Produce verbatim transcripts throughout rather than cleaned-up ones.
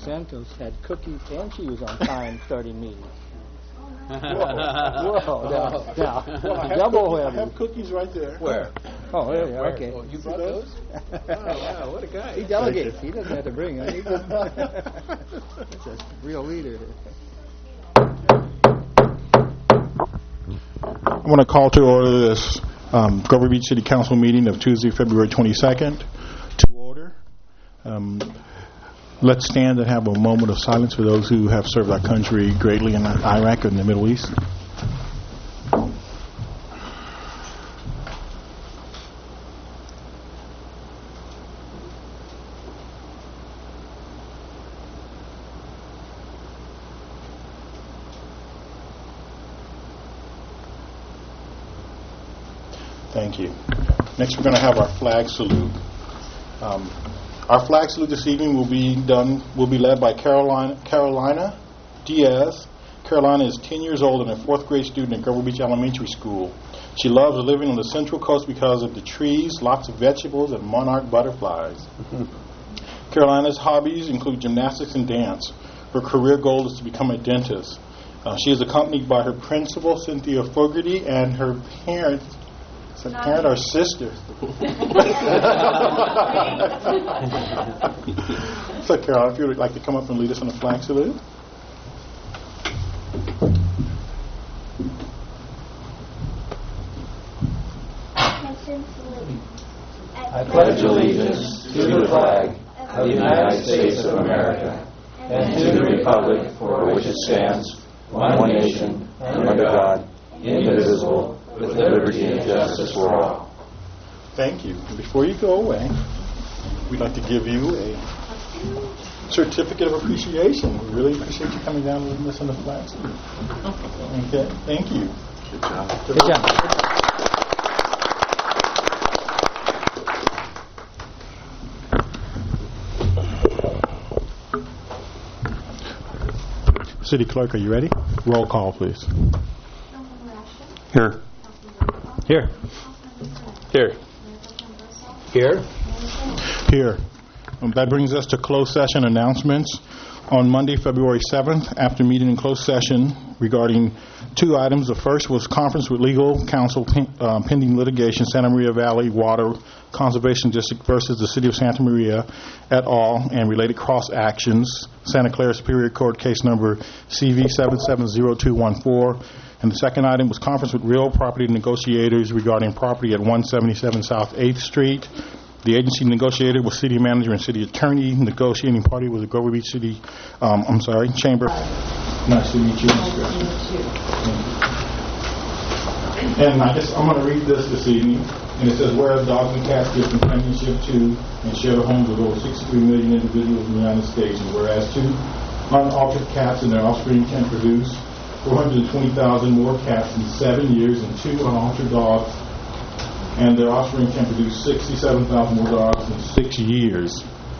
Santos had cookies and she was on time starting meetings. Whoa, whoa, now, now, well, I double cookies, I heavy. have cookies right there. Where? Oh, yeah, yeah, Where? okay. Oh, you brought those? Oh, wow, what a guy. He delegates. He doesn't have to bring them. He's a, he's a real leader. I want to call to order this um, Grover Beach City Council meeting of Tuesday, February twenty-second. To order. Um, let's stand and have a moment of silence for those who have served our country greatly in Iraq and the Middle East. Thank you. Next, we're going to have our flag salute. Um, our flag salute this evening will be done. Will be led by Carolina Carolina Diaz. Carolina is ten years old and a fourth grade student at Grover Beach Elementary School. She loves living on the Central Coast because of the trees, lots of vegetables, and monarch butterflies. Carolina's hobbies include gymnastics and dance. Her career goal is to become a dentist. Uh, she is accompanied by her principal, Cynthia Fogarty, and her parents. A parent or sister? So, Carol, if you would like to come up and lead us in a flag salute. I pledge allegiance to the flag of the United States of America and to the republic for which it stands, one nation, under God, indivisible, with liberty and justice for all. Thank you. And before you go away, we'd like to give you a certificate of appreciation. We really appreciate you coming down and listening to the flag salute. Okay. Thank you. Good job. Good job. City Clerk, are you ready? Roll call, please. Here. Here. Here. Here. Here. Um, that brings us to closed session announcements. On Monday, February seventh, after meeting in closed session regarding two items, the first was conference with legal counsel pen, uh, pending litigation, Santa Maria Valley Water Conservation District versus the City of Santa Maria et al. And related cross actions, Santa Clara Superior Court case number C V seven seven zero two one four. And the second item was conference with real property negotiators regarding property at one seventy-seven South eighth Street. The agency negotiated with city manager and city attorney. Negotiating party was the Grover Beach City, um, I'm sorry, Chamber. Nice to meet you. Nice to meet you. And I guess I'm going to read this this evening. And it says, whereas dogs and cats give companionship to and share the homes of over sixty-three million individuals in the United States. And whereas two unaltered cats and their offspring can produce four hundred twenty thousand more cats in seven years and two unaltered dogs and their offspring can produce sixty-seven thousand more dogs in six years.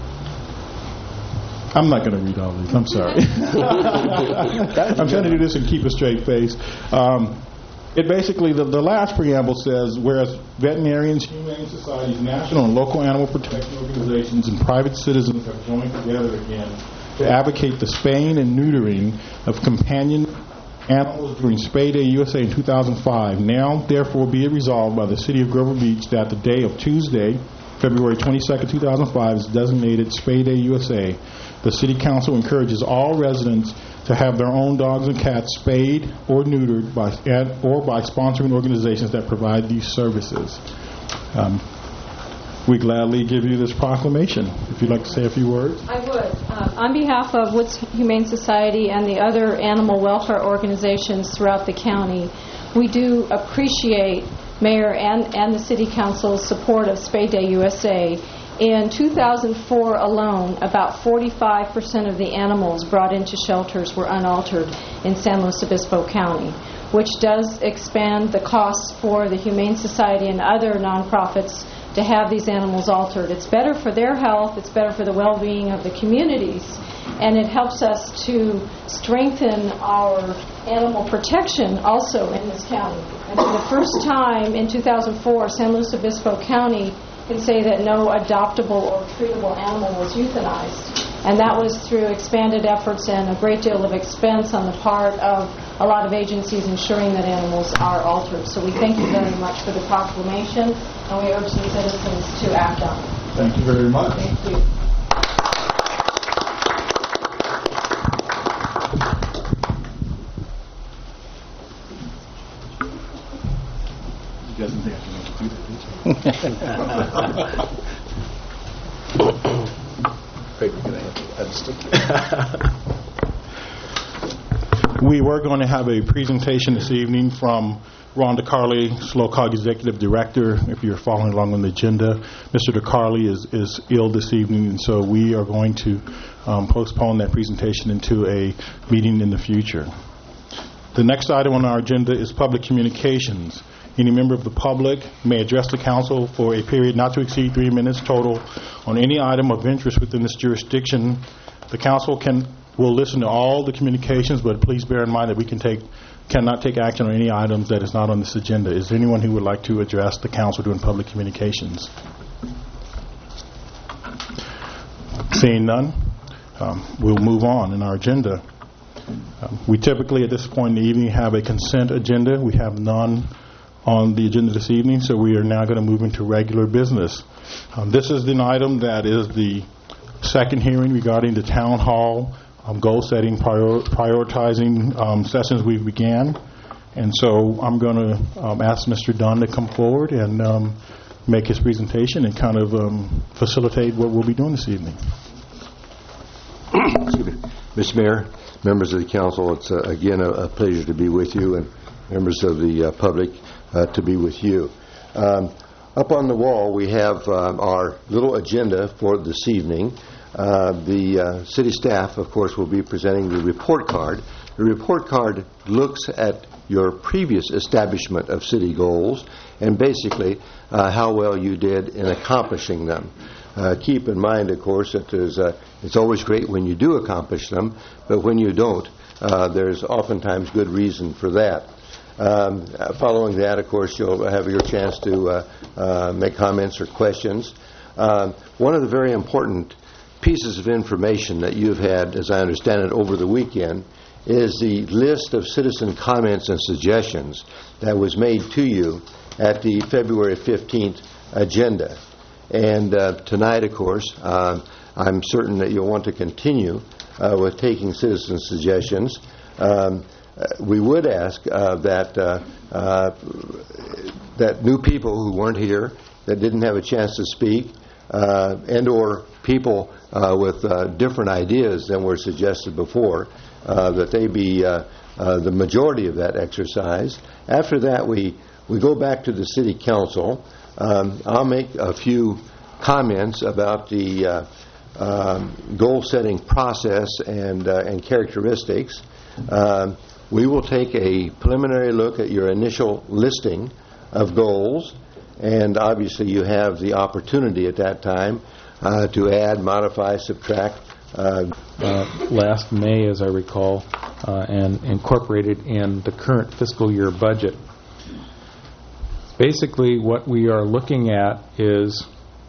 I'm not going to read all these. I'm sorry. I'm trying to do this and keep a straight face. Um, it basically, the, the last preamble says, whereas veterinarians, humane societies, national and local animal protection organizations, and private citizens have joined together again to advocate the spaying and neutering of companion animals during Spay Day U S A in two thousand five. Now, therefore, be it resolved by the City of Grover Beach that the day of Tuesday, February twenty-second, two thousand five, is designated Spay Day U S A. The City Council encourages all residents to have their own dogs and cats spayed or neutered by or by sponsoring organizations that provide these services. Um, we gladly give you this proclamation. If you'd like to say a few words. I would. Uh, on behalf of Woods Humane Society and the other animal welfare organizations throughout the county, we do appreciate Mayor and, and the City Council's support of Spay Day U S A. In two thousand four alone, about forty-five percent of the animals brought into shelters were unaltered in San Luis Obispo County, which does expand the costs for the Humane Society and other nonprofits to have these animals altered. It's better for their health, it's better for the well-being of the communities, and it helps us to strengthen our animal protection also in this county. And for the first time in two thousand four, San Luis Obispo County can say that no adoptable or treatable animal was euthanized. And that was through expanded efforts and a great deal of expense on the part of a lot of agencies ensuring that animals are altered. So we thank you very much for the proclamation, and we urge the citizens to act on it. Thank you very much. Thank you. You guys didn't think I could do that, did you? We were going to have a presentation this evening from Ron DeCarli, SLOCOG Executive Director. If you're following along on the agenda, Mister DeCarli is, is ill this evening, and so we are going to um, postpone that presentation into a meeting in the future. The next item on our agenda is public communications. Any member of the public may address the council for a period not to exceed three minutes total on any item of interest within this jurisdiction. The council can will listen to all the communications, but please bear in mind that we can take cannot take action on any items that is not on this agenda. Is there anyone who would like to address the council during public communications? Seeing none, um, we'll move on in our agenda. Um, we typically at this point in the evening have a consent agenda. We have none on the agenda this evening, so we are now going to move into regular business. Um, this is an item that is the second hearing regarding the town hall um, goal setting prior, prioritizing um, sessions we began, and so I'm going to um, ask Mister Dunn to come forward and um, make his presentation and kind of um, facilitate what we'll be doing this evening. Excuse me. Mister Mayor, members of the council, it's uh, again a, a pleasure to be with you, and members of the uh, public uh, to be with you. Um, up on the wall we have uh, our little agenda for this evening. Uh, the uh, city staff, of course, will be presenting the report card. The report card looks at your previous establishment of city goals and basically uh, how well you did in accomplishing them. Uh, keep in mind, of course, that there's, uh, it's always great when you do accomplish them, but when you don't, uh, there's oftentimes good reason for that. Um, following that, of course, you'll have your chance to uh, uh, make comments or questions. Uh, one of the very important pieces of information that you've had, as I understand it, over the weekend is the list of citizen comments and suggestions that was made to you at the February fifteenth agenda. And uh, tonight, of course, uh, I'm certain that you'll want to continue uh, with taking citizen suggestions. Um, we would ask uh, that uh, uh, that new people who weren't here, that didn't have a chance to speak, uh, and or people uh, with uh, different ideas than were suggested before, uh, that they be uh, uh, the majority of that exercise. After that, we, we go back to the City Council. Um, I'll make a few comments about the uh, um, goal-setting process and, uh, and characteristics. Um, we will take a preliminary look at your initial listing of goals, and obviously you have the opportunity at that time uh, to add, modify, subtract. Uh, uh, last May, as I recall, uh, and incorporated in the current fiscal year budget. Basically, what we are looking at is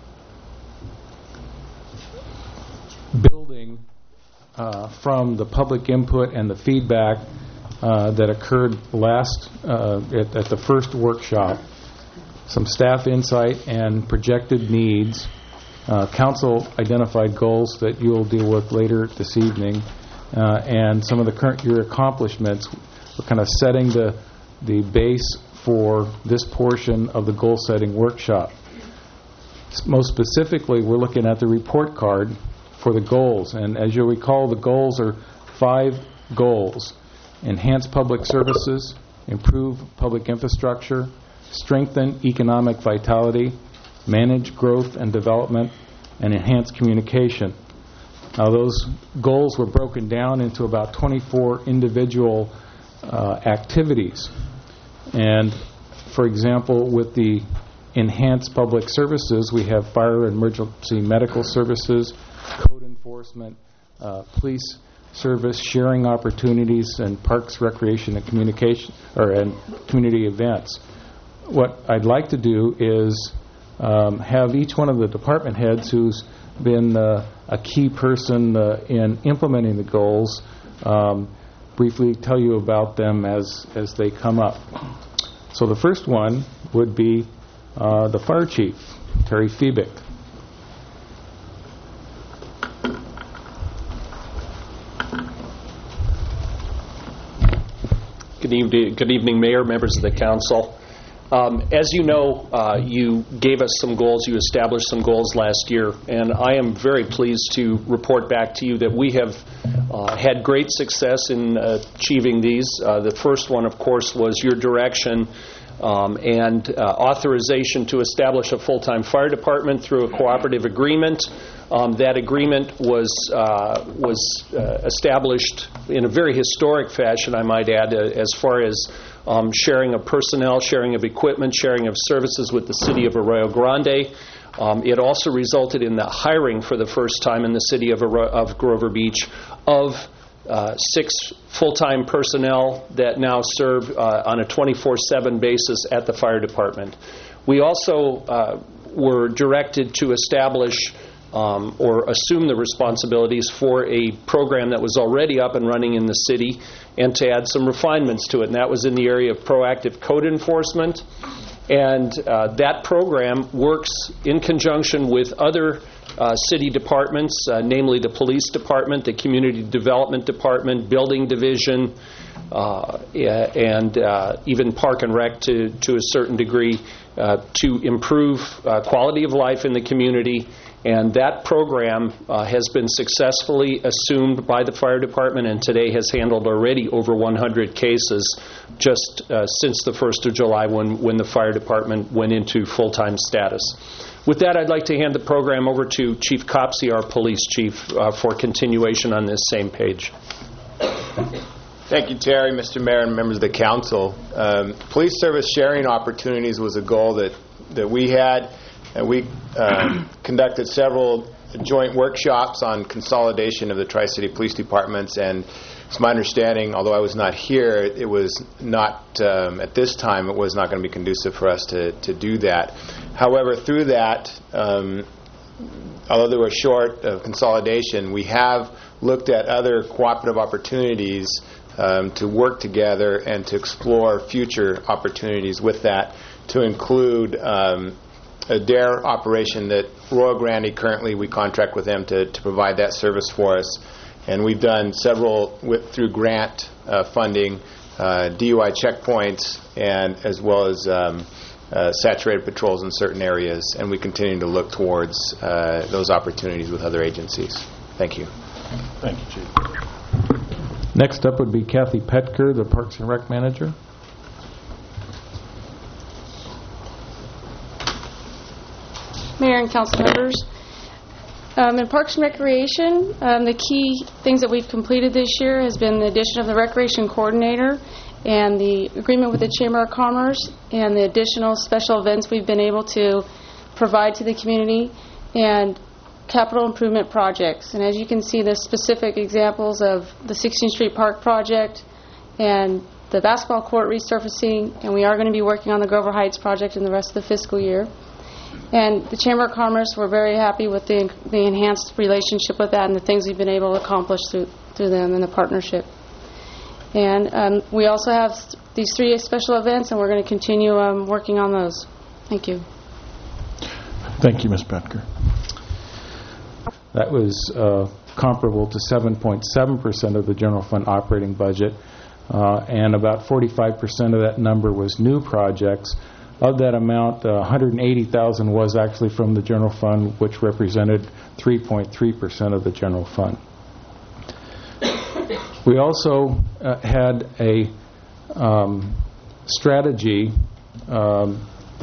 building uh, from the public input and the feedback uh, that occurred last uh, at, at the first workshop, some staff insight and projected needs. Uh, council identified goals that you'll deal with later this evening, uh, and some of the current year accomplishments. We're kind of setting the the base for this portion of the goal-setting workshop. Most specifically, we're looking at the report card for the goals, and as you'll recall, the goals are five goals: enhance public services, improve public infrastructure, strengthen economic vitality, manage growth and development, and enhance communication. Now, those goals were broken down into about twenty-four individual uh, activities. And, for example, with the enhanced public services, we have fire and emergency medical services, code enforcement, uh, police service, sharing opportunities, and parks, recreation, and communication, or and community events. What I'd like to do is um, have each one of the department heads who's been uh, a key person uh, in implementing the goals. Um, briefly tell you about them as, as they come up. So the first one would be uh, the fire chief, Terry Feebick. Good evening, good evening, Mayor, members of the council. Um, as you know, uh, you gave us some goals, you established some goals last year, and I am very pleased to report back to you that we have uh, had great success in uh, achieving these. Uh, the first one, of course, was your direction um, and uh, authorization to establish a full-time fire department through a cooperative agreement. Um, that agreement was uh, was uh, established in a very historic fashion, I might add, uh, as far as um, sharing of personnel, sharing of equipment, sharing of services with the city of Arroyo Grande. Um, it also resulted in the hiring for the first time in the city of, Arro- of Grover Beach of uh, six full-time personnel that now serve uh, on a twenty-four seven basis at the fire department. We also uh, were directed to establish Um, or assume the responsibilities for a program that was already up and running in the city and to add some refinements to it. And that was in the area of proactive code enforcement. And uh, that program works in conjunction with other uh, city departments, uh, namely the police department, the community development department, building division, uh, and uh, even park and rec to, to a certain degree uh, to improve uh, quality of life in the community. And that program uh, has been successfully assumed by the fire department and today has handled already over one hundred cases just uh, since the first of July when, when the fire department went into full-time status. With that, I'd like to hand the program over to Chief Copsey, our police chief, uh, for continuation on this same page. Thank you, Terry, Mister Mayor, and members of the council. Um, police service sharing opportunities was a goal that, that we had. And we uh, conducted several joint workshops on consolidation of the Tri-City Police Departments, and it's my understanding, although I was not here, it was not, um, at this time, it was not going to be conducive for us to, to do that. However, through that, um, although they were short of consolidation, we have looked at other cooperative opportunities um, to work together and to explore future opportunities with that, to include um, a D A R E operation that Arroyo Grande currently we contract with them to, to provide that service for us, and we've done several with, through grant uh, funding, uh, D U I checkpoints, and as well as um, uh, saturated patrols in certain areas, and we continue to look towards uh, those opportunities with other agencies. Thank you. Thank you, Chief. Next up would be Kathy Petker, the Parks and Rec Manager. Mayor and council members. Um, in Parks and Recreation, um, the key things that we've completed this year has been the addition of the Recreation Coordinator and the agreement with the Chamber of Commerce and the additional special events we've been able to provide to the community and capital improvement projects. And as you can see, the specific examples of the sixteenth Street Park project and the basketball court resurfacing, and we are going to be working on the Grover Heights project in the rest of the fiscal year. And the Chamber of Commerce, we're very happy with the, the enhanced relationship with that and the things we've been able to accomplish through, through them in the partnership. And um, we also have th- these three special events, and we're going to continue um, working on those. Thank you. Thank you, Miz Petker. That was uh, comparable to seven point seven percent of the general fund operating budget, uh, and about forty-five percent of that number was new projects. Of that amount, uh, one hundred eighty thousand dollars was actually from the general fund, which represented three point three percent of the general fund. We also uh, had a um, strategy um,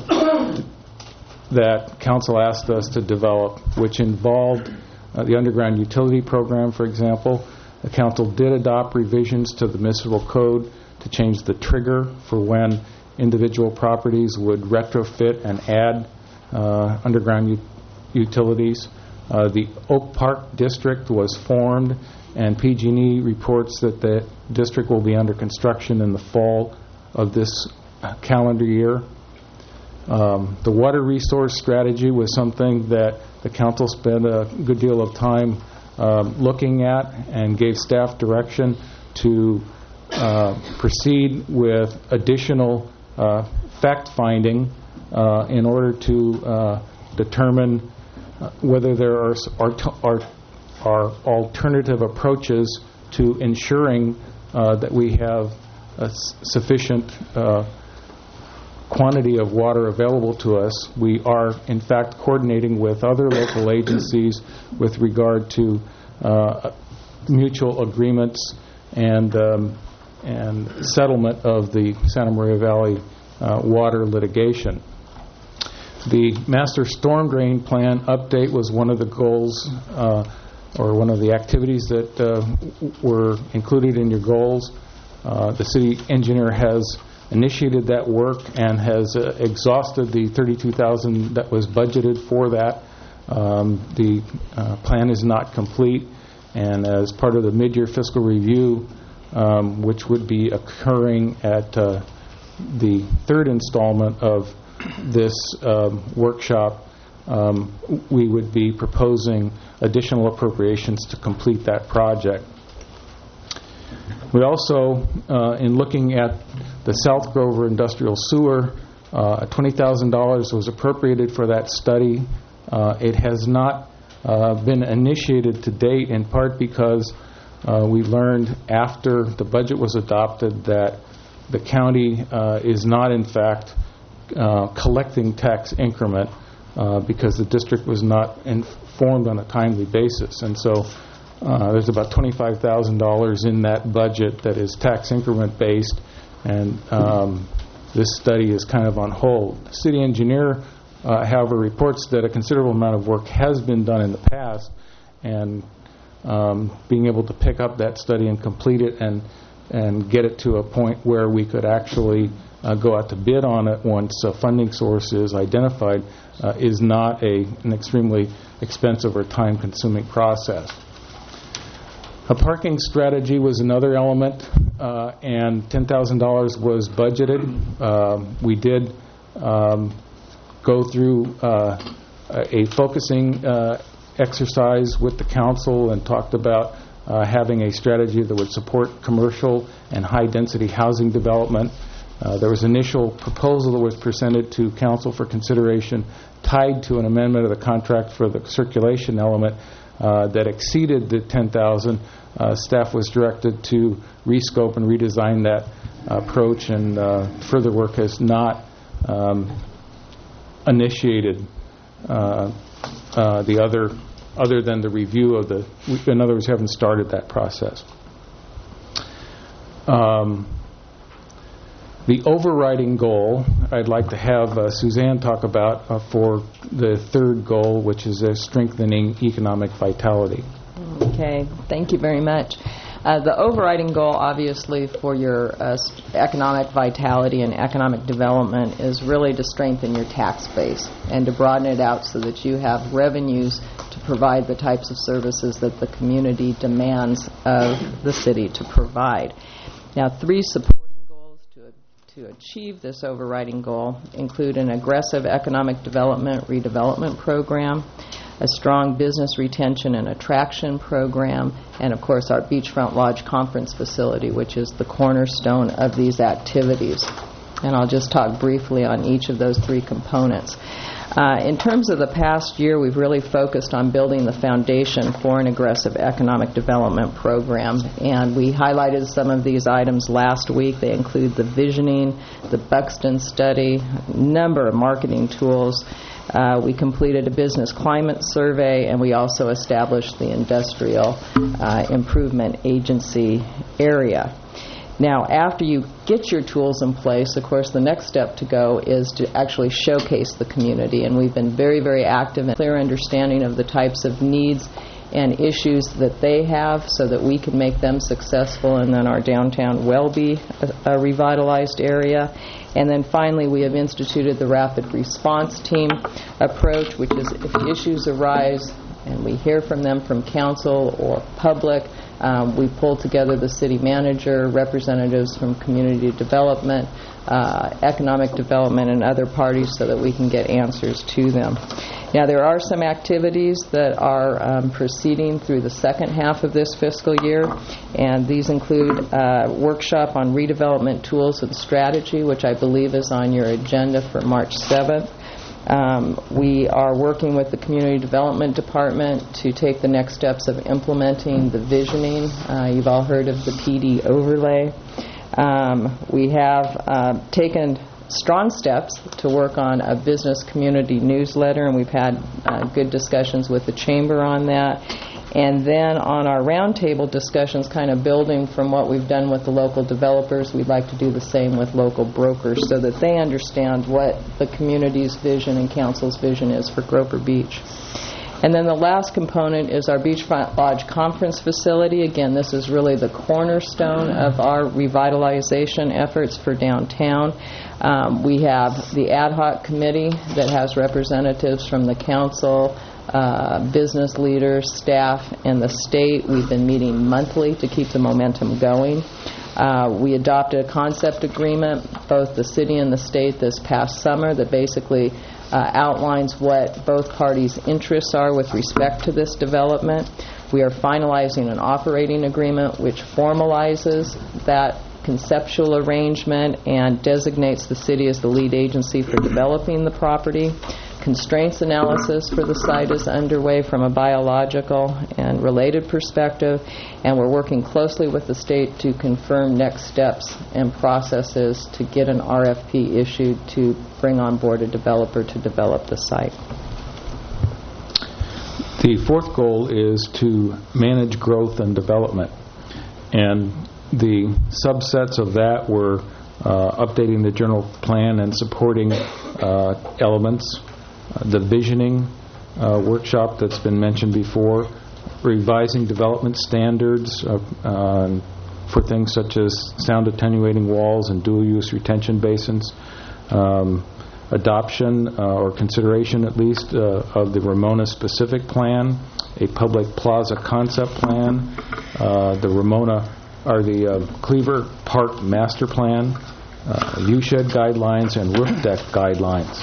that council asked us to develop, which involved uh, the underground utility program, for example. The council did adopt revisions to the municipal code to change the trigger for when individual properties would retrofit and add uh, underground u- utilities. Uh, the Oak Park District was formed, and P G and E reports that the district will be under construction in the fall of this calendar year. Um, the water resource strategy was something that the council spent a good deal of time um, looking at and gave staff direction to uh, proceed with additional uh, fact-finding uh, in order to uh, determine whether there are, are, are, are alternative approaches to ensuring uh, that we have a s- sufficient uh, quantity of water available to us. We are, in fact, coordinating with other local agencies with regard to uh, mutual agreements and um, and settlement of the Santa Maria Valley uh, water litigation. The master storm drain plan update was one of the goals uh, or one of the activities that uh, were included in your goals. Uh, the city engineer has initiated that work and has uh, exhausted the thirty-two thousand dollars that was budgeted for that. Um, the uh, plan is not complete, and as part of the mid-year fiscal review, um, which would be occurring at uh, the third installment of this um, workshop, um, we would be proposing additional appropriations to complete that project. We also, uh, in looking at the South Grover Industrial Sewer, uh, twenty thousand dollars was appropriated for that study. Uh, it has not uh, been initiated to date, in part because uh, we learned after the budget was adopted that the county uh, is not, in fact, uh, collecting tax increment uh, because the district was not informed on a timely basis. And so Uh, there's about twenty-five thousand dollars in that budget that is tax increment based, and um, this study is kind of on hold. The city engineer, uh, however, reports that a considerable amount of work has been done in the past, and um, being able to pick up that study and complete it and and get it to a point where we could actually uh, go out to bid on it once a funding source is identified uh, is not a an extremely expensive or time-consuming process. A parking strategy was another element, uh, and ten thousand dollars was budgeted. Um, we did um, go through uh, a focusing uh, exercise with the council and talked about uh, having a strategy that would support commercial and high-density housing development. Uh, there was an initial proposal that was presented to council for consideration tied to an amendment of the contract for the circulation element Uh, that exceeded the ten thousand dollars. Uh, staff was directed to rescope and redesign that uh, approach, and uh, further work has not um, initiated uh, uh, the other, other than the review of the, in other words, haven't started that process. Um, The overriding goal I'd like to have uh, Suzanne talk about uh, for the third goal, which is uh, strengthening economic vitality. Okay, thank you very much. Uh, the overriding goal, obviously, for your uh, economic vitality and economic development is really to strengthen your tax base and to broaden it out so that you have revenues to provide the types of services that the community demands of the city to provide. Now, three support to achieve this overriding goal include an aggressive economic development redevelopment program, a strong business retention and attraction program, and of course our Beachfront Lodge conference facility, which is the cornerstone of these activities. And I'll just talk briefly on each of those three components. Uh, in terms of the past year, we've really focused on building the foundation for an aggressive economic development program, and we highlighted some of these items last week. They include the visioning, the Buxton study, a number of marketing tools. Uh, we completed a business climate survey, and we also established the Industrial uh, Improvement Agency area. Now, after you get your tools in place, of course, the next step to go is to actually showcase the community. And we've been very, very active in clear understanding of the types of needs and issues that they have so that we can make them successful, and then our downtown will be a, a revitalized area. And then finally, we have instituted the rapid response team approach, which is if issues arise and we hear from them from council or public, Um, we pull together the city manager, representatives from community development, uh, economic development and other parties so that we can get answers to them. Now, there are some activities that are um, proceeding through the second half of this fiscal year, and these include a workshop on redevelopment tools and strategy, which I believe is on your agenda for March seventh. Um, we are working with the Community Development Department to take the next steps of implementing the visioning. Uh, you've all heard of the P D overlay. Um, we have uh, taken strong steps to work on a business community newsletter, and we've had uh, good discussions with the Chamber on that. And then on our roundtable discussions, kind of building from what we've done with the local developers, we'd like to do the same with local brokers so that they understand what the community's vision and council's vision is for Groper Beach. And then the last component is our Beachfront Lodge Conference Facility. Again, this is really the cornerstone of our revitalization efforts for downtown. Um, we have the ad hoc committee that has representatives from the council, uh, business leaders, staff, and the state. We've been meeting monthly to keep the momentum going. Uh, we adopted a concept agreement, both the city and the state, this past summer that basically uh, outlines what both parties' interests are with respect to this development. We are finalizing an operating agreement which formalizes that conceptual arrangement and designates the city as the lead agency for developing the property. Constraints analysis for the site is underway from a biological and related perspective, and we're working closely with the state to confirm next steps and processes to get an R F P issued to bring on board a developer to develop the site. The fourth goal is to manage growth and development, and the subsets of that were uh, updating the general plan and supporting uh, elements, uh, the visioning uh, workshop that's been mentioned before, revising development standards uh, uh, for things such as sound attenuating walls and dual-use retention basins, um, adoption uh, or consideration at least uh, of the Ramona specific plan, a public plaza concept plan, uh, the Ramona are the uh, Cleaver Park Master Plan, uh, viewshed guidelines, and roof deck guidelines.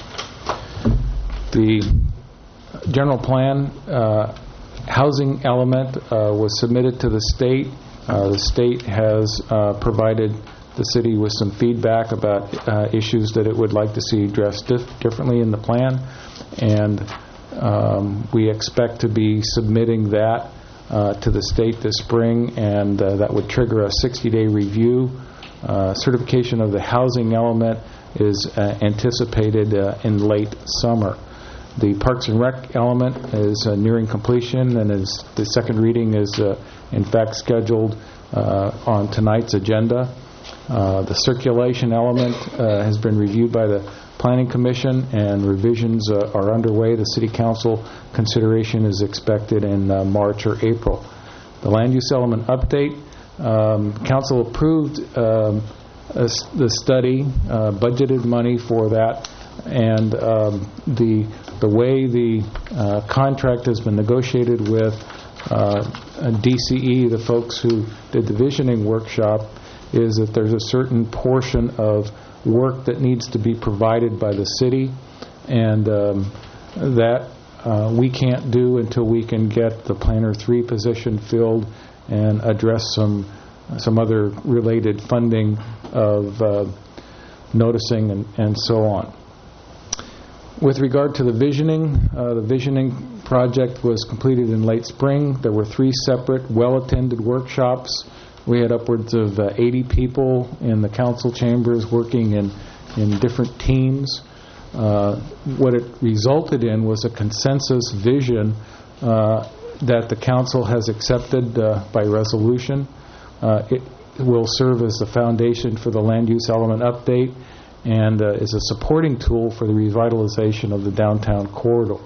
The general plan uh, housing element uh, was submitted to the state. Uh, the state has uh, provided the city with some feedback about uh, issues that it would like to see addressed dif- differently in the plan, and um, we expect to be submitting that Uh, to the state this spring, and uh, that would trigger a sixty-day review. Uh, certification of the housing element is uh, anticipated uh, in late summer. The Parks and Rec element is uh, nearing completion, and is, the second reading is uh, in fact scheduled uh, on tonight's agenda. Uh, the circulation element uh, has been reviewed by the Planning Commission, and revisions uh, are underway. The City Council consideration is expected in uh, March or April. The land use element update, um, Council approved um, a, the study, uh, budgeted money for that, and um, the the way the uh, contract has been negotiated with uh, D C E, the folks who did the visioning workshop, is that there's a certain portion of work that needs to be provided by the city, and um, that uh, we can't do until we can get the Planner three position filled and address some some other related funding of uh, noticing and, and so on. With regard to the visioning, uh, the visioning project was completed in late spring. There were three separate, well-attended workshops. We had upwards of uh, eighty people in the council chambers working in, in different teams. Uh, what it resulted in was a consensus vision uh, that the council has accepted uh, by resolution. Uh, it will serve as the foundation for the land use element update and uh, is a supporting tool for the revitalization of the downtown corridor.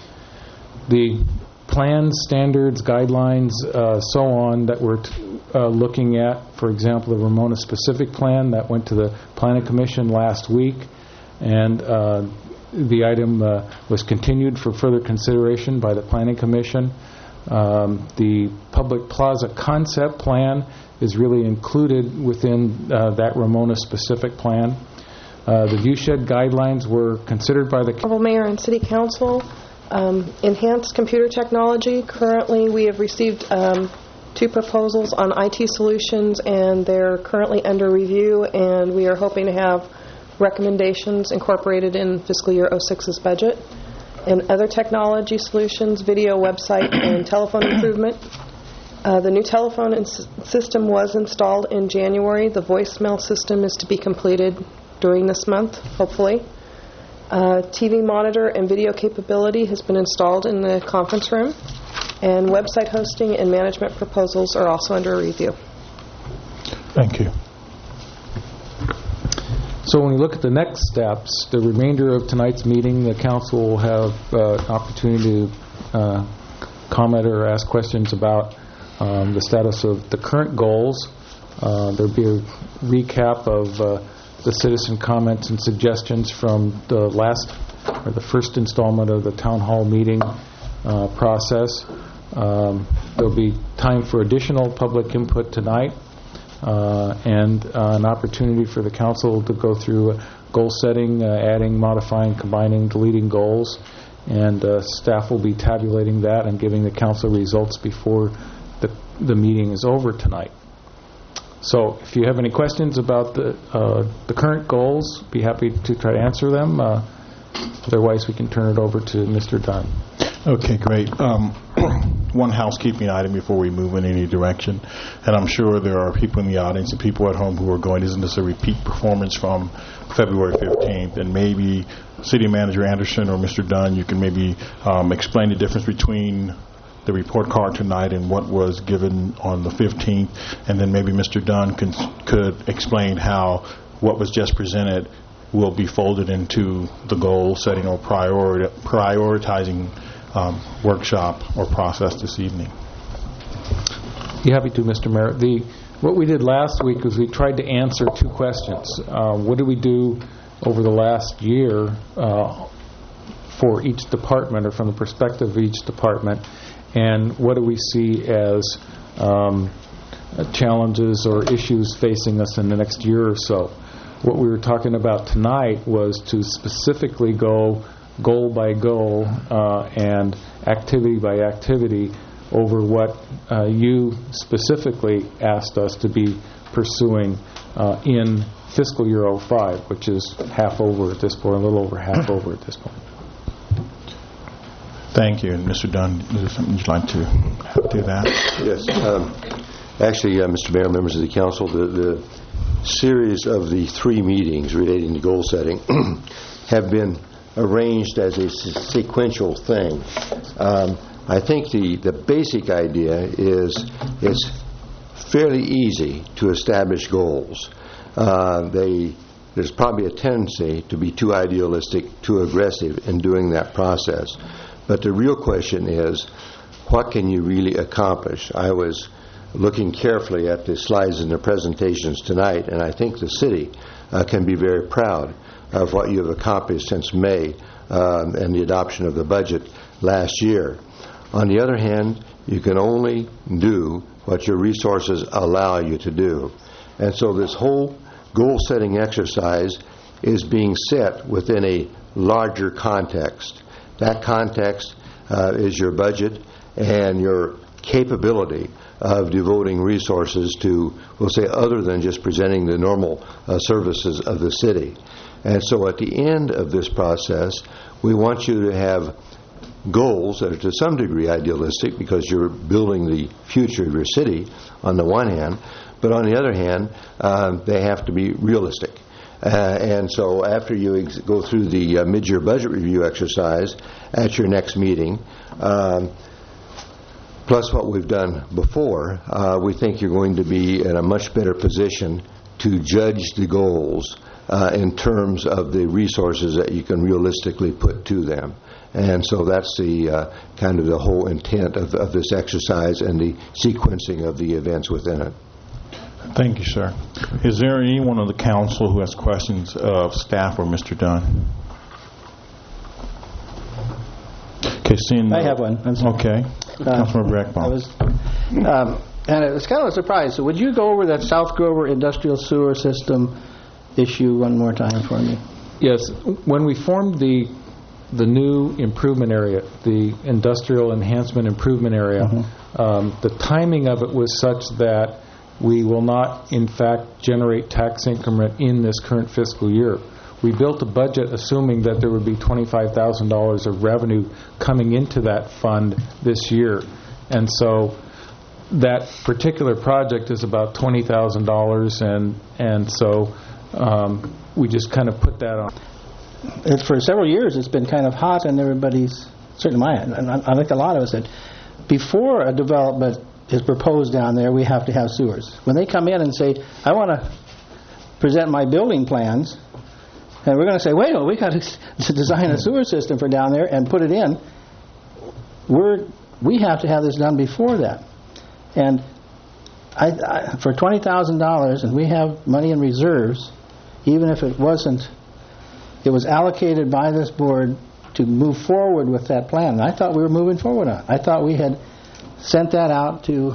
The plans, standards, guidelines, uh, so on that we're t- uh, looking at, for example, the Ramona specific plan that went to the Planning Commission last week, and uh, the item uh, was continued for further consideration by the Planning Commission. Um, the Public Plaza concept plan is really included within uh, that Ramona specific plan. Uh, the viewshed guidelines were considered by the Honorable Mayor and City Council. Um, enhanced computer technology. Currently, we have received um, two proposals on I T solutions, and they're currently under review, and we are hoping to have recommendations incorporated in fiscal year oh six's budget. And other technology solutions, video, website, and telephone improvement. Uh, the new telephone ins- system was installed in January. The voicemail system is to be completed during this month, hopefully. Uh, T V monitor and video capability has been installed in the conference room. And website hosting and management proposals are also under review. Thank you. So when we look at the next steps, the remainder of tonight's meeting, the council will have uh, an opportunity to uh, comment or ask questions about um, the status of the current goals. Uh, there'll be a recap of uh, the citizen comments and suggestions from the last or the first installment of the town hall meeting uh, process. Um, there'll be time for additional public input tonight. Uh, and uh, an opportunity for the council to go through uh, goal setting, uh, adding, modifying, combining, deleting goals, and uh, staff will be tabulating that and giving the council results before the, the meeting is over tonight. So if you have any questions about the, uh, the current goals, be happy to try to answer them. Uh, otherwise, we can turn it over to Mister Dunn. Okay, great. Um, one housekeeping item before we move in any direction, and I'm sure there are people in the audience and people at home who are going, isn't this a repeat performance from February fifteenth? And maybe City Manager Anderson or Mister Dunn, you can maybe um, explain the difference between the report card tonight and what was given on the fifteenth, and then maybe Mister Dunn can, could explain how what was just presented will be folded into the goal setting or priori- prioritizing Um, workshop or process this evening. Be happy to, Mister Mayor. The, what we did last week was we tried to answer two questions. Uh, what did we do over the last year uh, for each department or from the perspective of each department, and what do we see as um, challenges or issues facing us in the next year or so? What we were talking about tonight was to specifically go goal by goal uh, and activity by activity over what uh, you specifically asked us to be pursuing uh, in fiscal year oh five, which is half over at this point, a little over half over at this point. Thank you. And Mister Dunn, is there something you'd like to do that? Yes. Um, actually, uh, Mister Mayor, members of the council, the, the series of the three meetings relating to goal setting have been arranged as a sequential thing. Um, I think the, the basic idea is it's fairly easy to establish goals. Uh, they, there's probably a tendency to be too idealistic, too aggressive in doing that process. But the real question is, what can you really accomplish? I was looking carefully at the slides in the presentations tonight, and I think the city uh, can be very proud of what you have accomplished since May um, and the adoption of the budget last year. On the other hand, you can only do what your resources allow you to do. And so this whole goal-setting exercise is being set within a larger context. That context uh, is your budget and your capability of devoting resources to, we'll say, other than just presenting the normal uh, services of the city. And so at the end of this process, we want you to have goals that are to some degree idealistic because you're building the future of your city on the one hand, but on the other hand, uh, they have to be realistic. Uh, and so after you ex- go through the uh, mid-year budget review exercise at your next meeting, um, plus what we've done before, uh, we think you're going to be in a much better position to judge the goals uh, in terms of the resources that you can realistically put to them. And so that's the uh, kind of the whole intent of, of this exercise and the sequencing of the events within it. Thank you, sir. Is there anyone on the council who has questions of staff or Mister Dunn? Okay, seeing I have one. Okay. Uh, Councilman Breckbaum. I was, um, and it was kind of a surprise. So would you go over that South Grover industrial sewer system issue one more time for me? Yes. When we formed the the new improvement area, the industrial enhancement improvement area, mm-hmm. um, the timing of it was such that we will not, in fact, generate tax increment in this current fiscal year. We built a budget assuming that there would be twenty-five thousand dollars of revenue coming into that fund this year. And so that particular project is about twenty thousand dollars, and and so um, we just kind of put that on. It's for several years it's been kind of hot in everybody's, certainly mine, and I, I think a lot of us said, before a development is proposed down there, we have to have sewers. When they come in and say, I want to present my building plans, and we're going to say, wait, well, we got to design a sewer system for down there and put it in, we're, we have to have this done before that. And I, I, for twenty thousand dollars, and we have money in reserves, even if it wasn't, it was allocated by this board to move forward with that plan. And I thought we were moving forward on it. I thought we had sent that out to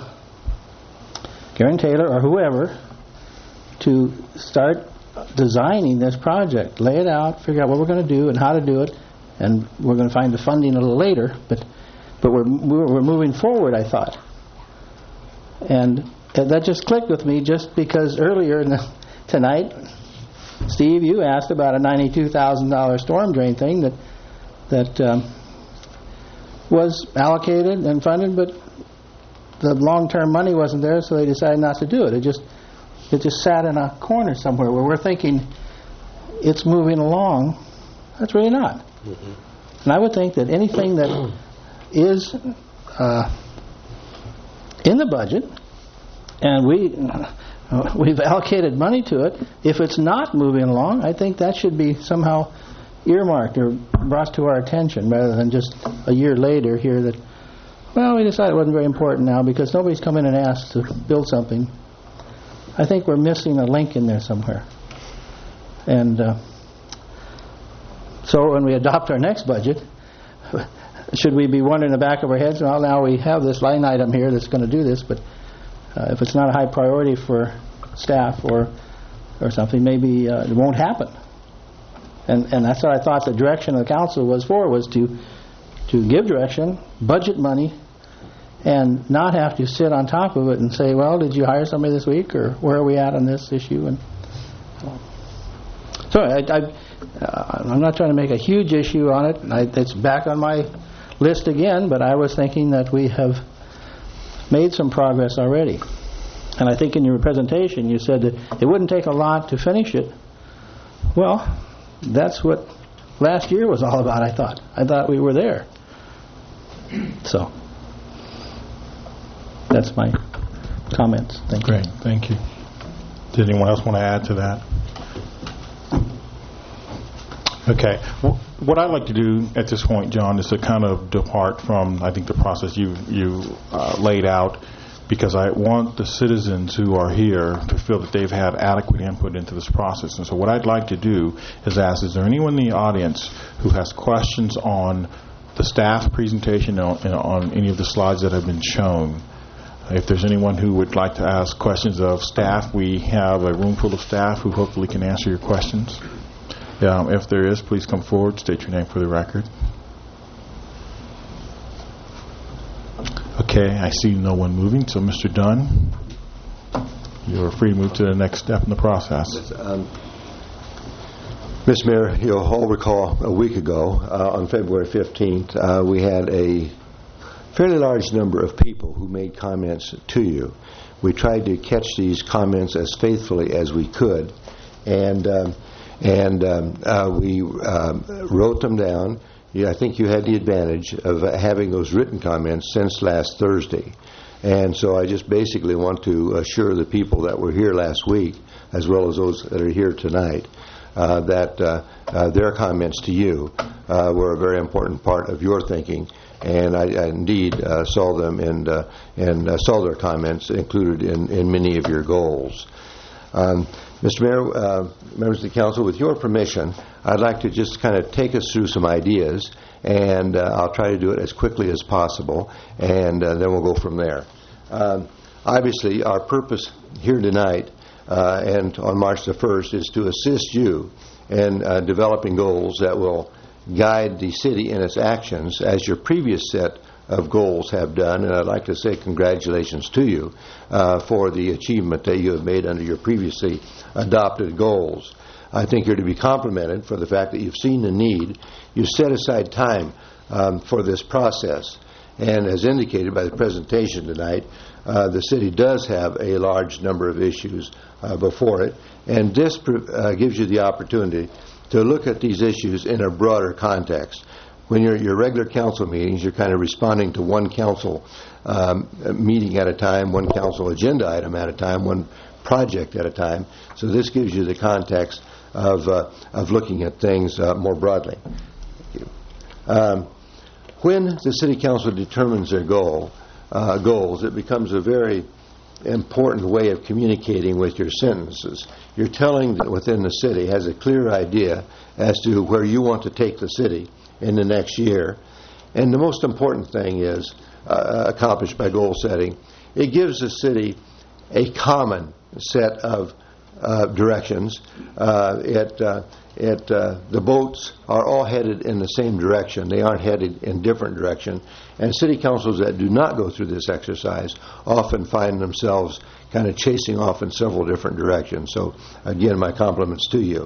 Karen Taylor or whoever to start designing this project, lay it out, figure out what we're going to do and how to do it, and we're going to find the funding a little later. But but we're we're moving forward, I thought. And that just clicked with me just because earlier in the, tonight, Steve, you asked about a ninety-two thousand dollars storm drain thing that that um, was allocated and funded, but the long-term money wasn't there, so they decided not to do it. It just it just sat in a corner somewhere where we're thinking it's moving along. That's really not. Mm-hmm. And I would think that anything that is uh, in the budget, and we uh, we've allocated money to it, if it's not moving along, I think that should be somehow earmarked or brought to our attention rather than just a year later hear that, well, we decided it wasn't very important now because nobody's come in and asked to build something. I think we're missing a link in there somewhere. And uh, so when we adopt our next budget, should we be wondering in the back of our heads, well, now we have this line item here that's going to do this, but uh, if it's not a high priority for staff or or something, maybe uh, it won't happen. And and that's what I thought the direction of the council was for, was to to give direction, budget money, and not have to sit on top of it and say, well, did you hire somebody this week, or where are we at on this issue? And so I, I, uh, I'm not trying to make a huge issue on it. I, it's back on my list again, but I was thinking that we have made some progress already. And I think in your presentation you said that it wouldn't take a lot to finish it. Well, that's what last year was all about, I thought. I thought we were there. So that's my comments. Thank Great. you. Thank you. Did anyone else want to add to that? Okay. Well, what I'd like to do at this point, John, is to kind of depart from, I think, the process you you uh, laid out, because I want the citizens who are here to feel that they've had adequate input into this process. And so what I'd like to do is ask, is there anyone in the audience who has questions on the staff presentation, on, on any of the slides that have been shown? If there's anyone who would like to ask questions of staff, we have a room full of staff who hopefully can answer your questions. Um, if there is, please come forward, state your name for the record. Okay, I see no one moving, so Mister Dunn, you're free to move to the next step in the process. Yes, um, Mister Mayor, you'll all recall a week ago, uh, on February fifteenth, uh, we had a fairly large number of people who made comments to you. We tried to catch these comments as faithfully as we could, and um, and um, uh, we um, wrote them down. Yeah, I think you had the advantage of having those written comments since last Thursday. And so I just basically want to assure the people that were here last week, as well as those that are here tonight, uh, that uh, uh, their comments to you uh, were a very important part of your thinking. And I, I indeed uh, saw them and, uh, and uh, saw their comments included in, in many of your goals. Um, Mister Mayor, uh, members of the council, with your permission, I'd like to just kind of take us through some ideas, and uh, I'll try to do it as quickly as possible, and uh, then we'll go from there. Um, obviously, our purpose here tonight uh, and on March the first, is to assist you in uh, developing goals that will guide the city in its actions as your previous set of goals have done. And I'd like to say congratulations to you uh, for the achievement that you have made under your previously adopted goals. I think you're to be complimented for the fact that you've seen the need. You set aside time um, for this process. And as indicated by the presentation tonight, uh, the city does have a large number of issues uh, before it. And this uh, gives you the opportunity to look at these issues in a broader context. When you're at your regular council meetings, you're kind of responding to one council um, meeting at a time, one council agenda item at a time, one project at a time. So this gives you the context of uh, of looking at things uh, more broadly. Thank you. Um, when the city council determines their goal uh, goals, it becomes a very important way of communicating with your sentences. You're telling that within the city has a clear idea as to where you want to take the city in the next year. And the most important thing is uh, accomplished by goal setting. It gives the city a common set of uh, directions. Uh, it, uh, it, uh, the boats are all headed in the same direction. They aren't headed in different direction. And city councils that do not go through this exercise often find themselves kind of chasing off in several different directions. So, again, my compliments to you.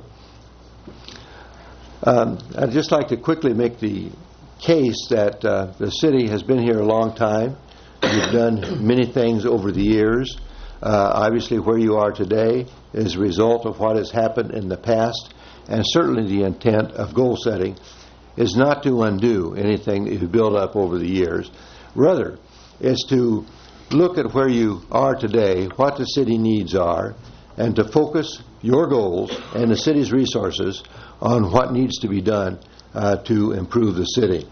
Um, I'd just like to quickly make the case that uh, the city has been here a long time. You've done many things over the years. Uh, obviously, where you are today is a result of what has happened in the past, and certainly the intent of goal setting is not to undo anything that you've built up over the years. Rather, is to look at where you are today, what the city needs are, and to focus your goals and the city's resources on what needs to be done uh, to improve the city.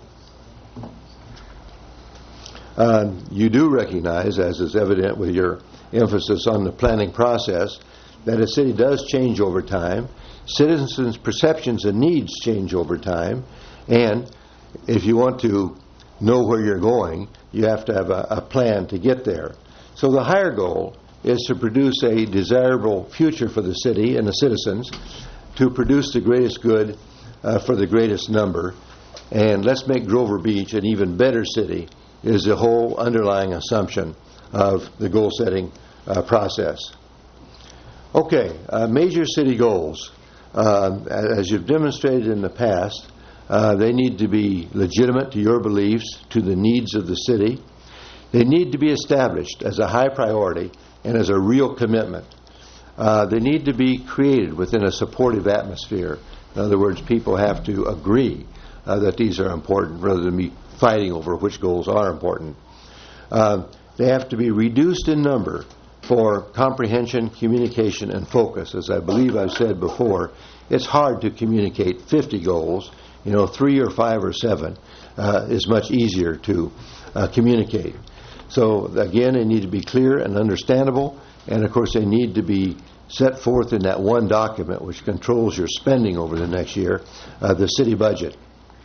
Uh, you do recognize, as is evident with your emphasis on the planning process, that a city does change over time. Citizens' perceptions and needs change over time. And if you want to know where you're going, you have to have a, a plan to get there. So the higher goal is to produce a desirable future for the city and the citizens, to produce the greatest good uh, for the greatest number. And let's make Grover Beach an even better city is the whole underlying assumption of the goal-setting uh, process. Okay, uh, major city goals. Uh, as you've demonstrated in the past, uh, they need to be legitimate to your beliefs, to the needs of the city. They need to be established as a high priority and as a real commitment. Uh, they need to be created within a supportive atmosphere. In other words, people have to agree uh, that these are important rather than be fighting over which goals are important. Uh, they have to be reduced in number for comprehension, communication, and focus. As I believe I've said before, it's hard to communicate fifty goals. You know, three or five or seven uh, is much easier to uh, communicate. So, again, they need to be clear and understandable, and, of course, they need to be set forth in that one document which controls your spending over the next year, uh, the city budget.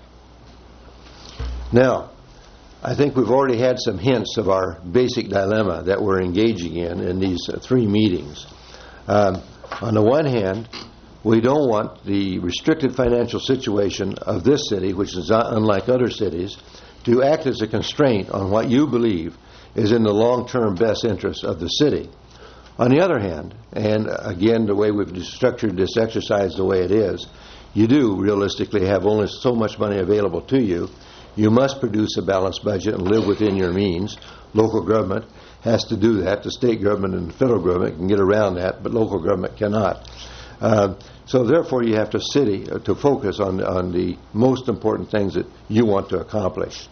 Now, I think we've already had some hints of our basic dilemma that we're engaging in in these uh, three meetings. Um, on the one hand, we don't want the restricted financial situation of this city, which is not unlike other cities, to act as a constraint on what you believe is in the long-term best interest of the city. On the other hand, and again, the way we've structured this exercise the way it is, you do realistically have only so much money available to you. You must produce a balanced budget and live within your means. Local government has to do that. The state government and the federal government can get around that, but local government cannot. Uh, so therefore, you have to city uh, to focus on on the most important things that you want to accomplish.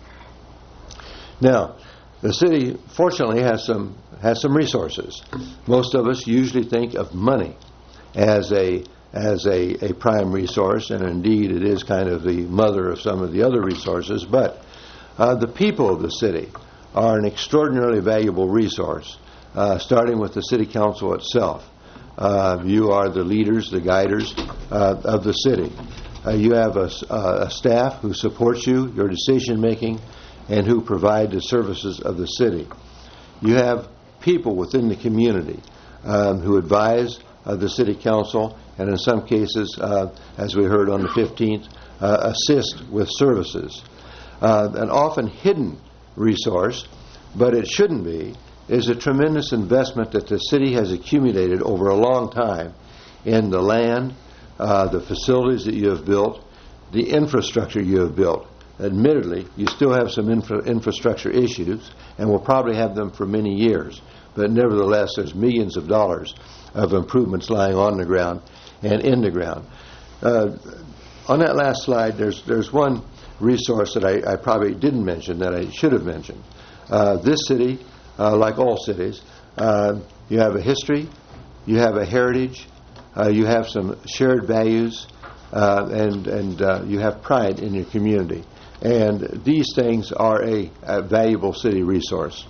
Now, the city fortunately has some has some resources. Most of us usually think of money as a as a, a prime resource, and indeed it is kind of the mother of some of the other resources. But uh, the people of the city are an extraordinarily valuable resource, uh, starting with the city council itself. Uh, you are the leaders, the guiders uh, of the city. Uh, you have a, a staff who supports you, your decision making, and who provide the services of the city. You have people within the community um, who advise uh, the City Council, and in some cases, uh, as we heard on the fifteenth, uh, assist with services. Uh, an often hidden resource, but it shouldn't be, is a tremendous investment that the city has accumulated over a long time in the land, uh, the facilities that you have built, the infrastructure you have built. Admittedly, you still have some infra- infrastructure issues, and will probably have them for many years. But nevertheless, there's millions of dollars of improvements lying on the ground and in the ground. Uh, on that last slide, there's there's one resource that I, I probably didn't mention that I should have mentioned. Uh, this city, uh, like all cities, uh, you have a history, you have a heritage, uh, you have some shared values, uh, and and uh, you have pride in your community. And these things are a, a valuable city resource.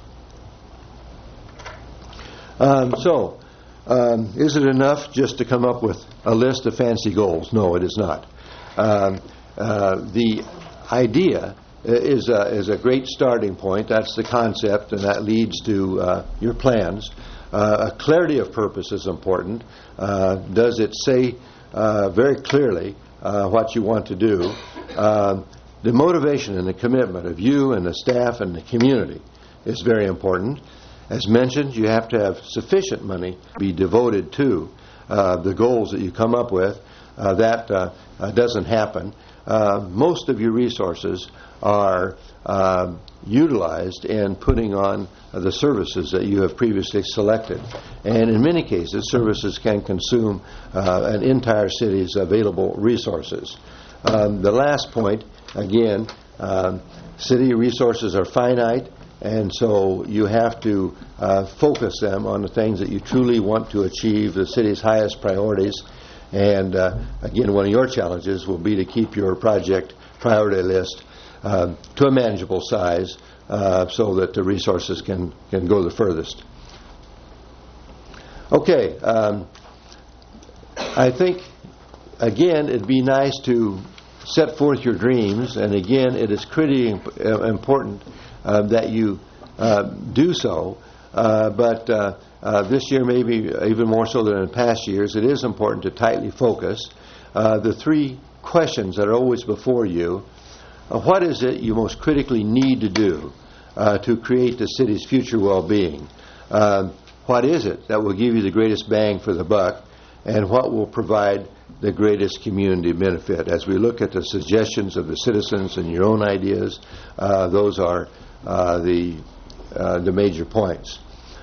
Um, so, um, is it enough just to come up with a list of fancy goals? No, it is not. Um, uh, the idea is a, is a great starting point. That's the concept, and that leads to uh, your plans. Uh, a clarity of purpose is important. Uh, does it say uh, very clearly uh, what you want to do? Uh, the motivation and the commitment of you and the staff and the community is very important. As mentioned, you have to have sufficient money to be devoted to uh, the goals that you come up with. Uh, that uh, uh, doesn't happen. Uh, most of your resources are uh, utilized in putting on uh, the services that you have previously selected. And in many cases, services can consume uh, an entire city's available resources. Um, the last point, again, um, city resources are finite, and so you have to uh, focus them on the things that you truly want to achieve, the city's highest priorities. And uh, again, one of your challenges will be to keep your project priority list uh, to a manageable size uh, so that the resources can, can go the furthest. Okay, um, I think, again, it'd be nice to set forth your dreams, and again, it is critically imp- important uh, that you uh, do so, uh, but uh, Uh, this year, maybe even more so than in past years, it is important to tightly focus. Uh, the three questions that are always before you, uh, what is it you most critically need to do uh, to create the city's future well-being? Uh, what is it that will give you the greatest bang for the buck, and what will provide the greatest community benefit? As we look at the suggestions of the citizens and your own ideas, uh, those are uh, the, uh, the major points.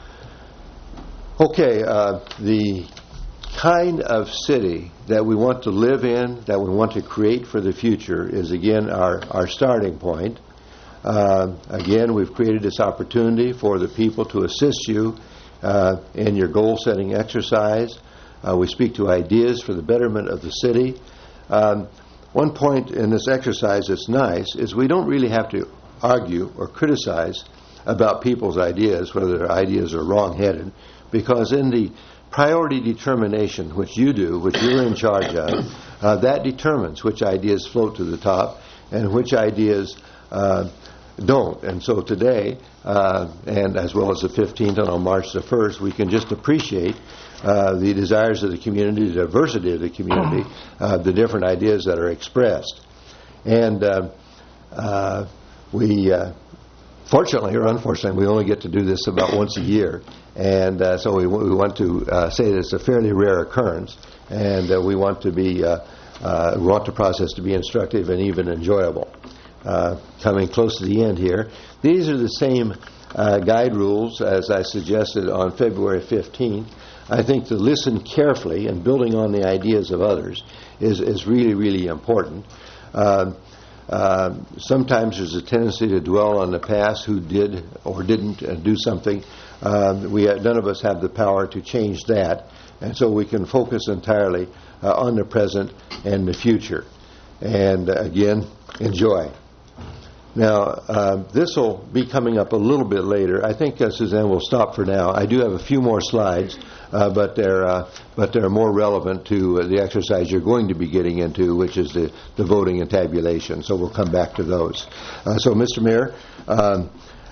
Okay, uh, the kind of city that we want to live in, that we want to create for the future, is again our, our starting point. Uh, again, we've created this opportunity for the people to assist you uh, in your goal-setting exercise. Uh, we speak to ideas for the betterment of the city. Um, one point in this exercise that's nice is we don't really have to argue or criticize about people's ideas, whether their ideas are wrong-headed, because in the priority determination, which you do, which you're in charge of, uh, that determines which ideas float to the top and which ideas uh, don't. And so today, uh, and as well as the fifteenth and on March the first, we can just appreciate uh, the desires of the community, the diversity of the community, uh, the different ideas that are expressed. And uh, uh, we... Uh, Fortunately or unfortunately, we only get to do this about once a year, and uh, so we, we want to uh, say that it's a fairly rare occurrence, and uh, we want to be uh, uh, we want the process to be instructive and even enjoyable. Uh, coming close to the end here, these are the same uh, guide rules as I suggested on February fifteenth. I think to listen carefully and building on the ideas of others is is really really important. Uh, Uh, sometimes there's a tendency to dwell on the past, who did or didn't uh, do something. Uh, we have, none of us have the power to change that, and so we can focus entirely uh, on the present and the future. And uh, again, enjoy. Now, uh, this will be coming up a little bit later. I think uh, Suzanne will stop for now. I do have a few more slides, uh, but they're uh, but they're more relevant to uh, the exercise you're going to be getting into, which is the, the voting and tabulation. So we'll come back to those. Uh, so, Mister Mayor, um,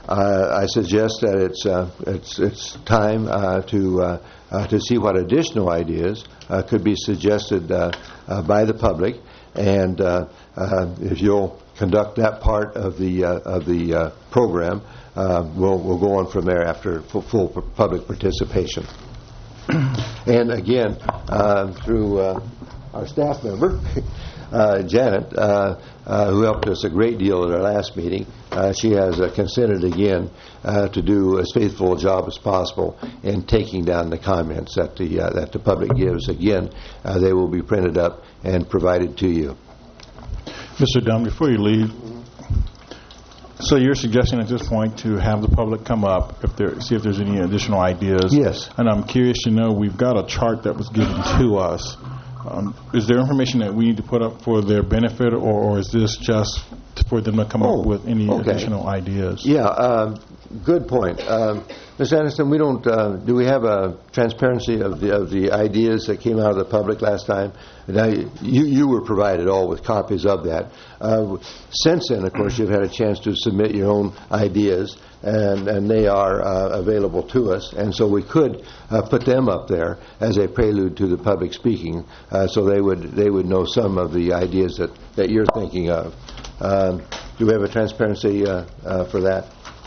uh, I suggest that it's uh, it's it's time uh, to uh, uh, to see what additional ideas uh, could be suggested uh, uh, by the public, and uh, uh, if you'll conduct that part of the uh, of the uh, program, uh, we'll we'll go on from there after full, full public participation. And again, uh, through uh, our staff member, uh, Janet, uh, uh, who helped us a great deal at our last meeting, uh, she has uh, consented again uh, to do as faithful a job as possible in taking down the comments that the uh, that the public gives. Again, uh, they will be printed up and provided to you. Mister Dunn, before you leave, so you're suggesting at this point to have the public come up, if there, see if there's any additional ideas? Yes. And I'm curious to know, we've got a chart that was given to us. Um, is there information that we need to put up for their benefit, or, or is this just for them to come Oh, up with any okay. additional ideas? Yeah, um, good point. Um, Miz Anderson, we don't. Uh, do we have a transparency of the of the ideas that came out of the public last time? Now, you you were provided all with copies of that. Uh, since then, of course, you've had a chance to submit your own ideas, and and they are uh, available to us, and so we could uh, put them up there as a prelude to the public speaking, uh, so they would they would know some of the ideas that that you're thinking of. Um, do we have a transparency uh, uh, for that?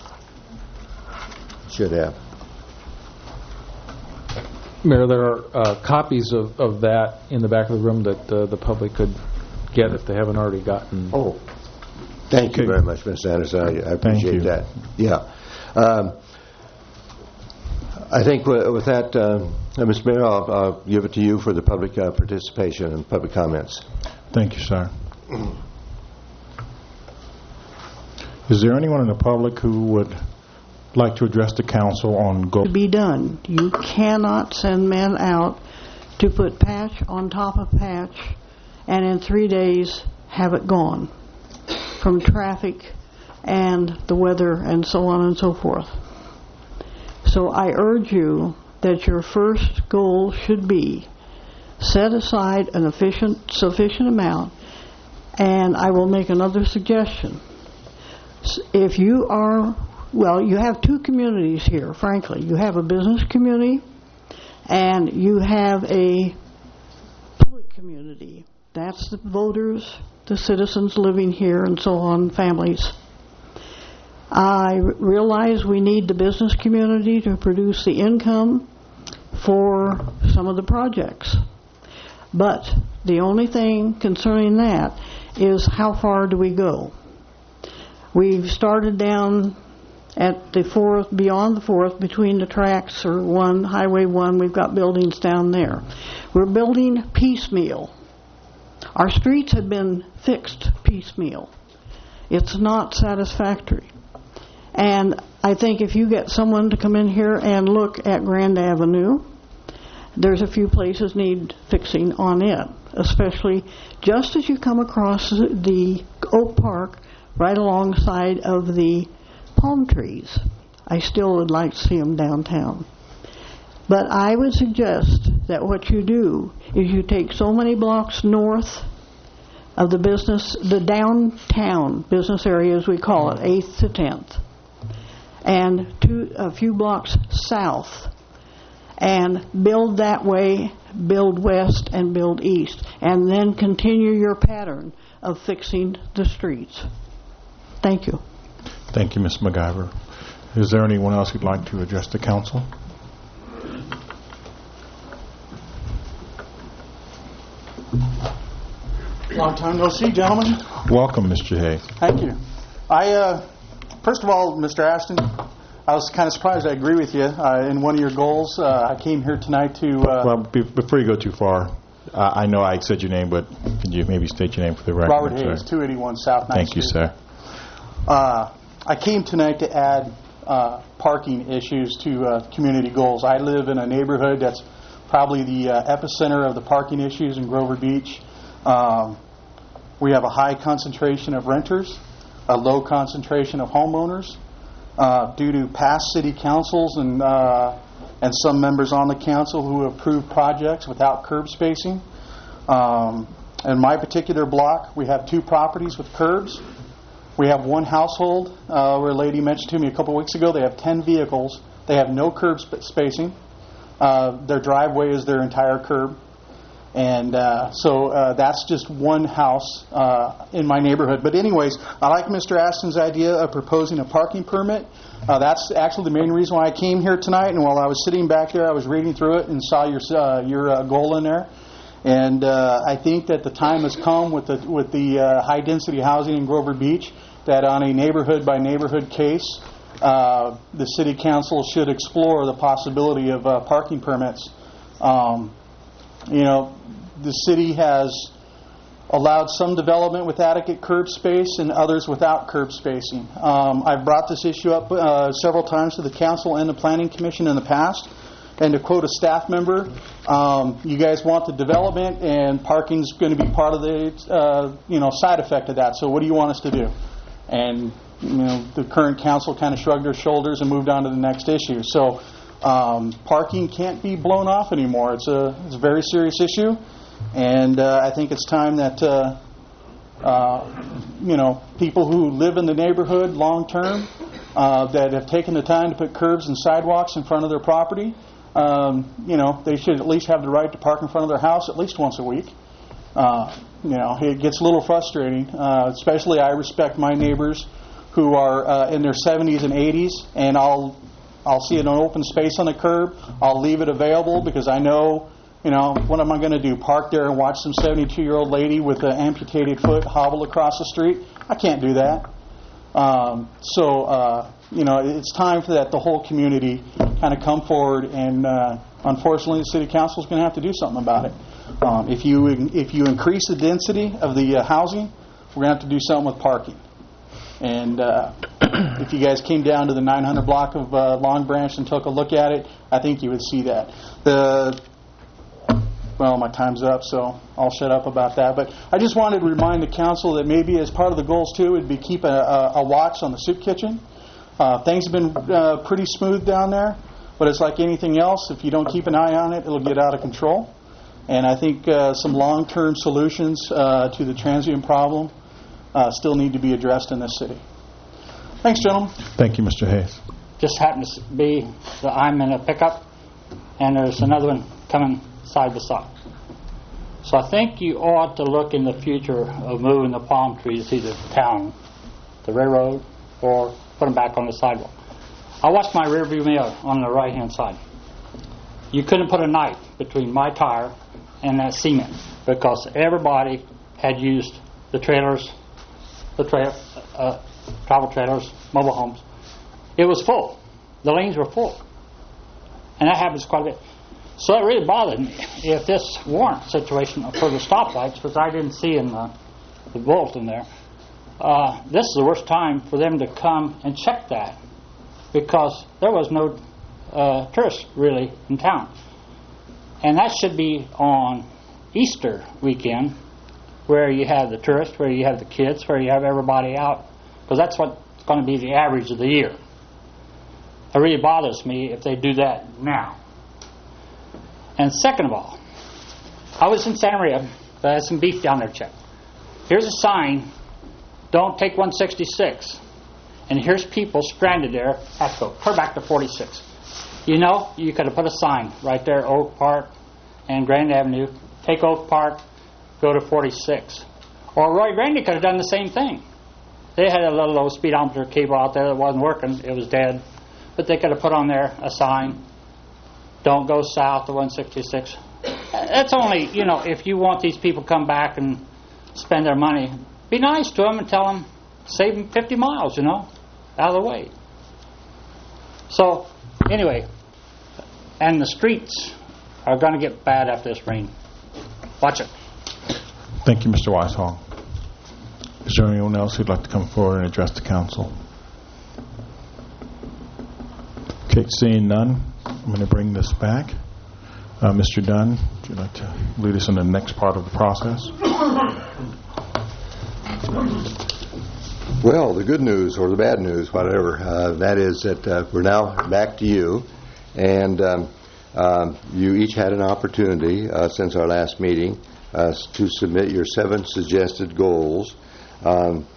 Should have. Mayor, there are uh, copies of, of that in the back of the room that uh, the public could get if they haven't already gotten. Oh, thank you very much, Miz Anderson. I, I appreciate you. that. Yeah. Um, I think w- with that, uh, Miz Mayor, I'll, I'll give it to you for the public uh, participation and public comments. Thank you, sir. Is there anyone in the public who would like to address the council on goal? To be done. You cannot send men out to put patch on top of patch and in three days have it gone from traffic and the weather and so on and so forth. So I urge you that your first goal should be set aside an efficient, sufficient amount, and I will make another suggestion. If you are Well, you have two communities here, frankly. You have a business community and you have a public community. That's the voters, the citizens living here, and so on, families. I r- realize we need the business community to produce the income for some of the projects. But the only thing concerning that is how far do we go? We've started down at the fourth, beyond the fourth, between the tracks or one, Highway one, we've got buildings down there. We're building piecemeal. Our streets have been fixed piecemeal. It's not satisfactory. And I think if you get someone to come in here and look at Grand Avenue, there's a few places need fixing on it, especially just as you come across the Oak Park right alongside of the palm trees. I still would like to see them downtown. But I would suggest that what you do is you take so many blocks north of the business, the downtown business area as we call it, eighth to tenth, and two, a few blocks south, and build that way, build west, and build east, and then continue your pattern of fixing the streets. Thank you. Thank you, Miz MacGyver. Is there anyone else who'd like to address the council? Long time no see, gentlemen. Welcome, Mister Hay. Thank you. I, uh, first of all, Mister Ashton, I was kind of surprised. I agree with you. Uh, in one of your goals, uh, I came here tonight to... Uh, well, be- before you go too far, uh, I know I said your name, but could you maybe state your name for the record? Robert Hayes, two eighty-one South ninth Thank you, Street. sir. Uh, I came tonight to add uh, parking issues to uh, community goals. I live in a neighborhood that's probably the uh, epicenter of the parking issues in Grover Beach. Um, we have a high concentration of renters, a low concentration of homeowners. Uh, due to past city councils and uh, and some members on the council who approved projects without curb spacing. Um, in my particular block, we have two properties with curbs. We have one household uh, where a lady mentioned to me a couple weeks ago, they have ten vehicles. They have no curb sp- spacing. Uh, their driveway is their entire curb. And uh, so uh, that's just one house uh, in my neighborhood. But anyways, I like Mister Aston's idea of proposing a parking permit. Uh, that's actually the main reason why I came here tonight. And while I was sitting back there, I was reading through it and saw your uh, your uh, goal in there. And uh, I think that the time has come with the with the uh, high density housing in Grover Beach that on a neighborhood by neighborhood case, uh, the city council should explore the possibility of uh, parking permits. Um, You know, the city has allowed some development with adequate curb space and others without curb spacing. Um, I've brought this issue up uh, several times to the council and the planning commission in the past. And to quote a staff member, um, you guys want the development and parking's going to be part of the uh, you know side effect of that. So what do you want us to do? And you know, the current council kind of shrugged their shoulders and moved on to the next issue. So. Um, parking can't be blown off anymore. It's a, it's a very serious issue, and uh, I think it's time that uh, uh, you know people who live in the neighborhood long term uh, that have taken the time to put curbs and sidewalks in front of their property, um, you know, they should at least have the right to park in front of their house at least once a week. Uh, you know, it gets a little frustrating, uh, especially I respect my neighbors who are uh, in their seventies and eighties, and I'll I'll see an open space on the curb. I'll leave it available because I know, you know, what am I going to do? Park there and watch some seventy-two-year-old lady with an amputated foot hobble across the street? I can't do that. Um, so, uh, you know, it's time for that the whole community kind of come forward, and uh, unfortunately, the city council is going to have to do something about it. Um, if you if you increase the density of the uh, housing, we're going to have to do something with parking. And uh, if you guys came down to the nine hundred block of uh, Long Branch and took a look at it, I think you would see that. The well, my time's up, so I'll shut up about that. But I just wanted to remind the council that maybe as part of the goals too would be keep a, a, a watch on the soup kitchen. Uh, things have been uh, pretty smooth down there, but it's like anything else. If you don't keep an eye on it, it'll get out of control. And I think uh, some long-term solutions uh, to the transient problem Uh, still need to be addressed in this city. Thanks, gentlemen. Thank you, Mister Hayes. Just happens to be that I'm in a pickup, and there's another one coming side by side. So I think you ought to look in the future of moving the palm trees either to town, the railroad, or put them back on the sidewalk. I watched my rearview mirror on the right-hand side. You couldn't put a knife between my tire and that cement because everybody had used the trailers, the tra- uh, travel trailers, mobile homes. It was full. The lanes were full. And that happens quite a bit. So it really bothered me if this warrant situation for the stoplights, which I didn't see in the, the bulletin there, uh, this is the worst time for them to come and check that because there was no uh, tourists really in town. And that should be on Easter weekend, where you have the tourists, where you have the kids, where you have everybody out, because that's what's going to be the average of the year. It really bothers me if they do that now. And second of all, I was in Santa Maria, but I had some beef down there checked. Here's a sign, don't take one sixty-six. And here's people stranded there, have to go clear back to forty-six. You know, you could have put a sign right there, Oak Park and Grand Avenue, take Oak Park, go to forty-six. Or Roy Grandy could have done the same thing. They had a little low speedometer cable out there that wasn't working. It was dead. But they could have put on there a sign, don't go south of one sixty-six. That's only, you know, if you want these people to come back and spend their money, be nice to them and tell them, save them fifty miles, you know, out of the way. So, anyway, and the streets are going to get bad after this rain. Watch it. Thank you, Mister Weishall. Is there anyone else who'd like to come forward and address the council? Okay, seeing none, I'm going to bring this back. Uh, Mister Dunn, would you like to lead us in the next part of the process? Well, the good news or the bad news, whatever, uh, that is that uh, we're now back to you, and um, um, you each had an opportunity uh, since our last meeting uh, to submit your seven suggested goals. Um,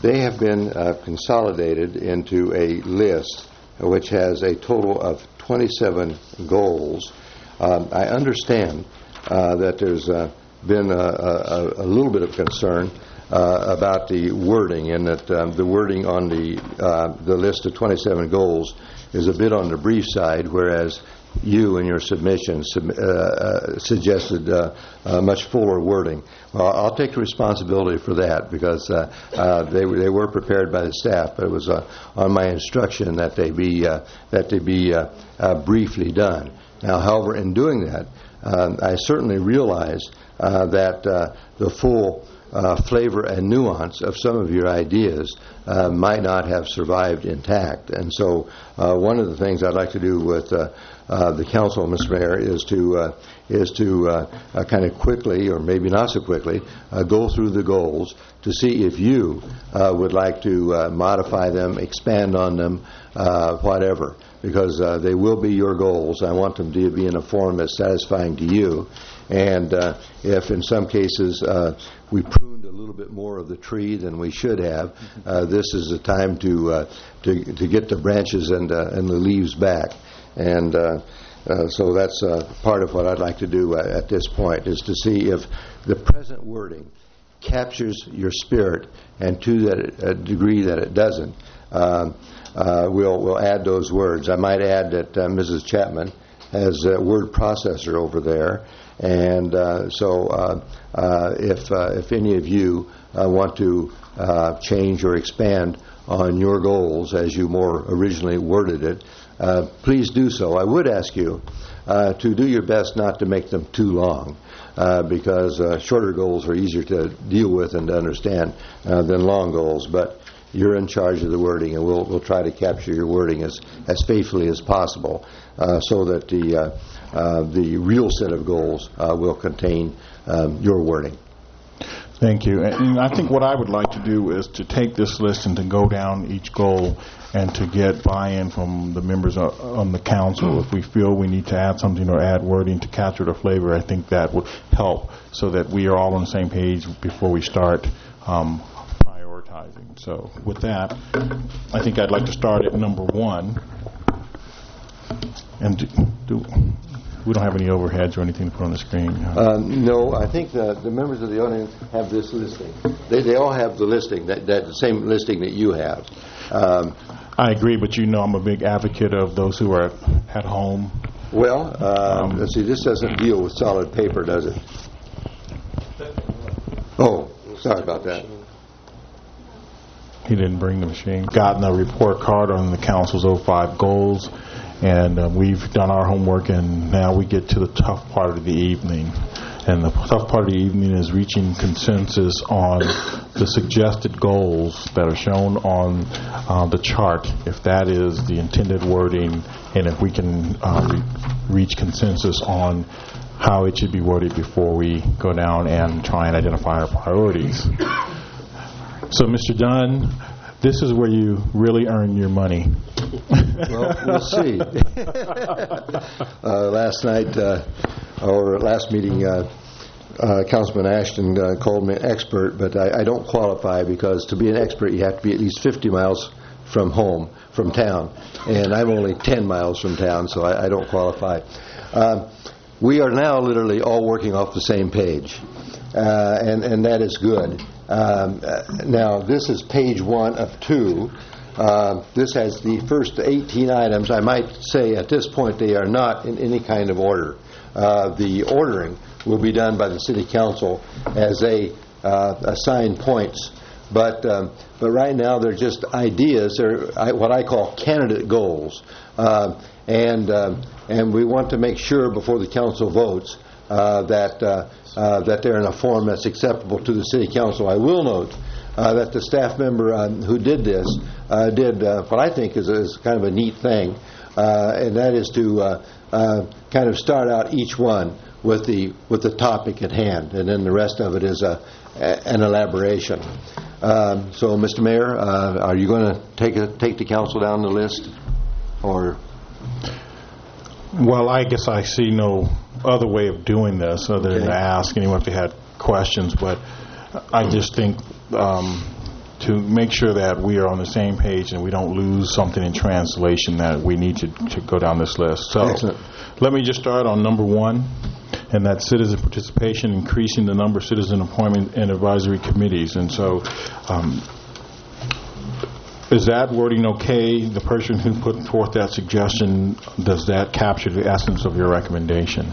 they have been uh, consolidated into a list which has a total of twenty-seven goals. Um, I understand uh, that there's uh, been a, a, a little bit of concern uh, about the wording, and that um, the wording on the uh, the list of twenty-seven goals is a bit on the brief side, whereas you in your submission sub, uh, uh, suggested uh, uh, much fuller wording. Well, I'll take the responsibility for that, because uh, uh, they were they were prepared by the staff, but it was uh, on my instruction that they be uh, that they be uh, uh, briefly done. Now, however, in doing that, uh, I certainly realize uh, that uh, the full uh, flavor and nuance of some of your ideas uh, might not have survived intact, and so uh, one of the things I'd like to do with uh, Uh, the council, Mister Mayor, is to uh, is to uh, uh, kind of quickly, or maybe not so quickly, uh, go through the goals to see if you uh, would like to uh, modify them, expand on them, uh, whatever, because uh, they will be your goals. I want them to be in a form that's satisfying to you, and uh, if in some cases uh, we pruned a little bit more of the tree than we should have, uh, this is the time to uh, to to get the branches and uh, and the leaves back. And uh, uh, so that's uh, part of what I'd like to do uh, at this point, is to see if the present wording captures your spirit, and to that a degree that it doesn't, uh, uh, we'll we'll add those words. I might add that uh, Missus Chapman has a word processor over there, and uh, so uh, uh, if uh, if any of you uh, want to uh, change or expand on your goals as you more originally worded it, Uh, please do so. I would ask you uh, to do your best not to make them too long, uh, because uh, shorter goals are easier to deal with and to understand uh, than long goals. But you're in charge of the wording, and we'll we'll try to capture your wording as, as faithfully as possible, uh, so that the uh, uh, the real set of goals uh, will contain um, your wording. Thank you. And I think what I would like to do is to take this list and to go down each goal and to get buy-in from the members on the council. If we feel we need to add something or add wording to capture the flavor, I think that would help, so that we are all on the same page before we start um, prioritizing. So with that, I think I'd like to start at number one. And do, do we don't have any overheads or anything to put on the screen. Uh, no, I think the, the members of the audience have this listing. They they all have the listing, that, that the same listing that you have. Um, I agree, but you know I'm a big advocate of those who are at home. Well, um, um, let's see, this doesn't deal with solid paper, does it? Oh, sorry about that. He didn't bring the machine. Gotten a report card on the council's oh five goals, and uh, we've done our homework, and now we get to the tough part of the evening. And the tough part of the evening is reaching consensus on the suggested goals that are shown on uh, the chart, if that is the intended wording, and if we can uh, re- reach consensus on how it should be worded before we go down and try and identify our priorities. So, Mister Dunn, this is where you really earn your money. Well, we'll see. uh, last night, uh, or last meeting, uh, uh, Councilman Ashton uh, called me an expert, but I, I don't qualify, because to be an expert you have to be at least fifty miles from home, from town, and I'm only ten miles from town, so I, I don't qualify. Uh, we are now literally all working off the same page, uh, and, and that is good. Um, now, this is page one of two. Uh, this has the first eighteen items. I might say at this point they are not in any kind of order. Uh, the ordering will be done by the City Council as they uh, assign points. But um, but right now they're just ideas. They're what I call candidate goals, uh, and uh, and we want to make sure before the council votes uh, that uh, uh, that they're in a form that's acceptable to the City Council. I will note uh, that the staff member um, who did this uh, did uh, what I think is, is kind of a neat thing, uh, and that is to uh, uh, kind of start out each one with the with the topic at hand, and then the rest of it is a, a an elaboration. Um, so, Mister Mayor, uh, are you going to take a, take the council down the list, or? Well, I guess I see no other way of doing this other okay. than to ask anyone if they had questions. But I just think um, to make sure that we are on the same page and we don't lose something in translation that we need to, to go down this list. So Excellent. Let me just start on number one, and that's citizen participation, increasing the number of citizen appointment and advisory committees. And so um, is that wording okay? The person who put forth that suggestion, does that capture the essence of your recommendation?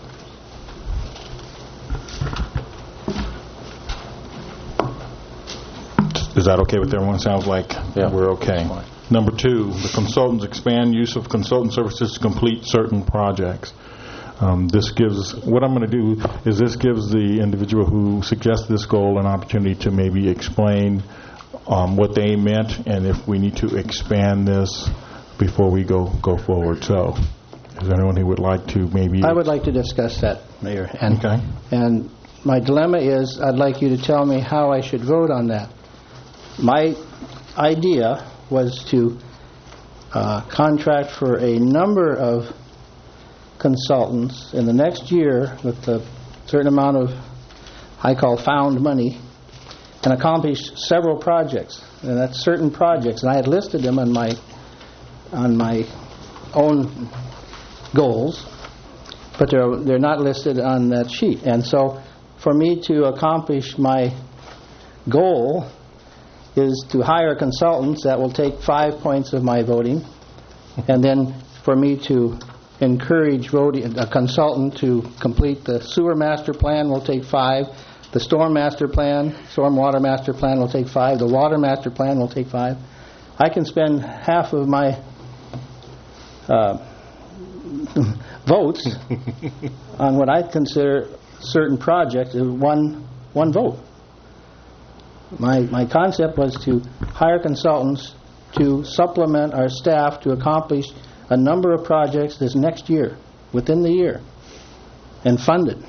Is that okay with everyone? Sounds like yeah. we're okay. Number two, the consultants expand use of consultant services to complete certain projects. Um, this gives, what I'm going to do is this gives the individual who suggests this goal an opportunity to maybe explain um, what they meant and if we need to expand this before we go, go forward. So is there anyone who would like to maybe... I would like to discuss that, Mayor. And, okay. And my dilemma is I'd like you to tell me how I should vote on that. My idea was to uh, contract for a number of consultants in the next year with a certain amount of, I call found money, and accomplish several projects. And that's certain projects. And I had listed them on my on my own goals, but they're they're not listed on that sheet. And so, for me to accomplish my goal is to hire consultants that will take five points of my voting, and then for me to encourage voting, a consultant to complete the sewer master plan will take five, the storm master plan, storm water master plan will take five, the water master plan will take five. I can spend half of my uh, votes on what I consider certain projects in one one vote. My my concept was to hire consultants to supplement our staff to accomplish a number of projects this next year, within the year, and fund it.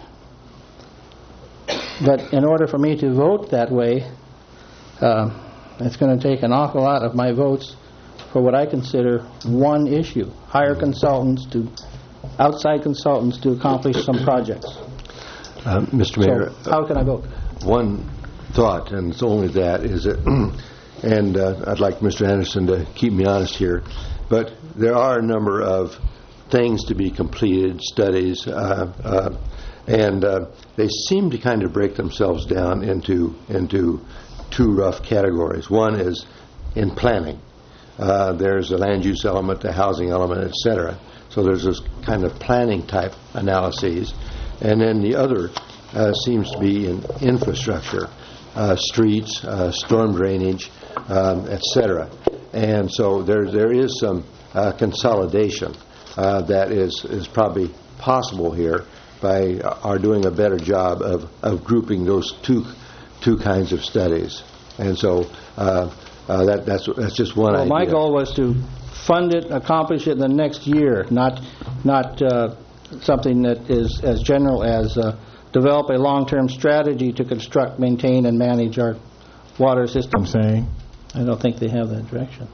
But in order for me to vote that way, uh, it's going to take an awful lot of my votes for what I consider one issue. Hire consultants to, outside consultants to accomplish some projects. Uh, Mister Mayor. So how can I vote? One thought, and it's only that, is that, and uh, I'd like Mister Anderson to keep me honest here, but there are a number of things to be completed, studies, uh, uh, and uh, they seem to kind of break themselves down into into two rough categories. One is in planning. Uh, there's a land use element, a housing element, et cetera. So there's this kind of planning type analyses. And then the other uh, seems to be in infrastructure, uh, streets, uh, storm drainage, um, et cetera. And so there there is some uh, consolidation uh, that is, is probably possible here by our doing a better job of, of grouping those two two kinds of studies. And so uh, uh, that that's that's just one well, idea. My goal was to fund it, accomplish it in the next year, not not uh, something that is as general as uh, develop a long-term strategy to construct, maintain, and manage our water system. I'm saying? I don't think they have that direction.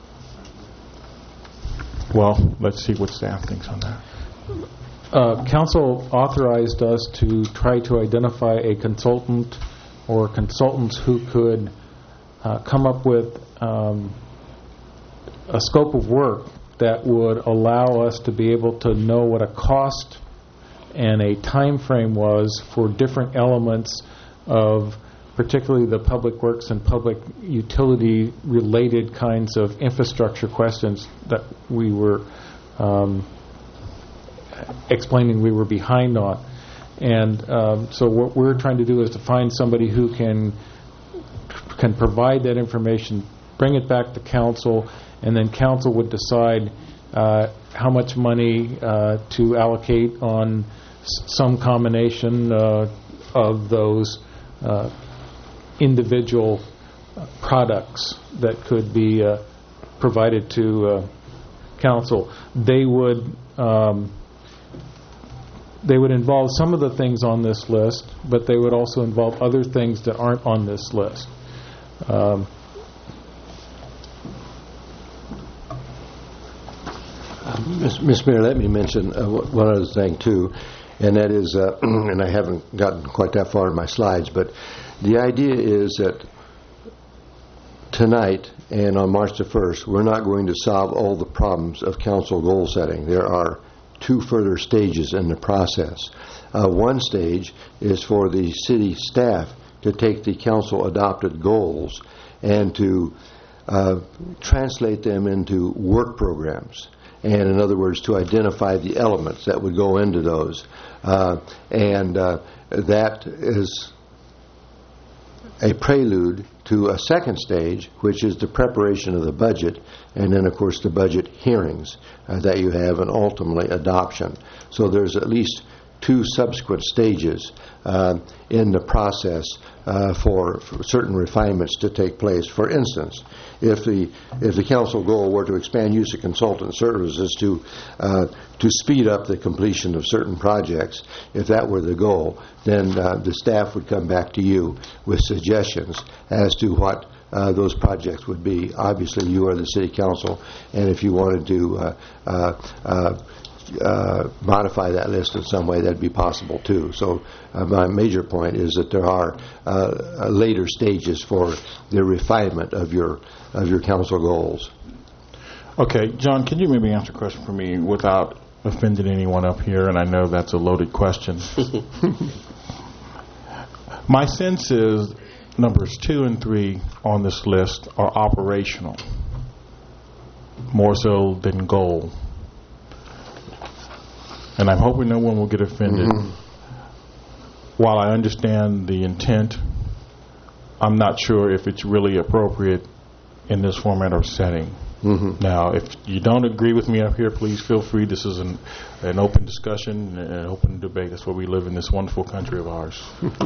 Well, let's see what staff thinks on that. Uh, council authorized us to try to identify a consultant or consultants who could uh, come up with um, a scope of work that would allow us to be able to know what a cost and a time frame was for different elements of particularly the public works and public utility related kinds of infrastructure questions that we were um, explaining we were behind on. And um, so what we're trying to do is to find somebody who can can provide that information, bring it back to council, and then council would decide uh, how much money uh, to allocate on s- some combination uh, of those uh, individual uh, products that could be uh, provided to uh, council. They would um, they would involve some of the things on this list, but they would also involve other things that aren't on this list. Um, Miz Mayor, let me mention uh, one other thing too, and that is, uh, and I haven't gotten quite that far in my slides, but the idea is that tonight and on March the first, we're not going to solve all the problems of council goal setting. There are two further stages in the process. Uh, one stage is for the city staff to take the council-adopted goals and to uh, translate them into work programs. And in other words, to identify the elements that would go into those. Uh, and uh, that is a prelude to a second stage, which is the preparation of the budget, and then, of course, the budget hearings uh, that you have, and ultimately adoption. So there's at least two subsequent stages uh, in the process uh, for, for certain refinements to take place. For instance, if the if the council goal were to expand use of consultant services to uh, to speed up the completion of certain projects, if that were the goal, then uh, the staff would come back to you with suggestions as to what uh, those projects would be. Obviously, you are the city council, and if you wanted to uh, uh, uh, Uh, modify that list in some way, that'd be possible too. So uh, my major point is that there are uh, later stages for the refinement of your of your council goals. Okay, John, can you maybe answer a question for me without offending anyone up here? And I know that's a loaded question. My sense is numbers two and three on this list are operational, more so than goal. And I'm hoping no one will get offended. Mm-hmm. While I understand the intent, I'm not sure if it's really appropriate in this format or setting. Mm-hmm. Now, if you don't agree with me up here, please feel free. This is an, an open discussion, an open debate. That's where we live in this wonderful country of ours.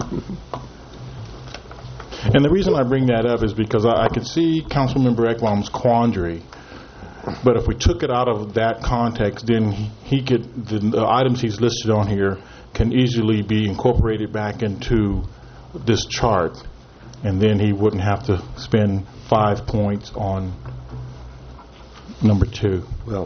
And the reason I bring that up is because I, I can see Councilmember Ekblom's quandary. But if we took it out of that context, then he, he could, the, the items he's listed on here can easily be incorporated back into this chart, and then he wouldn't have to spend five points on number two. Well,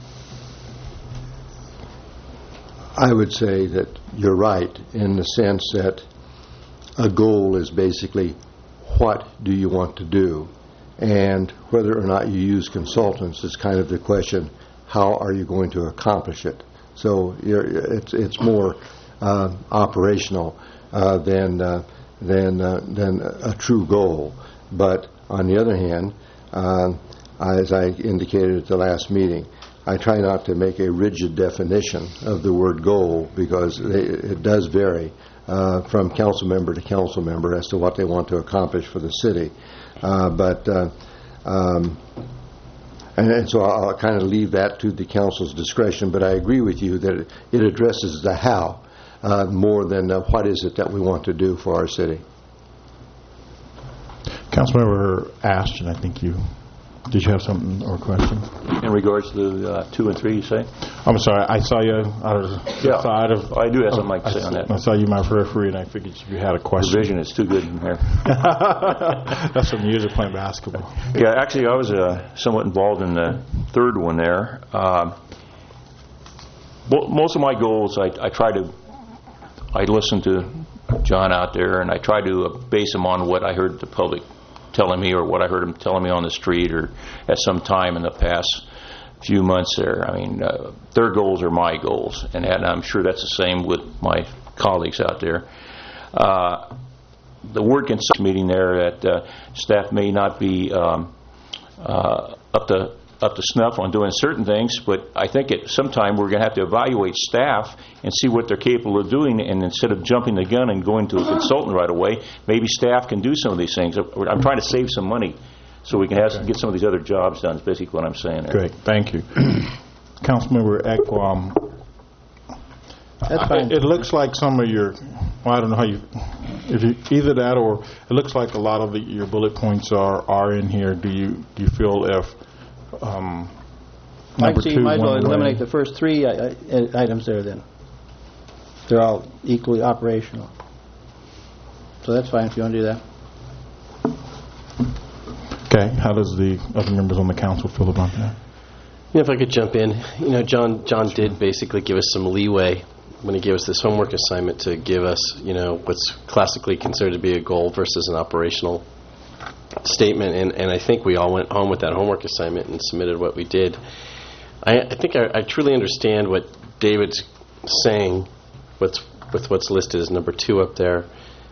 I would say that you're right in the sense that a goal is basically what do you want to do? And whether or not you use consultants is kind of the question, how are you going to accomplish it? So you're, it's it's more uh, operational uh, than, uh, than, uh, than a true goal. But on the other hand, uh, as I indicated at the last meeting, I try not to make a rigid definition of the word goal because they, it does vary uh, from council member to council member as to what they want to accomplish for the city. Uh, but uh, um, and, and so I'll, I'll kind of leave that to the council's discretion. But I agree with you that it, it addresses the how uh, more than uh, what is it that we want to do for our city. Councilmember Ashton, I think you did you have something or a question in regards to the uh, two and three? You say? I'm sorry, I saw you out of the yeah. side of. I do have something oh, like to say I, on that. I saw you my referee, and I figured you had a question. The vision is too good in here. That's from years of playing basketball. Yeah, actually, I was uh, somewhat involved in the third one there. Uh, most of my goals, I, I try to. I listen to John out there, and I try to base them on what I heard the public telling me, or what I heard him telling me on the street, or at some time in the past few months there. I mean, uh, their goals are my goals, and, and I'm sure that's the same with my colleagues out there. Uh, the word consent meeting there that uh, staff may not be um, uh, up to up to snuff on doing certain things, but I think at some time we're going to have to evaluate staff and see what they're capable of doing, and instead of jumping the gun and going to a consultant right away, maybe staff can do some of these things. I'm trying to save some money so we can have okay. get some of these other jobs done, is basically what I'm saying there. Great, thank you. Councilmember Ekblom, That's fine. It, it looks like some of your, well, I don't know how you, if you, either that or it looks like a lot of the, your bullet points are, are in here. Do you, do you feel if Um, I'd say you might as well away. eliminate the first three uh, uh, items there then. They're all equally operational. So that's fine if you want to do that. Okay. How does the other members on the council feel about that? Yeah, if I could jump in. You know, John John did basically give us some leeway when he gave us this homework assignment to give us, you know, what's classically considered to be a goal versus an operational statement, and, and I think we all went home with that homework assignment and submitted what we did. I, I think I, I truly understand what David's saying what's, with what's listed as number two up there.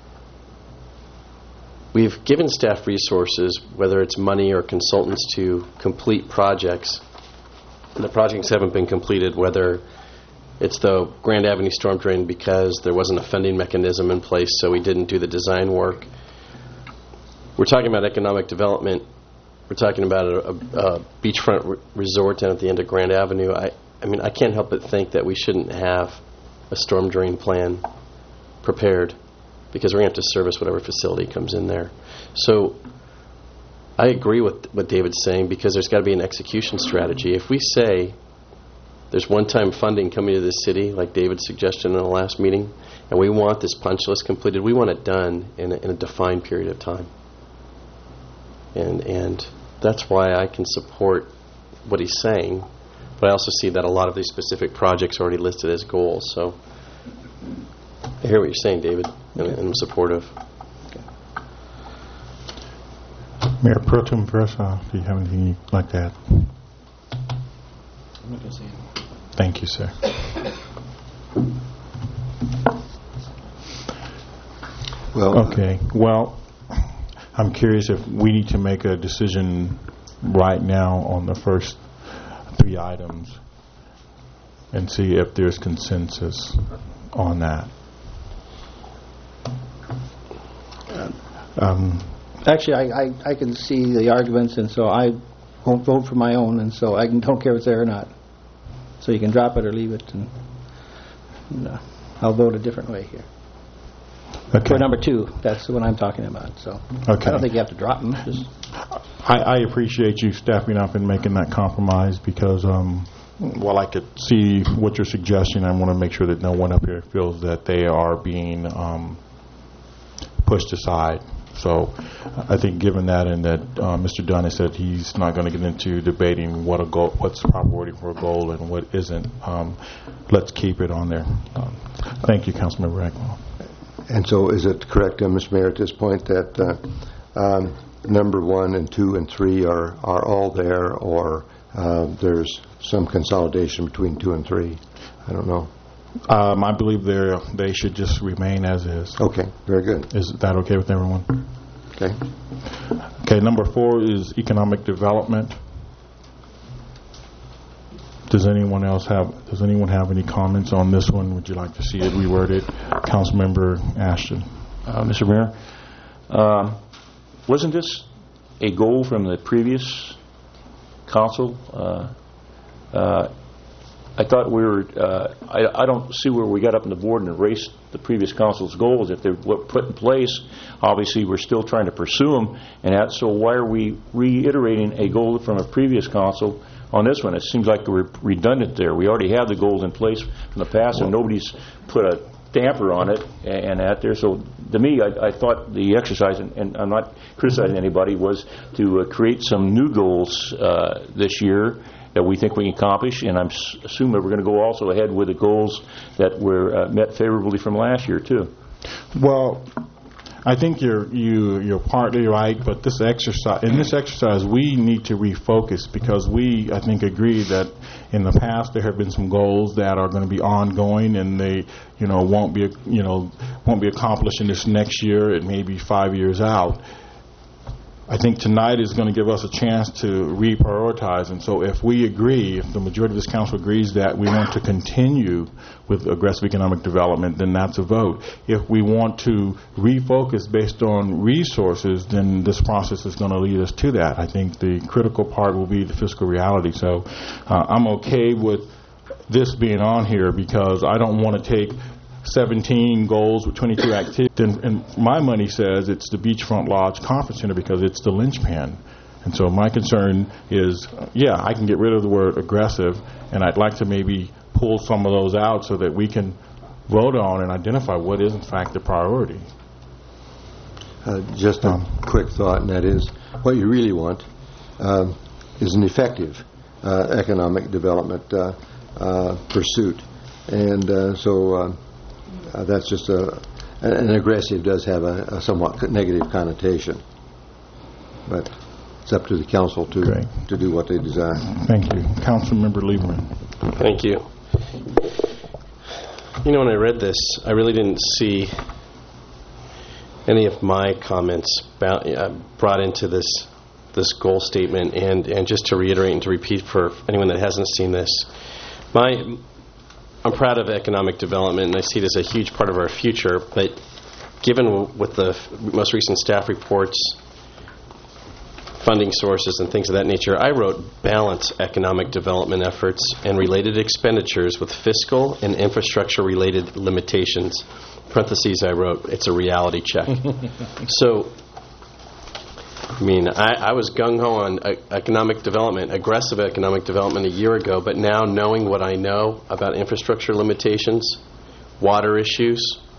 We've given staff resources, whether it's money or consultants, to complete projects. And the projects haven't been completed, whether it's the Grand Avenue storm drain because there wasn't a funding mechanism in place, so we didn't do the design work. We're talking about economic development. We're talking about a, a, a beachfront re- resort down at the end of Grand Avenue. I, I mean, I can't help but think that we shouldn't have a storm drain plan prepared, because we're going to have to service whatever facility comes in there. So I agree with what David's saying, because there's got to be an execution strategy. If we say there's one-time funding coming to the city, like David's suggestion in the last meeting, and we want this punch list completed, we want it done in a, in a defined period of time. And and that's why I can support what he's saying, but I also see that a lot of these specific projects are already listed as goals. So I hear what you're saying, David, and, and I'm supportive. Mayor Pro Tem Versa, do you have anything you'd like to add? I'm not going to say anything. Thank you, sir. Well, okay. Well, I'm curious if we need to make a decision right now on the first three items and see if there's consensus on that. Um, Actually, I, I, I can see the arguments, and so I won't vote for my own, and so I can, don't care if it's there or not. So you can drop it or leave it, and, and uh, I'll vote a different way here. Okay. For number two, that's the one I'm talking about. So okay. I don't think you have to drop them. Just I, I appreciate you stepping up and making that compromise, because um, while I could see what you're suggesting, I want to make sure that no one up here feels that they are being um, pushed aside. So I think given that, and that uh, Mister Dunn has said he's not going to get into debating what a goal, what's the proper wording for a goal and what isn't, um, let's keep it on there. Um, thank you, Councilmember Agwell. And so is it correct, uh, Mister Mayor, at this point that uh, um, number one and two and three are, are all there, or uh, there's some consolidation between two and three? I don't know. Um, I believe they they should just remain as is. Okay, very good. Is that okay with everyone? Okay. Okay, number four is economic development. Does anyone else have, does anyone have any comments on this one? Would you like to see it reworded? Councilmember Ashton. Uh, Mister Mayor, uh, wasn't this a goal from the previous council? Uh, uh, I thought we were, uh, I, I don't see where we got up on the board and erased the previous council's goals. If they were put in place, obviously we're still trying to pursue them. And that, so why are we reiterating a goal from a previous council on this one? It seems like we're redundant there. We already have the goals in place from the past, and nobody's put a damper on it and, and that there. So to me, I, I thought the exercise, and, and I'm not criticizing anybody, was to uh, create some new goals uh, this year that we think we can accomplish, and I'm s- assuming we're going to go also ahead with the goals that were uh, met favorably from last year too. Well, I think you're you you're partly right, but this exercise in this exercise we need to refocus, because we I think agree that in the past there have been some goals that are going to be ongoing, and they you know won't be you know won't be accomplished in this next year. It may be five years out. I think tonight is going to give us a chance to reprioritize, and so if we agree, if the majority of this council agrees that we want to continue with aggressive economic development, then that's a vote. If we want to refocus based on resources, then this process is going to lead us to that. I think the critical part will be the fiscal reality. So uh, I'm okay with this being on here, because I don't want to take seventeen goals with twenty-two activities. And, and my money says it's the Beachfront Lodge Conference Center, because it's the linchpin. And so my concern is, yeah, I can get rid of the word aggressive, and I'd like to maybe pull some of those out so that we can vote on and identify what is in fact the priority. Uh, just a um, quick thought, and that is, what you really want um, is an effective uh, economic development uh, uh, pursuit. And uh, so uh, uh, that's just a, an aggressive does have a, a somewhat negative connotation. but it's up to the council to Okay. to do what they desire. Thank you. Councilmember Lieberman. Thank you. You know, when I read this, I really didn't see any of my comments about, uh, brought into this this goal statement. And, and just to reiterate and to repeat for anyone that hasn't seen this, my I'm proud of economic development, and I see it as a huge part of our future. But given w- with the f- most recent staff reports, funding sources and things of that nature, I wrote balance economic development efforts and related expenditures with fiscal and infrastructure-related limitations. Parentheses, I wrote, it's a reality check. So, I mean, I, I was gung-ho on uh, economic development, aggressive economic development a year ago, but now knowing what I know about infrastructure limitations, water issues,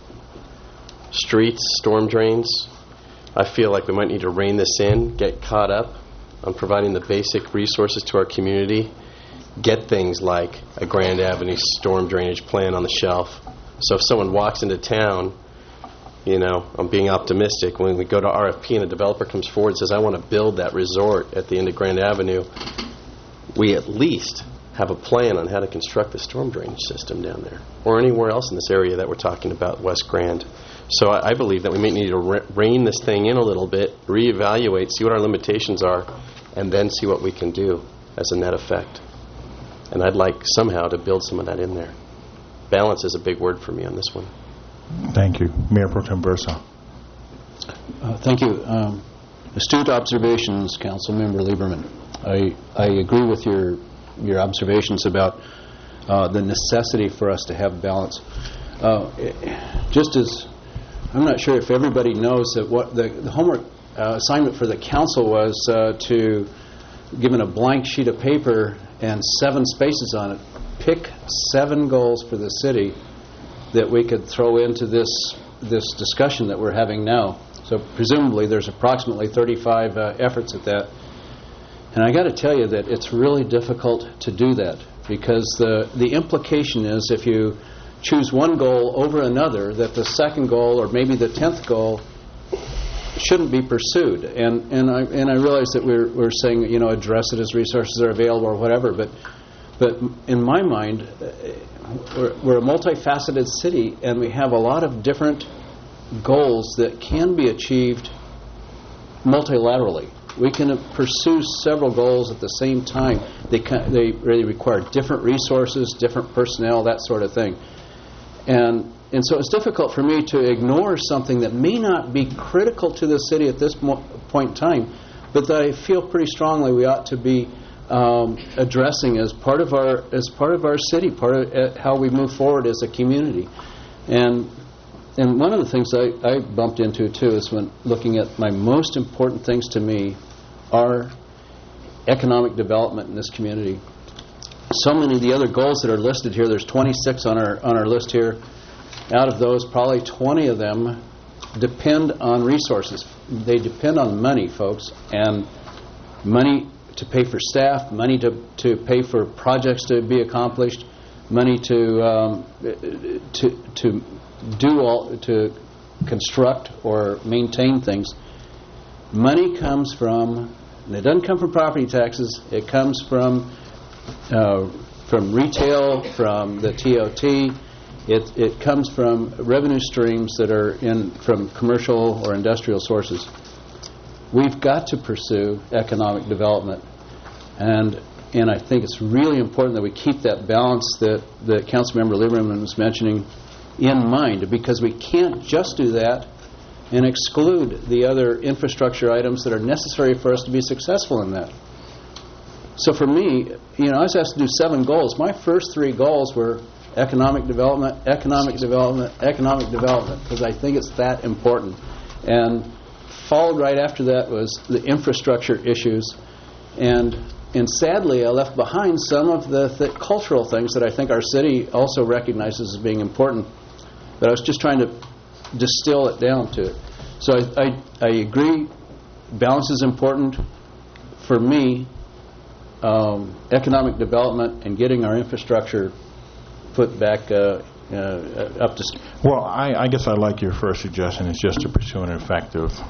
streets, storm drains, I feel like we might need to rein this in, get caught up on providing the basic resources to our community, get things like a Grand Avenue storm drainage plan on the shelf. So if someone walks into town, you know, I'm being optimistic, when we go to R F P and a developer comes forward and says, I want to build that resort at the end of Grand Avenue, we at least have a plan on how to construct the storm drainage system down there, or anywhere else in this area that we're talking about, West Grand. So I, I believe that we may need to re- rein this thing in a little bit, reevaluate, see what our limitations are, and then see what we can do as a net effect. And I'd like somehow to build some of that in there. Balance is a big word for me on this one. Thank you. Mayor Pro Tem Versa. Uh, thank you. Um, astute observations, Councilmember Lieberman. I I agree with your your observations about uh, the necessity for us to have balance. Uh, just as I'm not sure if everybody knows that what the, the homework uh, assignment for the council was uh, to, given a blank sheet of paper and seven spaces on it, pick seven goals for the city that we could throw into this this discussion that we're having now. So presumably there's approximately thirty-five uh, efforts at that. And I got to tell you that it's really difficult to do that, because the the implication is if you choose one goal over another, that the second goal or maybe the tenth goal shouldn't be pursued. And and I and I realize that we're we're saying, you know, address it as resources are available or whatever, but but in my mind, we're, we're a multifaceted city, and we have a lot of different goals that can be achieved multilaterally. We can pursue several goals at the same time. They can, they really require different resources, different personnel, that sort of thing. And and so it's difficult for me to ignore something that may not be critical to the city at this mo- point in time, but that I feel pretty strongly we ought to be um, addressing as part of our as part of our city, part of uh, how we move forward as a community. And and one of the things I, I bumped into too is when looking at my most important things to me are economic development in this community. So many of the other goals that are listed here, there's twenty-six on our on our list here. Out of those, probably twenty of them depend on resources. They depend on money, folks, and money to pay for staff, money to, to pay for projects to be accomplished, money to um, to to do all to construct or maintain things. Money comes from, and it doesn't come from property taxes. It comes from uh, from retail, from the T O T. It it comes from revenue streams that are in from commercial or industrial sources. We've got to pursue economic development, and and I think it's really important that we keep that balance that that Councilmember Lieberman was mentioning in mind, because we can't just do that and exclude the other infrastructure items that are necessary for us to be successful in that. So for me, you know, I was asked to do seven goals. My first three goals were economic development, economic development, economic development, because I think it's that important. And followed right after that was the infrastructure issues. And and sadly, I left behind some of the th- cultural things that I think our city also recognizes as being important. But I was just trying to distill it down to it. So I, I, I agree, balance is important. For me, um, economic development and getting our infrastructure put back uh, uh, up to... Well, I, I guess I like your first suggestion is just to pursue an effective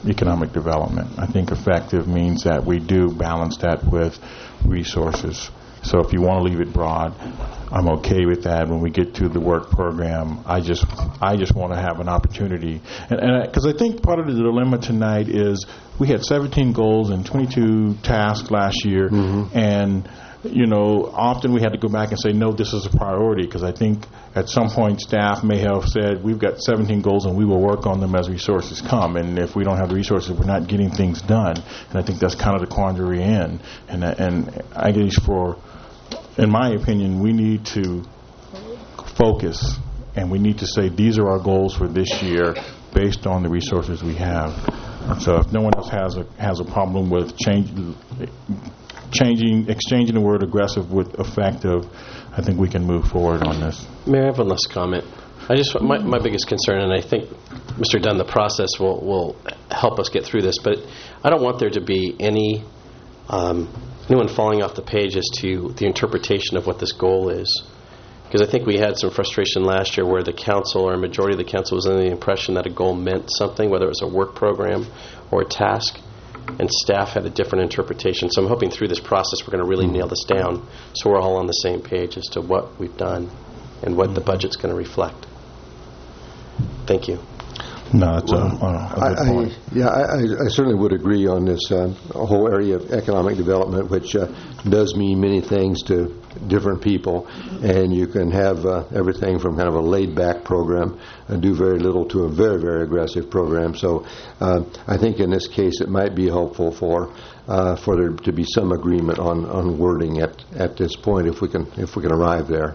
economic development. I think effective means that we do balance that with resources. So if you want to leave it broad, I'm okay with that. When we get to the work program, I just I just want to have an opportunity. And because I, I think part of the dilemma tonight is we had seventeen goals and twenty-two tasks last year, mm-hmm. and you know, often we had to go back and say, no, this is a priority, because I think at some point staff may have said, we've got seventeen goals and we will work on them as resources come. And if we don't have the resources, we're not getting things done. And I think that's kind of the quandary we're in. And, and I guess for, in my opinion, we need to focus and we need to say, these are our goals for this year based on the resources we have. And so if no one else has a, has a problem with change, changing, exchanging the word aggressive with effective, I think we can move forward on this. Mayor, I have one last comment. I just my, my biggest concern, and I think Mister Dunn, the process will, will help us get through this, but I don't want there to be any um, anyone falling off the page as to the interpretation of what this goal is. Because I think we had some frustration last year where the council, or a majority of the council, was under the impression that a goal meant something, whether it was a work program or a task, and staff had a different interpretation. So I'm hoping through this process we're going to really nail this down so we're all on the same page as to what we've done and what the budget's going to reflect. Thank you. No, it's well, a, a good I, point. I, yeah, I, I certainly would agree on this uh, whole area of economic development, which uh, does mean many things to different people, and you can have uh, everything from kind of a laid-back program and do very little to a very, very aggressive program. So uh, I think in this case it might be helpful for uh, for there to be some agreement on, on wording at, at this point, if we can if we can arrive there.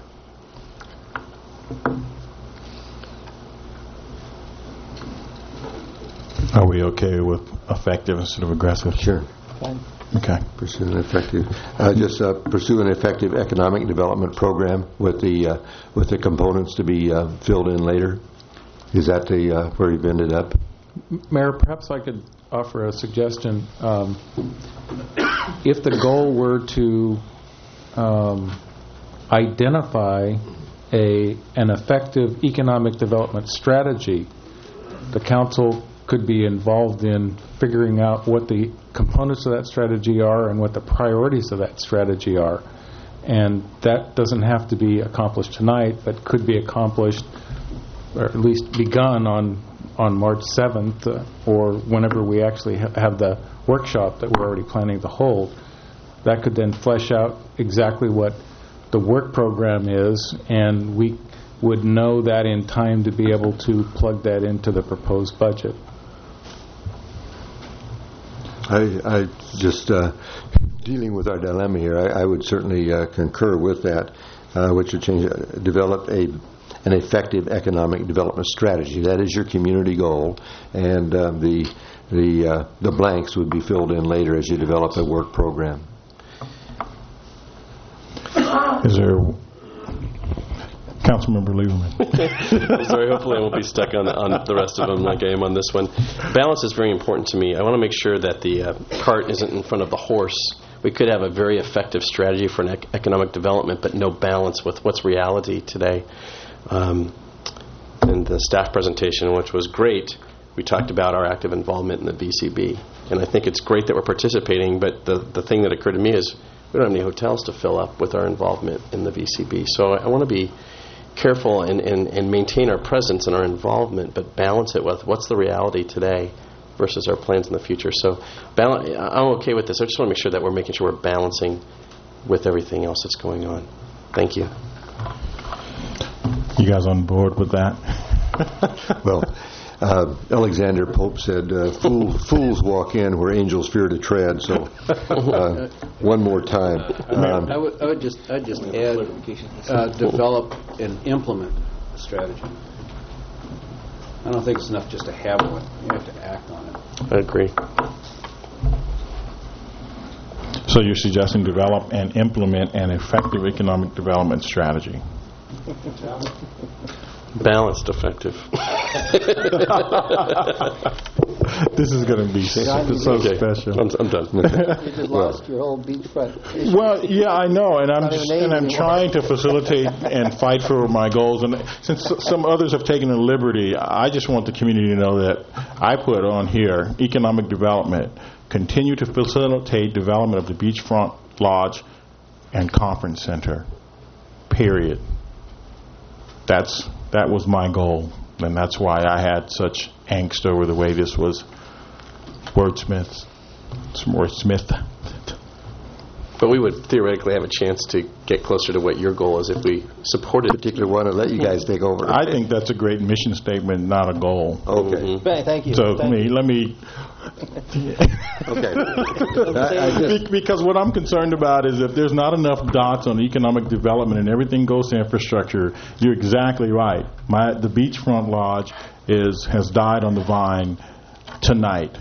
Are we okay with effective instead of aggressive? Sure. Fine. Okay. Pursue an effective, uh, just uh, pursue an effective economic development program with the uh, with the components to be uh, filled in later. Is that the uh, where you've ended up? Mayor, perhaps I could offer a suggestion. Um, if the goal were to um, identify a an effective economic development strategy, the council could be involved in figuring out what the components of that strategy are and what the priorities of that strategy are. And that doesn't have to be accomplished tonight, but could be accomplished, or at least begun on on March seventh, uh, or whenever we actually ha- have the workshop that we're already planning to hold. That could then flesh out exactly what the work program is, and we would know that in time to be able to plug that into the proposed budget. I, I just uh, dealing with our dilemma here. I, I would certainly uh, concur with that, uh, which would change. Uh, develop a an effective economic development strategy. That is your community goal, and uh, the the uh, the blanks would be filled in later as you develop a work program. Is there? Councilmember Lieberman. Sorry, hopefully I won't be stuck on, on the rest of them like I am on this one. Balance is very important to me. I want to make sure that the uh, cart isn't in front of the horse. We could have a very effective strategy for an ec- economic development, but no balance with what's reality today. Um, in the staff presentation, which was great, we talked about our active involvement in the V C B. And I think it's great that we're participating, but the, the thing that occurred to me is we don't have any hotels to fill up with our involvement in the V C B. So I, I want to be careful and, and, and maintain our presence and our involvement, but balance it with what's the reality today versus our plans in the future. So balance, I'm okay with this. I just want to make sure that we're making sure we're balancing with everything else that's going on. Thank you. You guys on board with that? Well, uh, Alexander Pope said, uh, Fool, fools walk in where angels fear to tread. So uh, one more time. Um, I would, I would just I'd just add, uh, develop and implement a strategy. I don't think it's enough just to have one. You have to act on it. I agree. So you're suggesting develop and implement an effective economic development strategy. Balanced, effective. This is going to be so, so Okay. special. I'm, I'm done. You just lost your whole beachfront. Well, yeah, I know, and I'm Not just, even and I'm anymore. trying to facilitate and fight for my goals. And since some others have taken a liberty, I just want the community to know that I put on here economic development, continue to facilitate development of the beachfront lodge and conference center. Period. That's that was my goal, and that's why I had such angst over the way this was wordsmith, wordsmith. But we would theoretically have a chance to get closer to what your goal is if we supported a particular one and let you guys take over. I think that's a great mission statement, not a goal. Okay. Bang, thank you. So Thank me, you. let me. Okay. Be- because what I'm concerned about is if there's not enough dots on economic development and everything goes to infrastructure, you're exactly right. My the beachfront lodge is has died on the vine tonight.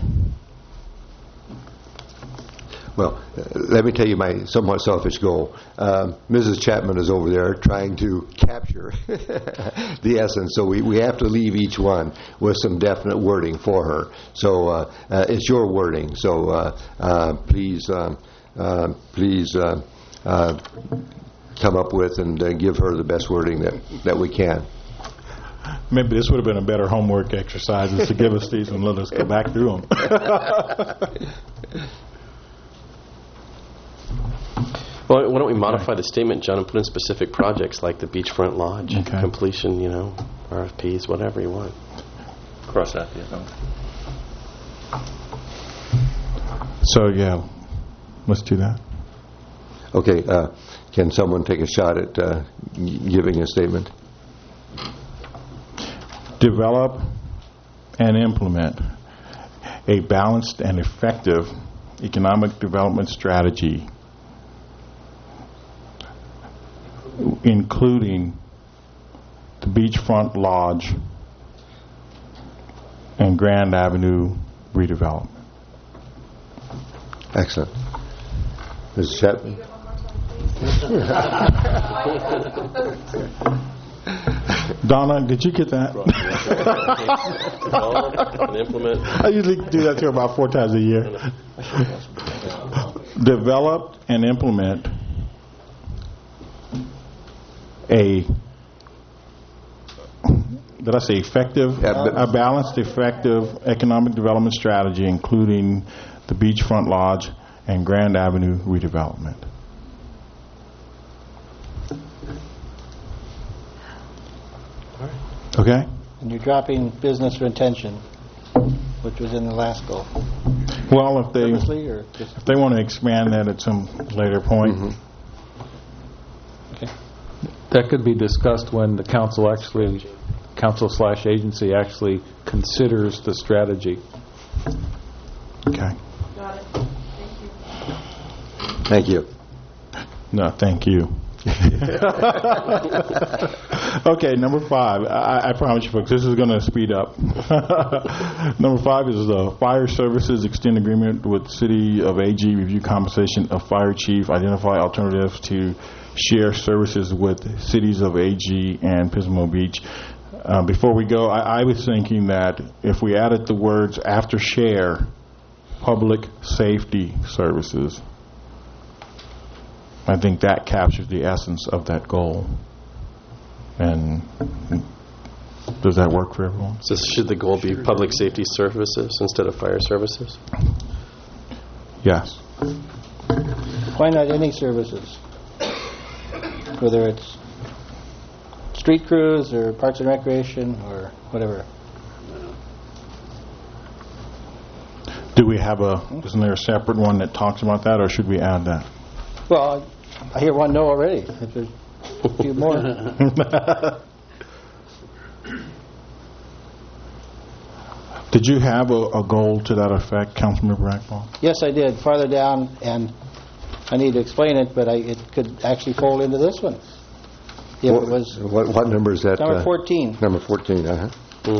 Well, uh, let me tell you my somewhat selfish goal. Um, Missus Chapman is over there trying to capture the essence, so we, we have to leave each one with some definite wording for her. So uh, uh, it's your wording. So uh, uh, please, um, uh, please uh, uh, come up with and uh, give her the best wording that, that we can. Maybe this would have been a better homework exercise is to give us these and let us go back through them. Well, why don't we modify the statement, John, and put in specific projects like the beachfront lodge, Okay. completion, you know, R F Ps, whatever you want. Cross that, yeah. So yeah, let's do that. Okay. Uh, can someone take a shot at uh, g- giving a statement? Develop and implement a balanced and effective economic development strategy, including the beachfront lodge and Grand Avenue redevelopment. Excellent. Missus Chapman? Donna, did you get that? Develop and implement. I usually do that to her about four times a year. Develop and implement a, did I say effective? Yeah, but- A balanced, effective economic development strategy, including the beachfront lodge and Grand Avenue redevelopment. Okay? And you're dropping business retention, which was in the last goal. Well, if they Purposely or just... if they want to expand that at some later point, Okay. That could be discussed when the council actually, council slash agency actually considers the strategy. okay. Got it. Thank you. Thank you. No, thank you. Okay, number five. I, I promise you, folks, this is going to speed up. Number five is the Fire Services Extend Agreement with City of A G, review compensation of fire chief, identify alternatives to share services with cities of A G and Pismo Beach. Uh, before we go, I, I was thinking that if we added the words after share, public safety services, I think that captures the essence of that goal. And does that work for everyone? So should the goal be public safety services instead of fire services? Yes. Why not any services? Whether it's street crews or parks and recreation or whatever. Do we have a, isn't there a separate one that talks about that, or should we add that? Well, I hear one no already. If there's a few more. Did you have a, a goal to that effect, Councilmember Rackball? Yes, I did. Farther down, and I need to explain it, but I, it could actually fold into this one. If what, it was what, what number is that? number uh, fourteen. Number fourteen, uh-huh. Mm.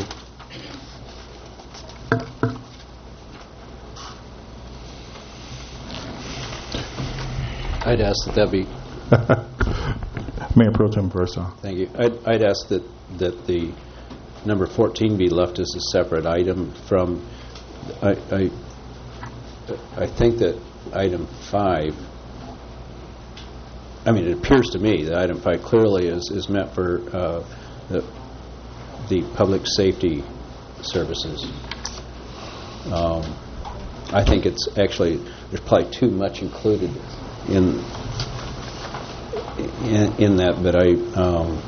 I'd ask that that be Mayor Pro Tem Versa. Thank you. I'd, I'd ask that, that the number fourteen be left as a separate item from, I, I, I think that item five, I mean, it appears to me that item five clearly is, is meant for uh, the, the public safety services. Um, I think it's actually, there's probably too much included in in, in that, but I, um,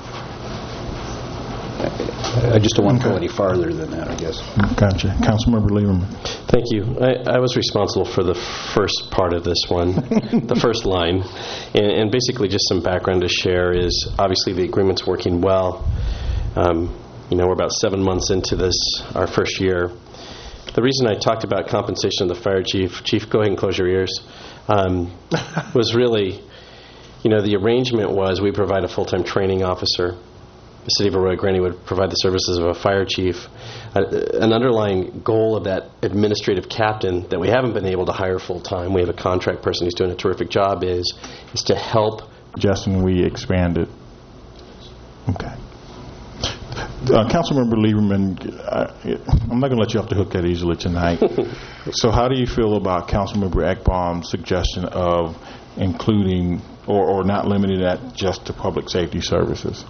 I, I just don't want to go any farther than that, I guess. Gotcha. Councilmember Lieberman. Thank you. I, I was responsible for the first part of this one, the first line. And, and basically just some background to share is obviously the agreement's working well. Um, you know, we're about seven months into this, our first year. The reason I talked about compensation of the fire chief, Chief, go ahead and close your ears, um, was really, you know, the arrangement was we provide a full-time training officer. The city of Arroyo Grande would provide the services of a fire chief. Uh, an underlying goal of that administrative captain that we haven't been able to hire full-time, we have a contract person who's doing a terrific job, is is to help. Justin, we expanded. Okay. Uh, Councilmember Lieberman, uh, I'm not going to let you off the hook that easily tonight. So how do you feel about Councilmember Ekbom's suggestion of including or, or not limiting that just to public safety services?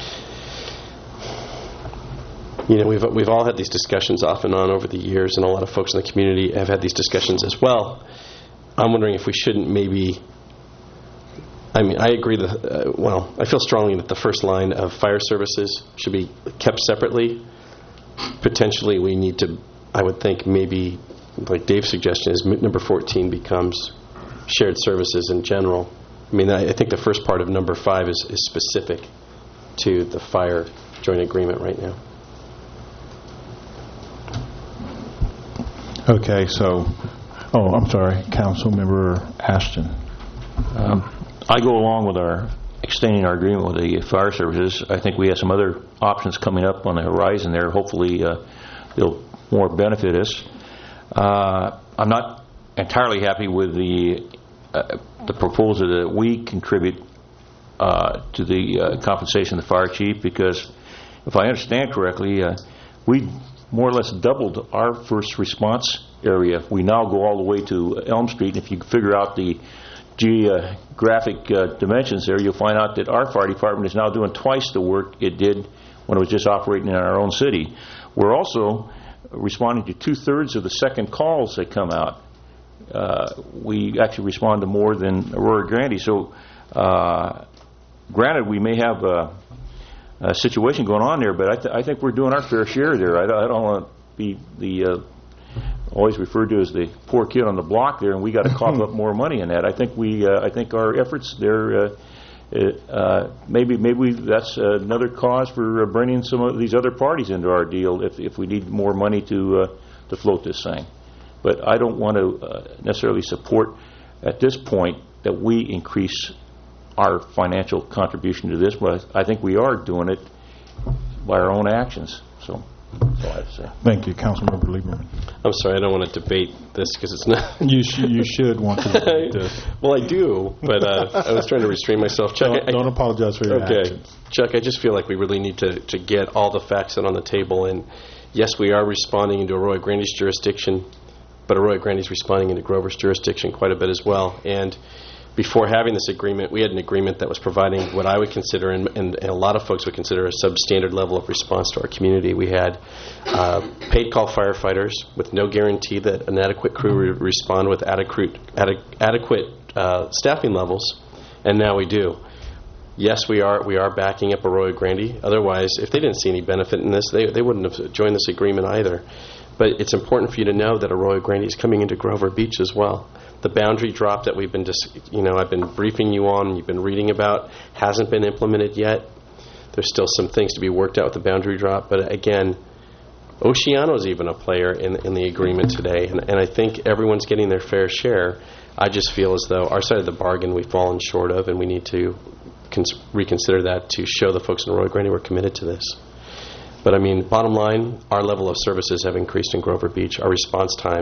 You know, we've we've all had these discussions off and on over the years, and a lot of folks in the community have had these discussions as well. I'm wondering if we shouldn't maybe, I mean, I agree that, uh, well, I feel strongly that the first line of fire services should be kept separately. Potentially we need to, I would think maybe, like Dave's suggestion is number fourteen becomes shared services in general. I mean, I, I think the first part of number five is, is specific to the fire joint agreement right now. Okay, so, oh, I'm sorry, Councilmember Ashton. Um, I go along with our extending our agreement with the fire services. I think we have some other options coming up on the horizon there. Hopefully, uh, they'll more benefit us. Uh, I'm not entirely happy with the uh, the proposal that we contribute uh, to the uh, compensation of the fire chief, because if I understand correctly, uh, we more or less doubled our first response area. We now go all the way to Elm Street, and if you figure out the geographic uh, dimensions there, you'll find out that our fire department is now doing twice the work it did when it was just operating in our own city. We're also responding to two-thirds of the second calls that come out. Uh, we actually respond to more than Aurora Grande. So, uh, granted, we may have a Uh, situation going on there, but I, th- I think we're doing our fair share there. I, I don't want to be the uh, always referred to as the poor kid on the block there, and we got to cough up more money in that. I think we, uh, I think our efforts there, uh, uh, maybe maybe that's another cause for uh, bringing some of these other parties into our deal if if we need more money to uh, to float this thing. But I don't want to uh, necessarily support at this point that we increase our financial contribution to this, but I think we are doing it by our own actions. So that's all I have to say. Thank you, Councilmember Lieberman. I'm sorry, I don't want to debate this because it's not. You sh- you should want to debate this. Well, I do, but uh, I was trying to restrain myself. Chuck, don't, I, don't apologize for your okay. actions. Chuck, I just feel like we really need to, to get all the facts out on the table. And yes, we are responding into Arroyo Grande's jurisdiction, but Arroyo Grande is responding into Grover's jurisdiction quite a bit as well. And before having this agreement, we had an agreement that was providing what I would consider, and, and, and a lot of folks would consider, a substandard level of response to our community. We had uh, paid call firefighters with no guarantee that an adequate crew would respond with adequate, adequate uh, staffing levels, and now we do. Yes, we are we are backing up Arroyo Grande. Otherwise, if they didn't see any benefit in this, they, they wouldn't have joined this agreement either. But it's important for you to know that Arroyo Grande is coming into Grover Beach as well. The boundary drop that we've been, dis- you know, I've been briefing you on, you've been reading about, hasn't been implemented yet. There's still some things to be worked out with the boundary drop. But again, Oceano's even a player in in the agreement today, and, and I think everyone's getting their fair share. I just feel as though our side of the bargain we've fallen short of, and we need to cons- reconsider that to show the folks in Arroyo Grande we're committed to this. But I mean, bottom line, our level of services have increased in Grover Beach. Our response times,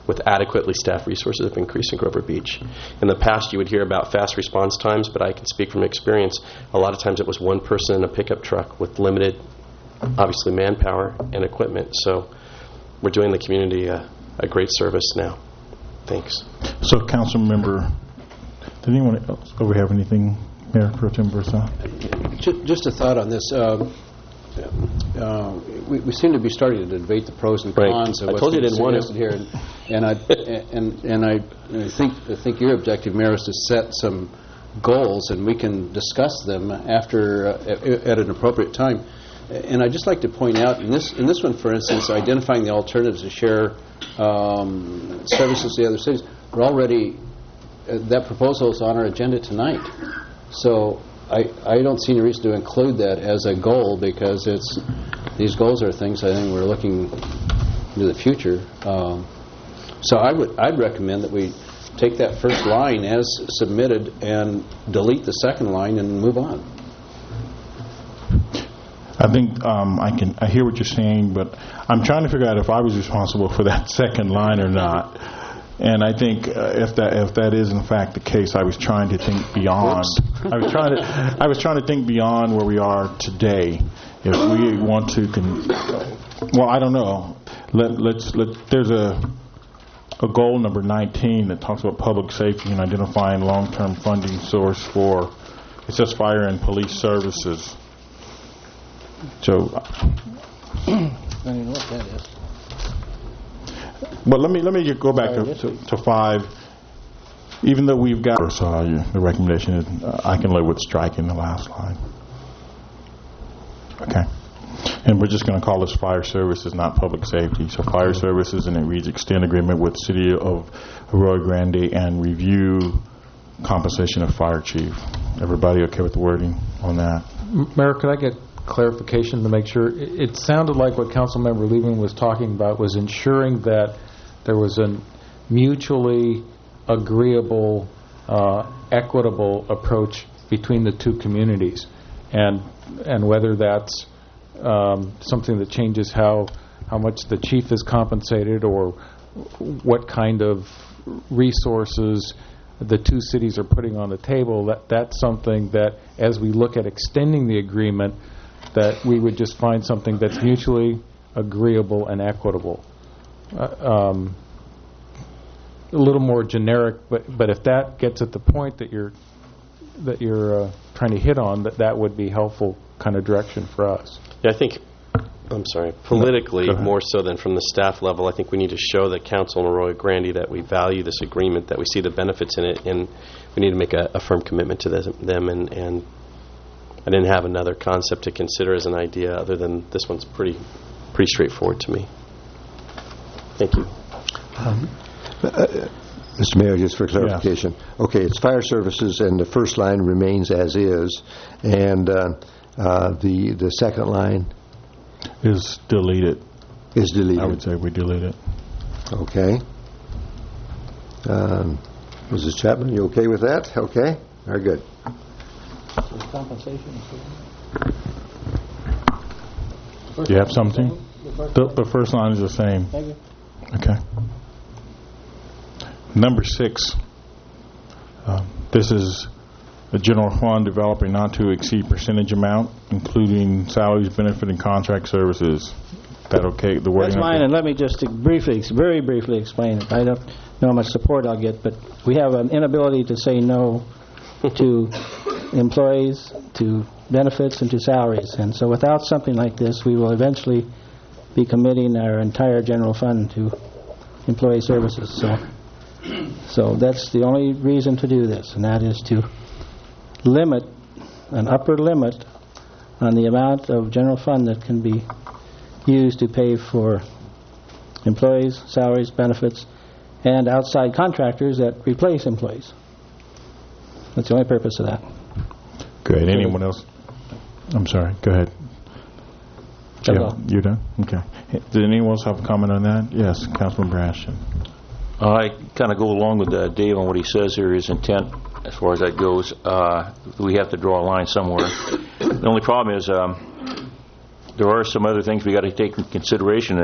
with adequately staffed resources have increased in Grover Beach. In the past, you would hear about fast response times, but I can speak from experience. A lot of times it was one person in a pickup truck with limited, obviously, manpower and equipment. So we're doing the community a, a great service now. Thanks. So, Council Member, did anyone else over have anything, Mayor Pro Tem Versa? Just a thought on this. Um, uh, we, we seem to be starting to debate the pros and cons right. of I told what's you being didn't want suggested here, and, and I and and I, I think I think your objective, Mayor, is to set some goals, and we can discuss them after uh, at, at an appropriate time. And I'd just like to point out in this in this one, for instance, identifying the alternatives to share um, services to the other cities. We're already uh, that proposal is on our agenda tonight, so. I, I don't see any reason to include that as a goal, because it's these goals are things I think we're looking into the future. Um, so I would I'd recommend that we take that first line as submitted and delete the second line and move on. I think um, I can I hear what you're saying, but I'm trying to figure out if I was responsible for that second line or not. And I think uh, if that if that is in fact the case, I was trying to think beyond. I was trying to I was trying to think beyond where we are today. If we want to, con- well, I don't know. Let let's let there's a a goal number nineteen that talks about public safety and identifying long-term funding source for. It says fire and police services. So I don't even know what that is. But let me let me go back to, to, to five. Even though we've got uh, the recommendation, is, uh, I can live with striking the last line. Okay, and we're just going to call this fire services, not public safety. So fire services, and it reads extend agreement with City of Arroyo Grande and review compensation of fire chief. Everybody okay with the wording on that? Mayor, could I get clarification to make sure? It, it sounded like what Councilmember Lieberman was talking about was ensuring that there was a mutually agreeable, uh, equitable approach between the two communities, and and whether that's um, something that changes how how much the chief is compensated, or what kind of resources the two cities are putting on the table. That that's something that, as we look at extending the agreement, that we would just find something that's mutually agreeable and equitable. Uh, um, a little more generic, but but if that gets at the point that you're that you're uh, trying to hit on, that that would be helpful kind of direction for us. Yeah, I think, I'm sorry, politically, no, more so than from the staff level, I think we need to show the council in Arroyo Grande that we value this agreement, that we see the benefits in it, and we need to make a, a firm commitment to this, them. And, and I didn't have another concept to consider as an idea other than this one's pretty pretty straightforward to me. Thank you. Um, uh, Mister Mayor, just for clarification. Yes. Okay, it's fire services, and the first line remains as is, and uh, uh, the the second line is deleted. Is deleted. I would say we delete it. Okay. Um, Missus Chapman, you okay with that? Okay. Very good. Compensation. Do you have something? The, the first line is the same. Thank you. Okay. Number six. Uh, this is a general fund developing not to exceed percentage amount, including salaries, benefit, and contract services. Is that okay? The wording. That's fine, and let me just briefly, very briefly explain it. I don't know how much support I'll get, but we have an inability to say no to employees, to benefits, and to salaries. And so without something like this, we will eventually be committing our entire general fund to employee services. So, so that's the only reason to do this, and that is to limit, an upper limit on the amount of general fund that can be used to pay for employees, salaries, benefits, and outside contractors that replace employees. That's the only purpose of that. Great. Anyone else? I'm sorry. Go ahead. Yeah, you're done? Okay. Did anyone else have a comment on that? Yes, Councilman Brashton. Uh, I kind of go along with uh, Dave on what he says here, his intent as far as that goes. Uh, we have to draw a line somewhere. The only problem is um, there are some other things we got to take into consideration of that.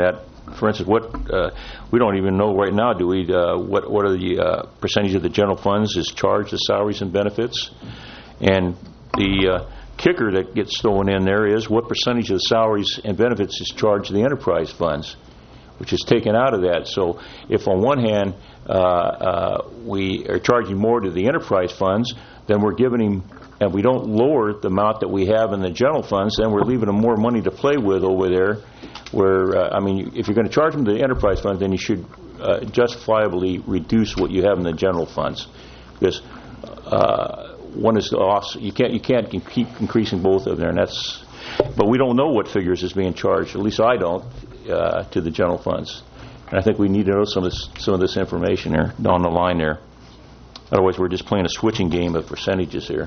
for instance, what uh, we don't even know right now. Do we? Uh, what what are the uh, percentage of the general funds is charged to salaries and benefits? And the uh, kicker that gets thrown in there is what percentage of the salaries and benefits is charged to the enterprise funds, which is taken out of that. So if on one hand uh, uh, we are charging more to the enterprise funds, then we're giving him, and we don't lower the amount that we have in the general funds, then we're leaving him more money to play with over there. Where uh, I mean, if you're going to charge them to the enterprise funds, then you should uh, justifiably reduce what you have in the general funds, because uh, one is the off. You can't you can't keep increasing both of them, and that's. But we don't know what figures is being charged. At least I don't uh, to the general funds, and I think we need to know some of this some of this information there down the line there. Otherwise, we're just playing a switching game of percentages here.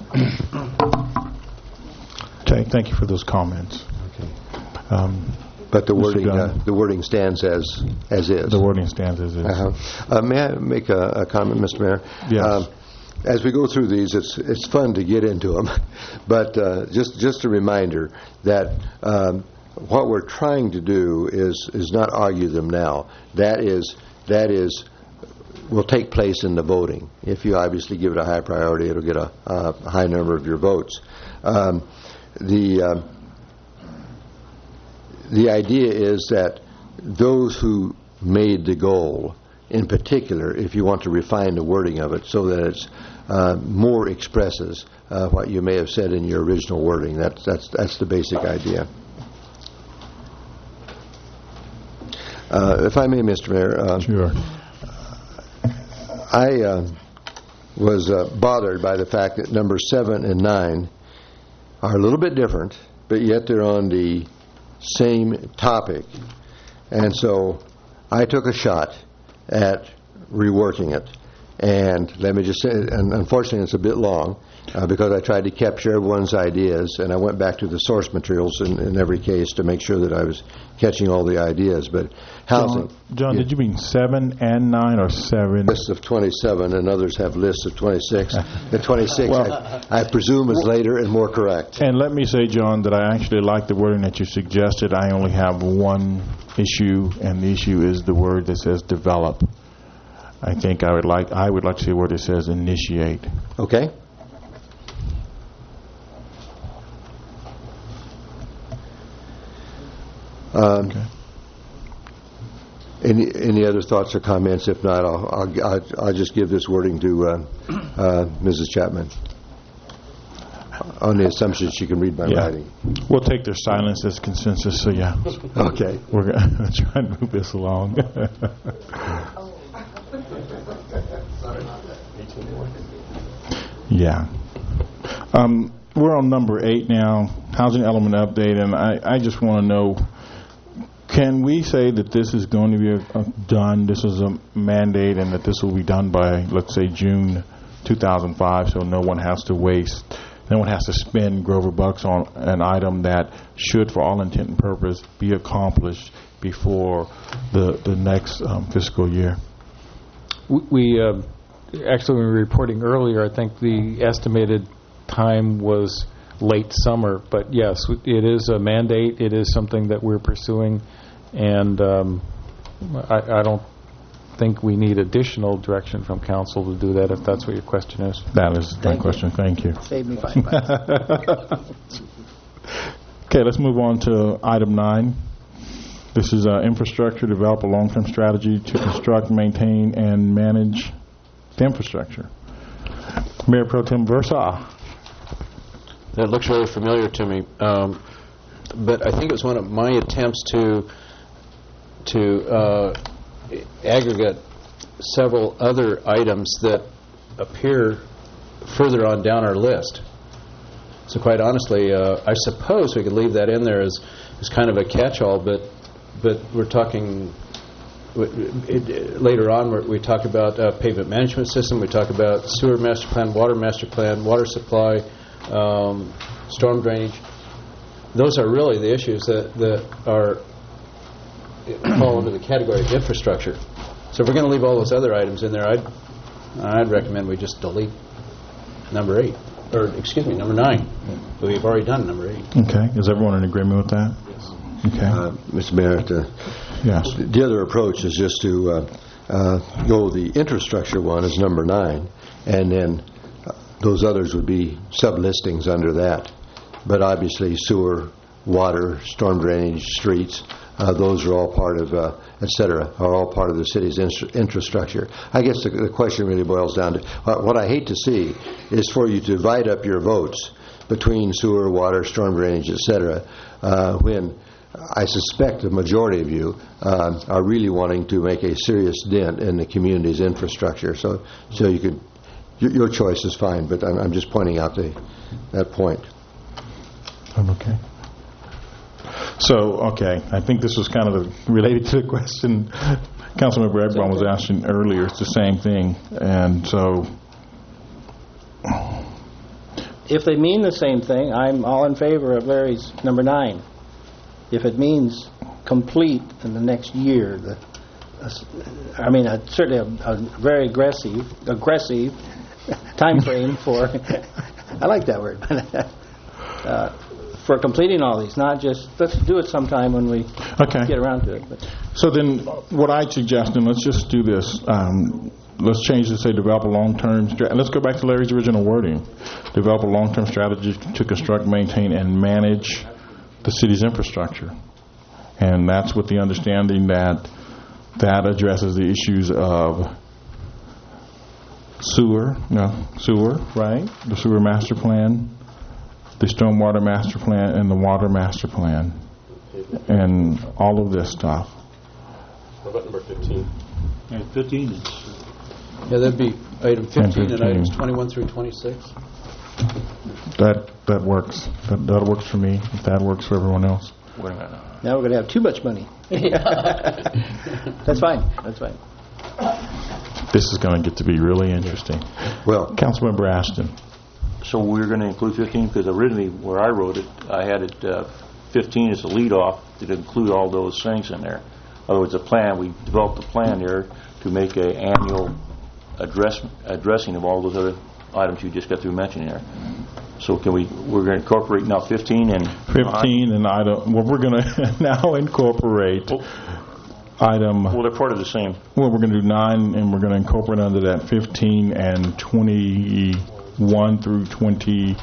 Okay, thank you for those comments. Okay. Um, but the wording uh, the wording stands as as is. The wording stands as is. Uh-huh. Uh, may I make a, a comment, Mister Mayor? Yes. Um, as we go through these, it's it's fun to get into them, but uh, just just a reminder that um, what we're trying to do is is not argue them now. That is that is. will take place in the voting. If you obviously give it a high priority, it'll get a, a high number of your votes. Um, the uh, the idea is that those who made the goal, in particular, if you want to refine the wording of it so that it's uh, more expresses uh, what you may have said in your original wording. That's that's that's the basic idea. Uh, if I may, Mister Mayor. Uh, sure. I uh, was uh, bothered by the fact that number seven and nine are a little bit different, but yet they're on the same topic. And so I took a shot at reworking it. And let me just say, and unfortunately it's a bit long, uh, because I tried to capture everyone's ideas, and I went back to the source materials in, in every case to make sure that I was catching all the ideas. But housing. John, John yeah. Did you mean seven and nine or seven? Lists of twenty-seven, and others have lists of twenty-six. The twenty-six, well, I, I presume, is later and more correct. And let me say, John, that I actually like the wording that you suggested. I only have one issue, and the issue is the word that says develop. I think I would like I would like to see a word that says initiate. Okay. Um, okay. Any any other thoughts or comments? If not, I'll I'll, I'll, I'll just give this wording to uh, uh, Missus Chapman on the assumption she can read my yeah. writing. We'll take their silence as consensus. So yeah. Okay. We're gonna try and move this along. Yeah. Um, we're on number eight now, housing element update, and I, I just want to know, can we say that this is going to be a, a done, this is a mandate, and that this will be done by, let's say, June two thousand five, so no one has to waste, no one has to spend Grover bucks on an item that should, for all intent and purpose, be accomplished before the, the next um, fiscal year? We... we uh Actually, when we were reporting earlier, I think the estimated time was late summer. But yes, it is a mandate. It is something that we're pursuing, and um, I, I don't think we need additional direction from council to do that, if that's what your question is. That is my Thank question. You. Thank you. Save me five bucks. Okay, let's move on to item nine. This is uh, infrastructure, develop a long-term strategy to construct, maintain, and manage the infrastructure. Mayor Pro Tem Versa. That looks very familiar to me, um, but I think it was one of my attempts to to uh, aggregate several other items that appear further on down our list. So quite honestly, uh, I suppose we could leave that in there as, as kind of a catch-all, but but we're talking it, it, later on we're, we talk about uh, pavement management system, we talk about sewer master plan, water master plan, water supply, um, storm drainage. Those are really the issues that, that are fall under the category of infrastructure. So if we're going to leave all those other items in there, I'd I'd recommend we just delete number eight, or excuse me, number nine. But we've already done number eight. Okay. Is everyone in agreement with that? Yes. Okay. Uh, Mister Mayor, to Yes. The other approach is just to uh, uh, go the infrastructure one as number nine, and then uh, those others would be sub-listings under that. But obviously sewer, water, storm drainage, streets, uh, those are all part of, uh, et cetera, are all part of the city's in- infrastructure. I guess the, the question really boils down to, uh, what I hate to see is for you to divide up your votes between sewer, water, storm drainage, et cetera, uh, when I suspect the majority of you uh, are really wanting to make a serious dent in the community's infrastructure. So, so you could, your, your choice is fine, but I'm, I'm just pointing out the, that point. Okay. So, okay, I think this was kind of the, related to the question Councilmember Egbon was asking earlier. It's the same thing, and so. If they mean the same thing, I'm all in favor of Larry's number nine. If it means complete in the next year, the, uh, I mean, uh, certainly a, a very aggressive, aggressive time frame for. I like that word. uh, for completing all these, not just let's do it sometime when we okay. get around to it. But. So then, what I suggest, and let's just do this. Um, let's change to say develop a long-term. Stra- let's go back to Larry's original wording. Develop a long-term strategy to construct, maintain, and manage the city's infrastructure, and that's with the understanding that that addresses the issues of sewer, no sewer, right? The sewer master plan, the stormwater master plan, and the water master plan, and all of this stuff. What about number fifteen? And fifteen is. Yeah, that'd be item fifteen and, fifteen. and items twenty-one through twenty-six. That that works. That that works for me. If that works for everyone else. Wait a minute. Now we're going to have too much money. That's fine. That's fine. This is going to get to be really interesting. Well, Councilmember Ashton. So we're going to include fifteen because originally where I wrote it, I had it uh, fifteen as the lead off to include all those things in there. In other words, a plan. We developed a plan there to make an annual address addressing of all those other items you just got through mentioning there. So can we? We're going to incorporate now fifteen and fifteen and item. Well, we're going to now incorporate well, item. Well, they're part of the same. Well, we're going to do nine, and we're going to incorporate under that fifteen and twenty-one through twenty-six.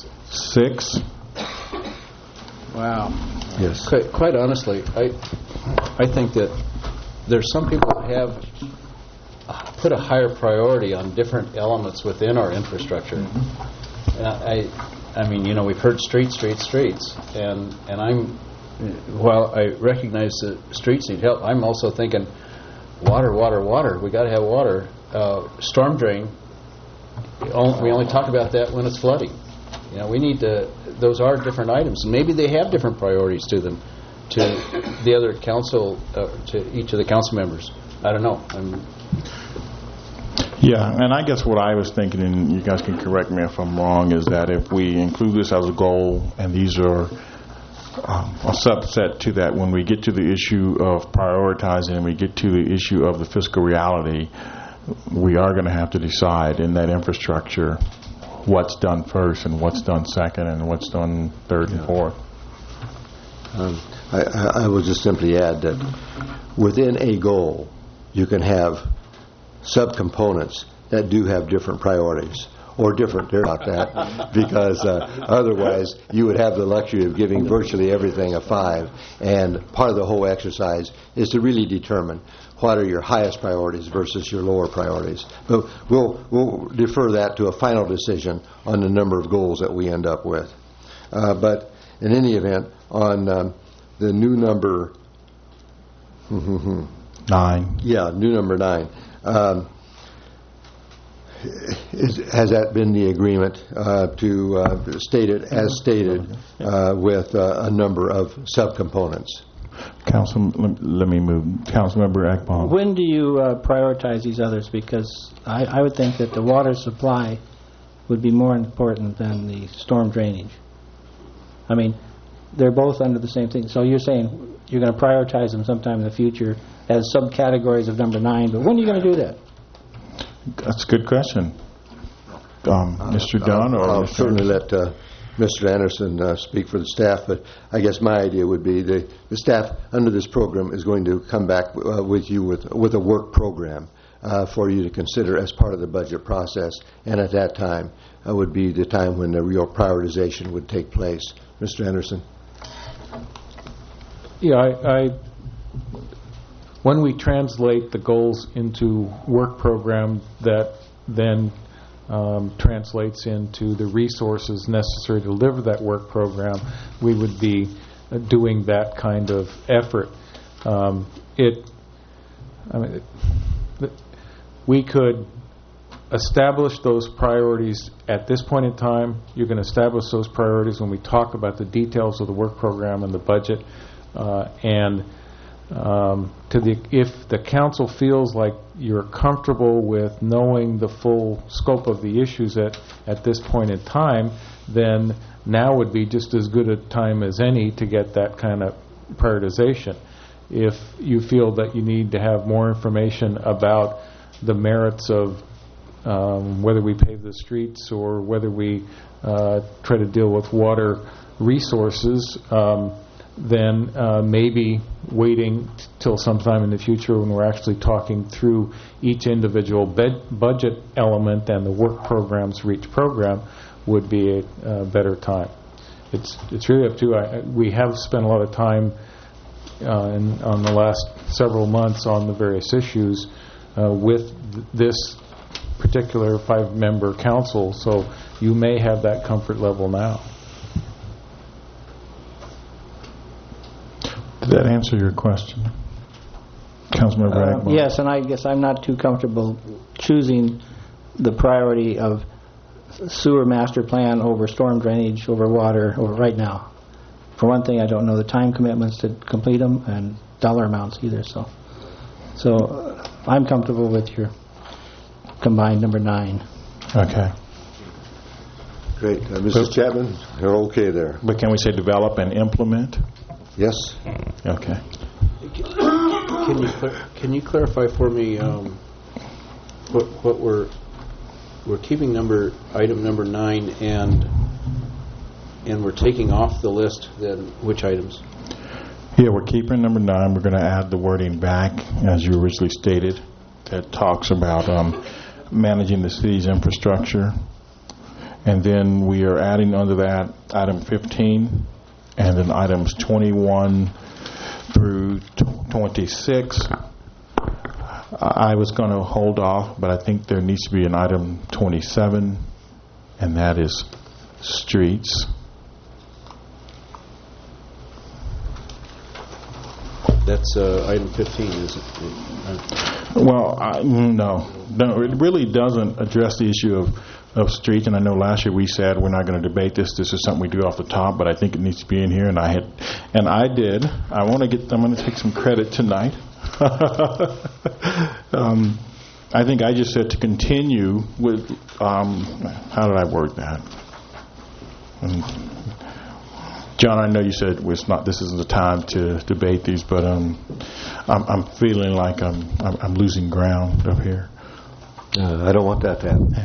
Wow. Yes. Quite, quite honestly, I I think that there's some people that have put a higher priority on different elements within our infrastructure. Mm-hmm. And I, I mean, you know, we've heard streets, streets, streets, and and I'm, while I recognize that streets need help, I'm also thinking water, water, water. We got to have water. Uh, storm drain. We only talk about that when it's flooding. You know, we need to. Those are different items, and maybe they have different priorities to them, to the other council, uh, to each of the council members. I don't know. I'm, Yeah, and I guess what I was thinking, and you guys can correct me if I'm wrong, is that if we include this as a goal, and these are um, a subset to that, when we get to the issue of prioritizing and we get to the issue of the fiscal reality, we are going to have to decide in that infrastructure what's done first and what's done second and what's done third and fourth. Um, I, I will just simply add that within a goal, you can have subcomponents that do have different priorities, or different about that, because uh, otherwise you would have the luxury of giving virtually everything a five. And part of the whole exercise is to really determine what are your highest priorities versus your lower priorities. But we'll we'll defer that to a final decision on the number of goals that we end up with. Uh, but in any event, on um, the new number nine. Yeah, new number nine. Um, is, has that been the agreement uh, to uh, state it as stated uh, with uh, a number of subcomponents? Council, let, let me move. Councilmember Akbal. When do you uh, prioritize these others? Because I, I would think that the water supply would be more important than the storm drainage. I mean, they're both under the same thing. So you're saying you're going to prioritize them sometime in the future as subcategories of number nine, but when are you going to do that? That's a good question. Um, Mister Dunn, or I'll Mister certainly let uh, Mister Anderson uh, speak for the staff, but I guess my idea would be the, the staff under this program is going to come back uh, with you with, with a work program uh, for you to consider as part of the budget process, and at that time uh, would be the time when the real prioritization would take place. Mister Anderson? Yeah, I, I when we translate the goals into work program, that then um, translates into the resources necessary to deliver that work program, we would be uh, doing that kind of effort. Um, it, I mean, it, we could establish those priorities at this point in time. You can establish those priorities when we talk about the details of the work program and the budget. Uh, and um, to the if the council feels like you're comfortable with knowing the full scope of the issues at, at this point in time, then now would be just as good a time as any to get that kind of prioritization. If you feel that you need to have more information about the merits of um, whether we pave the streets or whether we uh, try to deal with water resources, um, then uh, maybe waiting t- till sometime in the future when we're actually talking through each individual bed- budget element and the work programs for each program would be a uh, better time. It's it's really up to I, we have spent a lot of time uh, in, on the last several months on the various issues uh, with th- this particular five-member council, so you may have that comfort level now. Did that answer your question, Councilmember Uh, Agnew? yes, and I guess I'm not too comfortable choosing the priority of sewer master plan over storm drainage, over water, over right now. For one thing, I don't know the time commitments to complete them and dollar amounts either. So, so uh, I'm comfortable with your combined number nine. Okay. Great. Uh, Missus Chapman, you're okay there. But can we say develop and implement? Yes. Okay. Can you cl- can you clarify for me um, what what we're we're keeping number item number nine and and we're taking off the list then which items? Yeah, we're keeping number nine. We're going to add the wording back as you originally stated that talks about um, managing the city's infrastructure, and then we are adding under that item fifteen. And then items twenty-one through twenty-six, I was going to hold off, but I think there needs to be an item twenty-seven, and that is streets. That's uh, item fifteen, is it? Uh, well, I, no. No, it really doesn't address the issue of of streets, and I know last year we said we're not going to debate this. This is something we do off the top, but I think it needs to be in here, and I had, and I did. I want to get. I'm going to take some credit tonight. um, I think I just said to continue with. Um, how did I word that? Um, John, I know you said it's not. This isn't the time to debate these, but um, I'm, I'm feeling like I'm, I'm I'm losing ground up here. Uh, I don't want that to happen.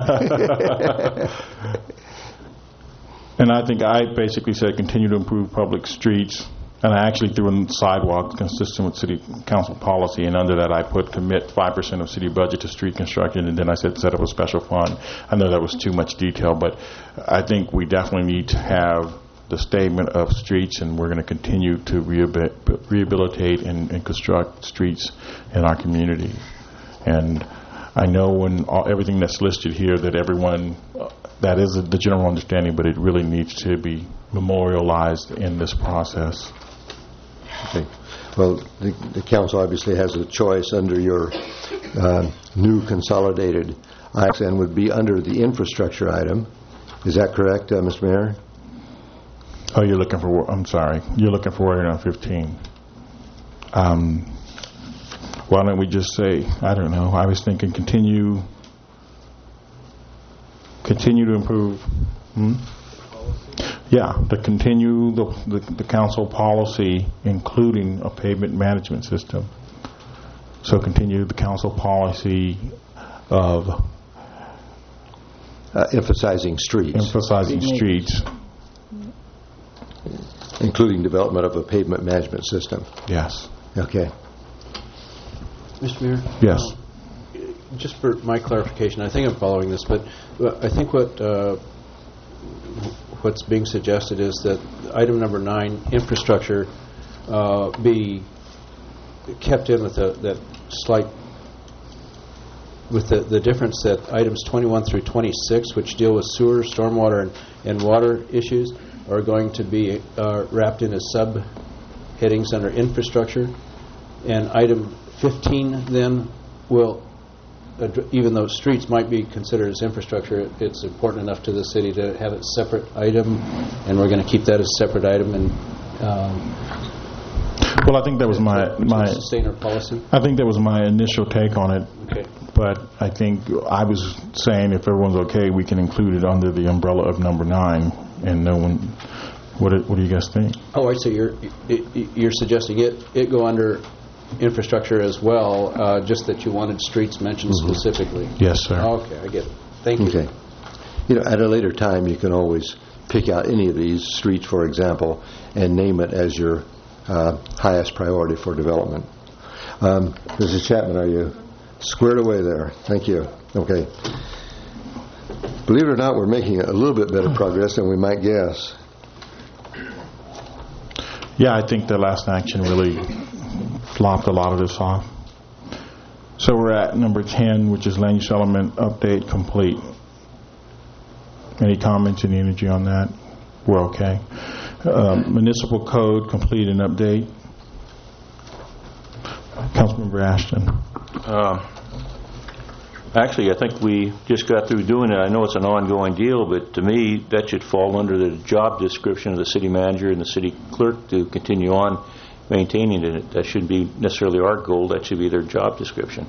And I think I basically said continue to improve public streets, and I actually threw in sidewalks consistent with city council policy, and under that I put commit five percent of city budget to street construction, and then I said set up a special fund. I know that was too much detail, but I think we definitely need to have the statement of streets, and we're going to continue to rehabil- rehabilitate and, and construct streets in our community. And I know when all, everything that's listed here that everyone, uh, that is the general understanding, but it really needs to be memorialized in this process. Okay. Well, the, the council obviously has a choice under your uh, new consolidated items and would be under the infrastructure item. Is that correct, uh, Mister Mayor? Oh, you're looking for, I'm sorry, you're looking for wording on fifteen. Um, why don't we just say, I don't know, I was thinking continue, continue to improve, hmm? Yeah, to continue the, the, the council policy, including a pavement management system. So continue the council policy of uh, emphasizing streets. Emphasizing streets including development of a pavement management system. Yes. Okay. Mister Mayor? Yes. Uh, just for my clarification, I think I'm following this, but I think what uh, what's being suggested is that item number nine, infrastructure, uh, be kept in with the, that slight, with the, the difference that items twenty-one through twenty-six, which deal with sewer, stormwater, and, and water issues, are going to be uh, wrapped in as sub-headings under infrastructure. And item fifteen then will, even though streets might be considered as infrastructure, it's important enough to the city to have it separate item, and we're going to keep that as a separate item. And um, well, I think that was my my sustainer policy. I think that was my initial take on it. Okay. But I think I was saying if everyone's okay, we can include it under the umbrella of number nine, and no one. What do, what do you guys think? Oh, I see. You're you're suggesting it it go under infrastructure as well, uh, just that you wanted streets mentioned mm-hmm. specifically. Yes, sir. Okay, I get it. Thank you. Okay. You know, at a later time, you can always pick out any of these streets, for example, and name it as your uh, highest priority for development. Um, Missus Chapman, are you squared away there? Thank you. Okay. Believe it or not, we're making a little bit better progress than we might guess. Yeah, I think the last action really flopped a lot of this off. So we're at number ten, which is land use element update complete. Any comments, any energy on that? We're okay. Uh, municipal code complete and update. Councilmember Ashton. Uh, actually, I think we just got through doing it. I know it's an ongoing deal, but to me, that should fall under the job description of the city manager and the city clerk to continue on maintaining it. That shouldn't be necessarily our goal. That should be their job description.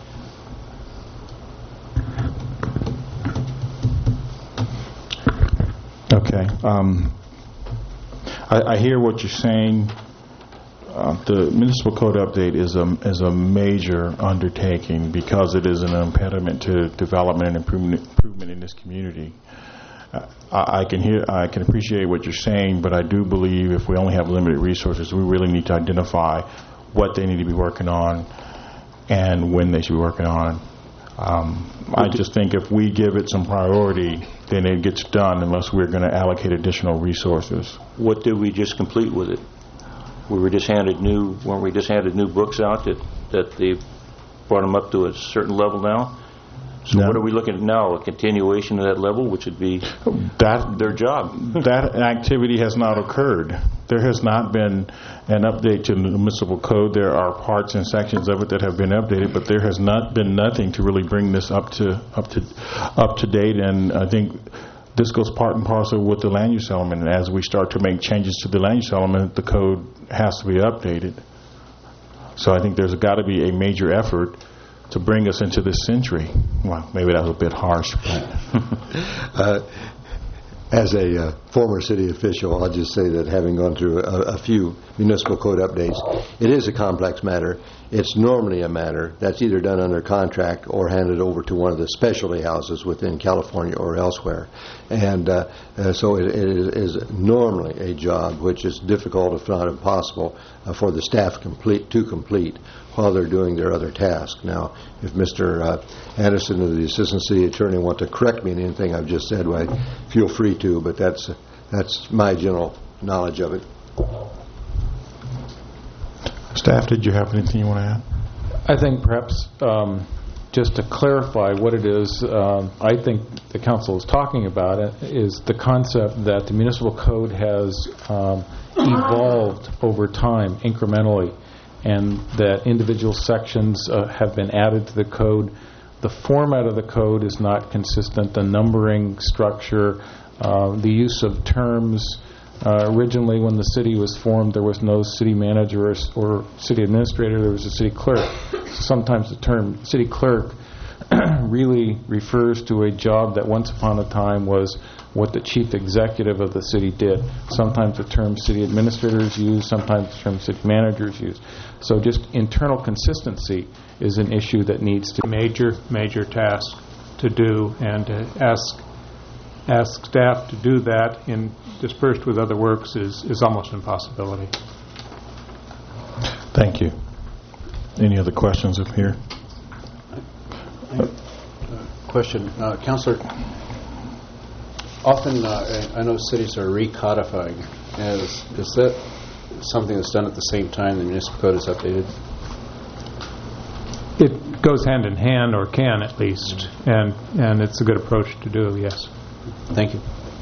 Okay. Um, I, I hear what you're saying. Uh, the municipal code update is a is a major undertaking because it is an impediment to development and improvement improvement in this community. Uh, I, I can hear, I can appreciate what you're saying, but I do believe if we only have limited resources, we really need to identify what they need to be working on and when they should be working on. Um, I just think if we give it some priority, then it gets done unless we're going to allocate additional resources. What did we just complete with it? We were just handed new, weren't we just handed new books out that, that they brought them up to a certain level now? So no. What are we looking at now? A continuation of that level, which would be that their job. That activity has not occurred. There has not been an update to the municipal code. There are parts and sections of it that have been updated, but there has not been nothing to really bring this up to up to up to date. And I think this goes part and parcel with the land use element. And as we start to make changes to the land use element, the code has to be updated. So I think there's got to be a major effort to bring us into this century. Well, maybe that was a bit harsh. uh, as a uh, former city official, I'll just say that having gone through a, a few municipal code updates, it is a complex matter. It's normally a matter that's either done under contract or handed over to one of the specialty houses within California or elsewhere. And uh, uh, so it, it is normally a job which is difficult, if not impossible, uh, for the staff complete to complete while they're doing their other tasks. Now, if Mister Uh, Anderson or the Assistant City Attorney want to correct me in anything I've just said, well, feel free to, but that's that's my general knowledge of it. Staff, did you have anything you want to add? I think perhaps um, just to clarify what it is, um, I think the council is talking about it, is the concept that the municipal code has um, evolved over time incrementally, and that individual sections uh, have been added to the code. The format of the code is not consistent. The numbering structure, uh, the use of terms. Uh, originally, when the city was formed, there was no city manager or, or city administrator. There was a city clerk. So sometimes the term city clerk really refers to a job that once upon a time was what the chief executive of the city did. Sometimes the term city administrator is used. Sometimes the term city manager is used. So just internal consistency is an issue that needs to major, major task to do, and to ask ask staff to do that in dispersed with other works is, is almost an impossibility. Thank you. Any other questions up here? Question, uh, Councillor. Often, uh, I know cities are recodifying. Is, is that something that's done at the same time the municipal code is updated? It goes hand in hand, or can at least, and and it's a good approach to do. Yes. Thank you.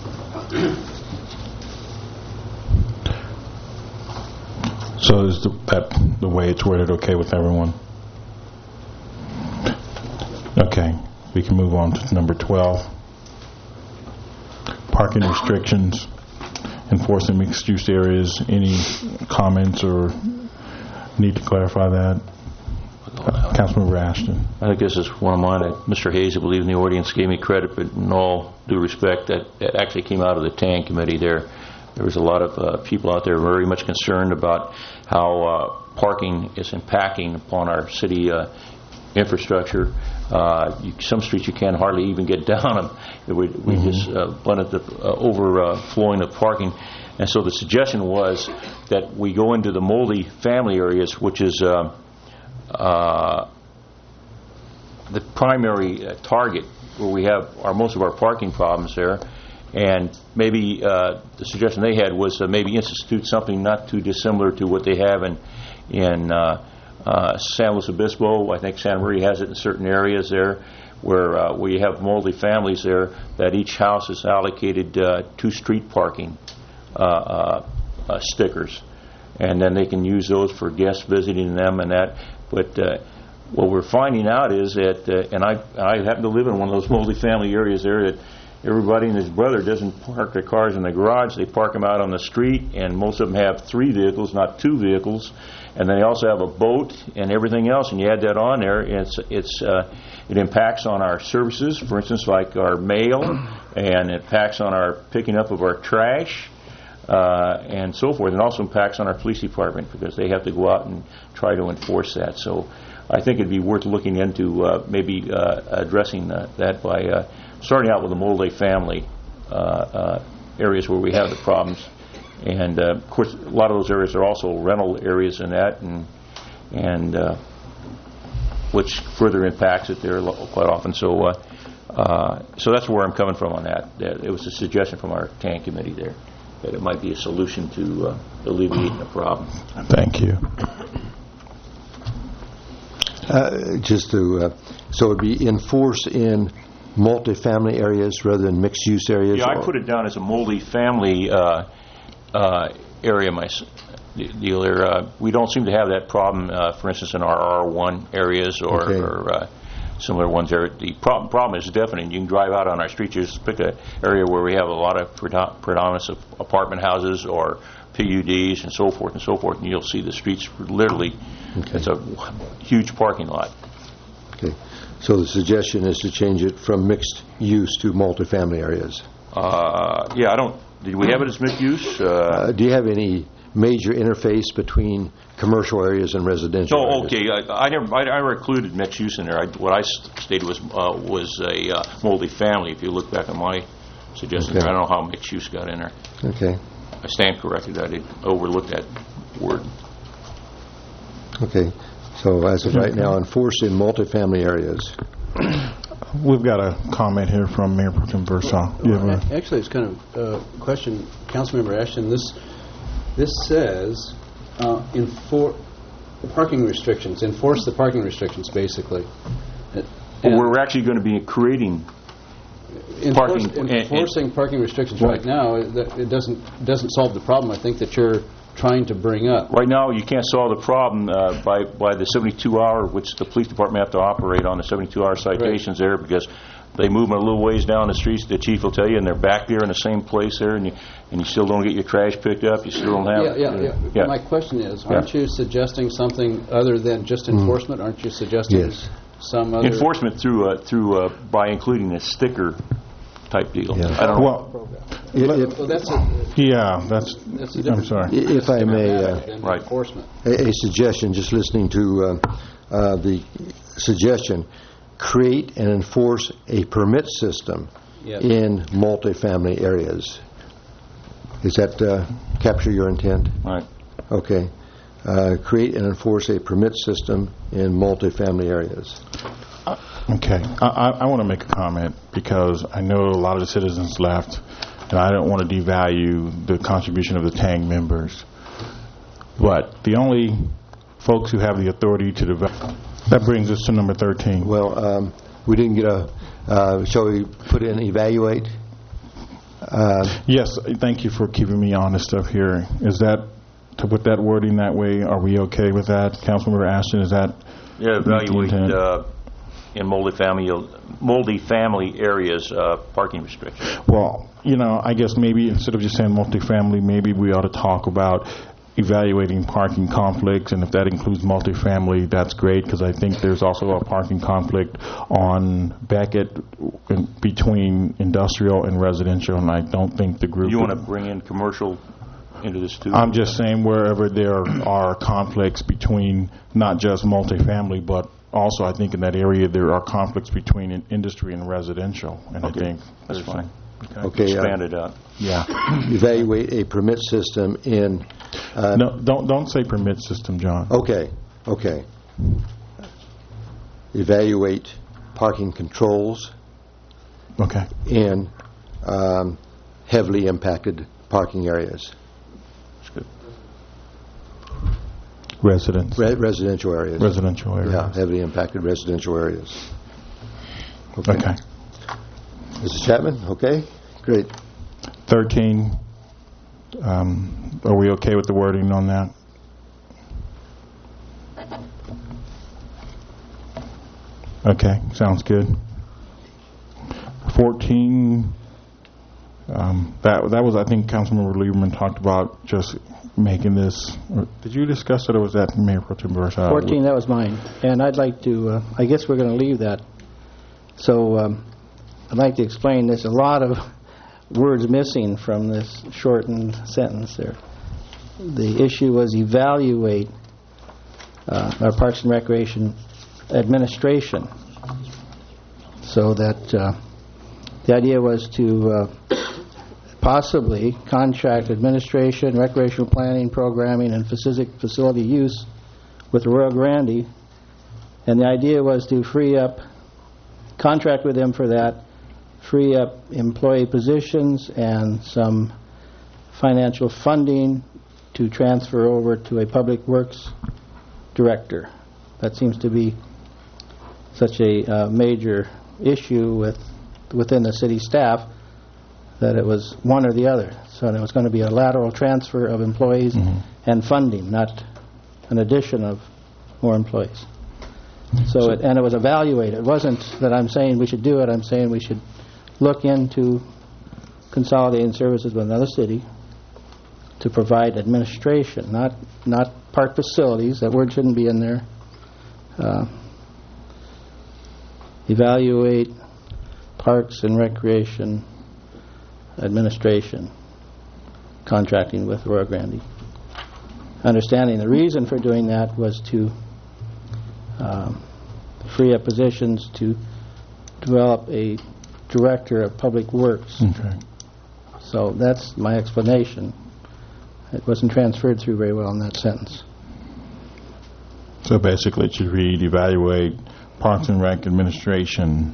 So is the, that the way it's worded okay with everyone? Okay, we can move on to number twelve. Parking restrictions, enforcing mixed-use areas. Any comments or need to clarify that? Uh, Councilmember Ashton. I think this is one of mine. I, Mister Hayes, I believe in the audience, gave me credit, but in all due respect, that, that actually came out of the T A N committee there. There was a lot of uh, people out there very much concerned about how uh, parking is impacting upon our city uh, infrastructure. Uh, you, some streets you can't hardly even get down them. We, we mm-hmm. just uh, blunted the uh, overflowing of parking. And so the suggestion was that we go into the multi-family areas, which is uh, uh, the primary uh, target where we have our most of our parking problems there. And maybe uh, the suggestion they had was uh, maybe institute something not too dissimilar to what they have in in uh, uh, San Luis Obispo. I think Santa Maria has it in certain areas there, where uh, we have multi-families there, that each house is allocated uh, two street parking uh, uh, uh, stickers, and then they can use those for guests visiting them and that. But uh, what we're finding out is that, uh, and I I happen to live in one of those multi-family areas there, that everybody and his brother doesn't park their cars in the garage. They park them out on the street, and most of them have three vehicles, not two vehicles. And then they also have a boat and everything else, and you add that on there, it's it's uh, it impacts on our services, for instance, like our mail, and it impacts on our picking up of our trash, uh, and so forth. And also impacts on our police department, because they have to go out and try to enforce that. So I think it'd be worth looking into uh, maybe uh, addressing uh, that by uh, starting out with the multi-family uh, uh, areas where we have the problems. And, uh, of course, a lot of those areas are also rental areas in that, and and uh, which further impacts it there quite often. So uh, uh, so that's where I'm coming from on that. It was a suggestion from our T A N committee there that it might be a solution to uh, alleviating the problem. Thank you. Uh, just to, uh, so it would be enforced in multifamily areas rather than mixed-use areas? Yeah, I put it down as a multi-family uh, uh, area my deal there. Uh, we don't seem to have that problem, uh, for instance, in our R one areas or, okay. or uh, similar ones there. The problem, problem is definite. You can drive out on our streets, just pick an area where we have a lot of predom- predominance of apartment houses or P U Ds and so forth and so forth, and you'll see the streets literally, okay. It's a huge parking lot. Okay. So the suggestion is to change it from mixed use to multifamily areas. Uh, yeah, I don't. Did we have it as mixed use? Uh, uh, do you have any major interface between commercial areas and residential? No. areas? Okay. I, I never. I, I never included mixed use in there. I, what I stated was uh, was a uh, multifamily. If you look back at my suggestion, okay. there, I don't know how mixed use got in there. Okay. I stand corrected. I did overlook that word. Okay. So as of right now, enforced in multifamily areas. We've got a comment here from Mayor Pro Tem Versal. Well, actually, it's kind of a question, Councilmember Ashton. This this says uh, enfor- parking restrictions, enforce the parking restrictions, basically. Well, we're actually going to be creating enforce, parking enforcing and, parking restrictions right, right now. It, it doesn't doesn't solve the problem. I think that you're trying to bring up. Right now, you can't solve the problem uh, by by the seventy-two hour, which the police department have to operate on the seventy-two hour citations right. there, because they move them a little ways down the streets. The chief will tell you, and they're back there in the same place there, and you and you still don't get your trash picked up. You still don't have. Yeah, yeah, yeah. yeah. My question is, aren't yeah. you suggesting something other than just enforcement? Mm. Aren't you suggesting yes. some other enforcement through uh, through uh, by including a sticker type deal? Yeah. I don't well, know. It, it, well, that's a, yeah, that's. that's a I'm sorry. If I may, uh, right. enforcement. A, a suggestion. Just listening to uh, uh, the suggestion: create and enforce a permit system Yes. in multifamily areas. Does that uh, capture your intent? Right. Okay. Uh, create and enforce a permit system in multifamily areas. Okay. I, I, I want to make a comment because I know a lot of the citizens left, and I don't want to devalue the contribution of the Tang members. But the only folks who have the authority to develop, that brings us to number thirteen. Well, um, we didn't get a, uh, shall we put in evaluate? Uh, yes, thank you for keeping me honest up here. Is that, to put that wording that way, are we okay with that? Councilmember Ashton, is that? Yeah, evaluate uh, in multifamily, multifamily areas uh, parking restrictions. Well, you know, I guess maybe instead of just saying multifamily, maybe we ought to talk about evaluating parking conflicts, and if that includes multifamily, that's great, because I think there's also a parking conflict on Beckett in between industrial and residential, and I don't think the group... You want to bring in commercial into this too? I'm just saying wherever there are conflicts between not just multifamily, but also I think in that area there are conflicts between in industry and residential, and okay. I think... That's fine. Okay, okay expand uh, it out. Yeah. Evaluate a permit system in... Uh, no, don't don't say permit system, John. Okay, okay. Evaluate parking controls okay. in um, heavily impacted parking areas. That's good. Residents. Re residential areas. Residential areas. Yeah, heavily impacted residential areas. Okay. Okay. Mister Chapman, okay? Great. thirteen, um, are we okay with the wording on that? Okay, sounds good. fourteen, um, that that was, I think, Councilmember Lieberman talked about just making this. Did you discuss it, or was that Mayor Pro Tem Burchard? fourteen, that was mine. And I'd like to, uh, I guess we're going to leave that. So um, I'd like to explain there's a lot of words missing from this shortened sentence there. The issue was evaluate uh, our Parks and Recreation administration, so that uh, the idea was to uh, possibly contract administration, recreational planning, programming, and facility use with Royal Grande, and the idea was to free up, contract with them for that, free up employee positions and some financial funding to transfer over to a public works director. That seems to be such a uh, major issue with within the city staff that it was one or the other. So there was going to be a lateral transfer of employees mm-hmm. and funding, not an addition of more employees. So, so it, and it was evaluated. It wasn't that I'm saying we should do it. I'm saying we should look into consolidating services with another city to provide administration, not not park facilities. That word shouldn't be in there. Uh, evaluate parks and recreation administration, contracting with Royal Grande. Understanding the reason for doing that was to um, free up positions to develop a director of public works. Okay. So that's my explanation. It wasn't transferred through very well in that sentence. So basically it should read evaluate Parks and Rec administration.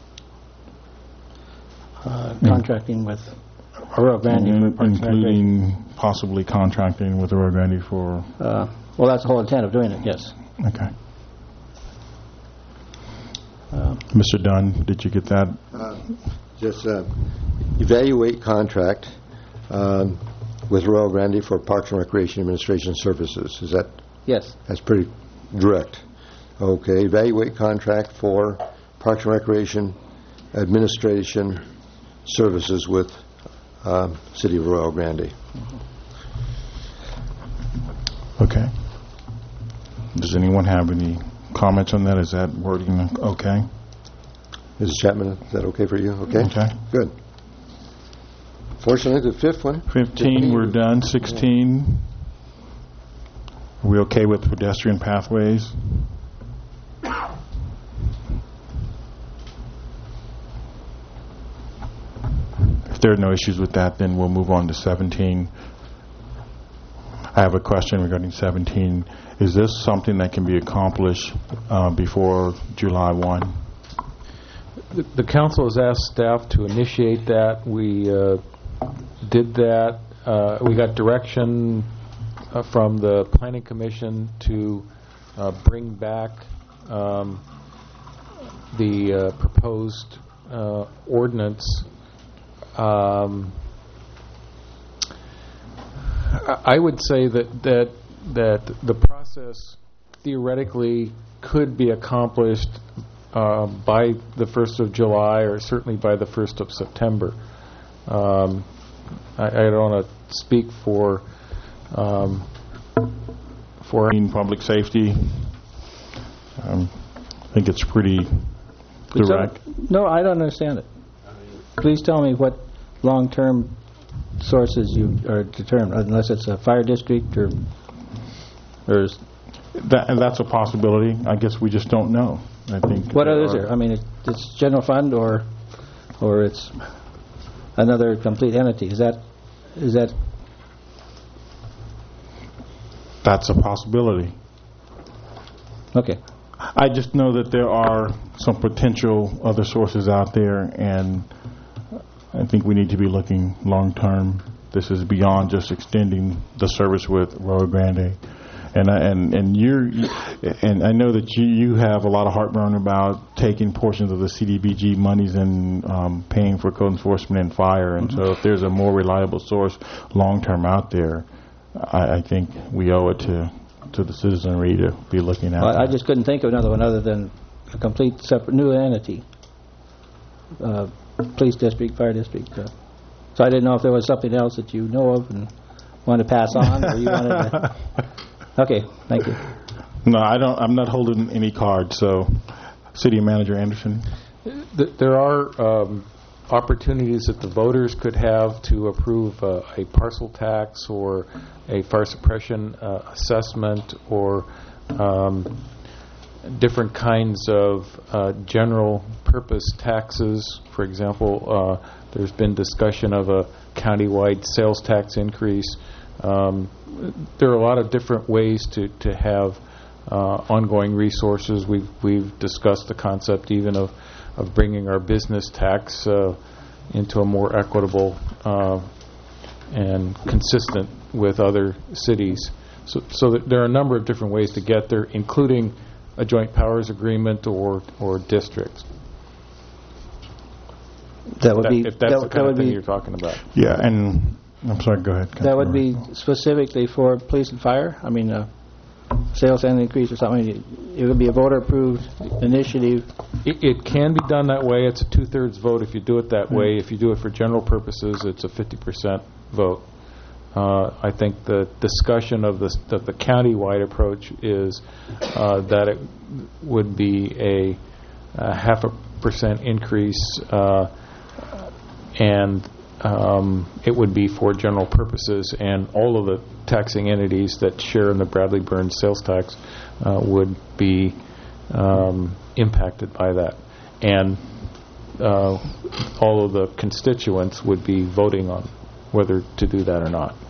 Uh, contracting with Royal Grande, mm, including possibly contracting with Royal Grande for. Uh, well, that's the whole intent of doing it. Yes. Okay. Uh, Mister Dunn, did you get that? Uh, just uh, evaluate contract um, with Royal Grande for Parks and Recreation Administration services. Is that? Yes. That's pretty direct. Okay. Evaluate contract for Parks and Recreation Administration services with uh, City of Royal Grande. Okay. Does anyone have any comments on that? Is that wording okay? Missus Chapman, is that okay for you? Okay. Okay. Good. Fortunately, the fifth one. Fifteen, we're done. Sixteen. Are we okay with pedestrian pathways? if there are no issues with that, then we'll move on to seventeen. I have a question regarding seventeen. Is this something that can be accomplished uh, before July first? The, the council has asked staff to initiate that. We uh, did that. Uh, we got direction uh, from the Planning Commission to uh, bring back um, the uh, proposed uh, ordinance. Um, I would say that, that that the process theoretically could be accomplished uh, by the first of July, or certainly by the first of September. Um, I, I don't want to speak for um, for public safety. Um, I think it's pretty direct. So, no, I don't understand it. Please tell me what long-term sources you are determined, unless it's a fire district or or is that, and that's a possibility. I guess we just don't know. I think. What other is there? I mean, it, it's general fund or or it's another complete entity. Is that is that? That's a possibility. Okay. I just know that there are some potential other sources out there, and I think we need to be looking long term. This is beyond just extending the service with Rio Grande, and I, and and you're and I know that you you have a lot of heartburn about taking portions of the C D B G monies and um, paying for code enforcement and fire, and mm-hmm. so if there's a more reliable source long term out there, I, I think we owe it to to the citizenry to be looking at. Well, I just couldn't think of another one other than a complete separate new entity. Uh, police district, fire district. Uh, so I didn't know if there was something else that you know of and wanted to pass on, or you wanted to. Okay, thank you. No, I don't. I'm not holding any cards. So, City Manager Anderson. Th- there are um, opportunities that the voters could have to approve uh, a parcel tax or a fire suppression uh, assessment or um, different kinds of uh, general purpose taxes. For example, uh, there's been discussion of a countywide sales tax increase. Um, there are a lot of different ways to, to have uh, ongoing resources. We've we've discussed the concept even of, of bringing our business tax uh, into a more equitable uh, and consistent with other cities. So, so that there are a number of different ways to get there, including a joint powers agreement or or districts. That would that, be if that's that, the kind that of thing be, you're talking about. Yeah, and I'm sorry. Go ahead. That would be specifically for police and fire. I mean, uh, sales and increase or something. It would be a voter-approved initiative. It, it can be done that way. It's a two-thirds vote if you do it that mm-hmm. way. If you do it for general purposes, it's a fifty percent vote. Uh, I think the discussion of the, of the county-wide approach is uh, that it would be a, a half a percent increase, uh, and um, it would be for general purposes, and all of the taxing entities that share in the Bradley Burns sales tax uh, would be um, impacted by that, and uh, all of the constituents would be voting on whether to do that or not.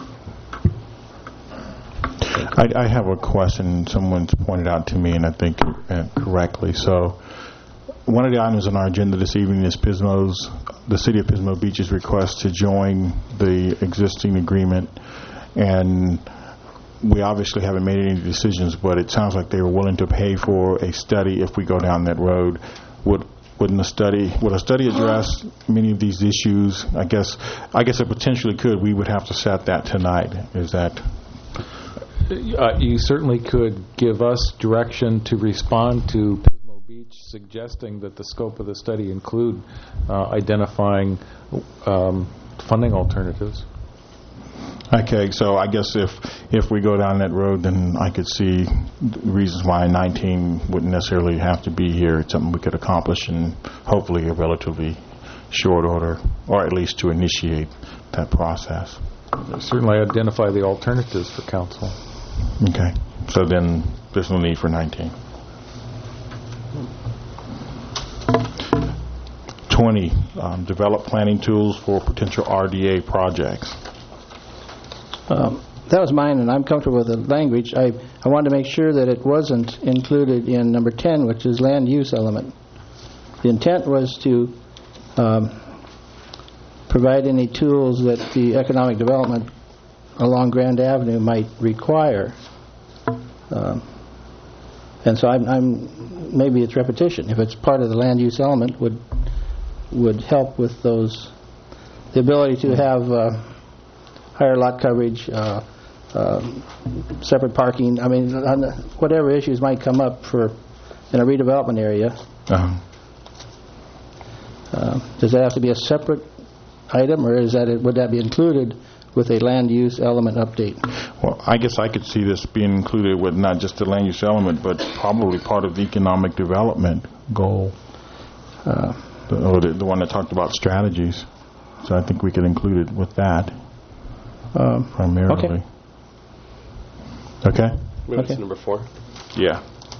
I, I have a question someone's pointed out to me, and I think uh, correctly. So, one of the items on our agenda this evening is Pismo's, the City of Pismo Beach's request to join the existing agreement, and we obviously haven't made any decisions, but it sounds like they were willing to pay for a study if we go down that road. Would Wouldn't a study would a study address many of these issues? I guess I guess it potentially could. We would have to set that tonight. Is that? Uh, you certainly could give us direction to respond to Pismo Beach, suggesting that the scope of the study include uh, identifying um, funding alternatives. Okay, so I guess if if we go down that road, then I could see reasons why nineteen wouldn't necessarily have to be here. It's something we could accomplish in hopefully a relatively short order, or at least to initiate that process. Certainly identify the alternatives for council. Okay, so then there's no need for nineteen. twenty, um, develop planning tools for potential R D A projects. Um, That was mine, and I'm comfortable with the language. I, I wanted to make sure that it wasn't included in number ten, which is land use element. The intent was to um, provide any tools that the economic development along Grand Avenue might require. Um, and so I'm, I'm, maybe it's repetition. If it's part of the land use element, would would help with those, the ability to have uh, higher lot coverage, uh, uh, separate parking. I mean, on the, whatever issues might come up for in a redevelopment area. Uh-huh. Uh, does that have to be a separate item, or is that would that be included with a land use element update? Well, I guess I could see this being included with not just the land use element, but probably part of the economic development goal, uh, the, or the, the one that talked about strategies. So I think we could include it with that um, primarily. Okay. Okay. Move Okay. to number four. Yeah.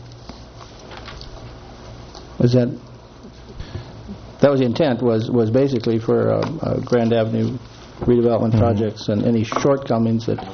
Was that that was the intent? Was was basically for uh, uh, Grand Avenue redevelopment Mm-hmm. projects and any shortcomings that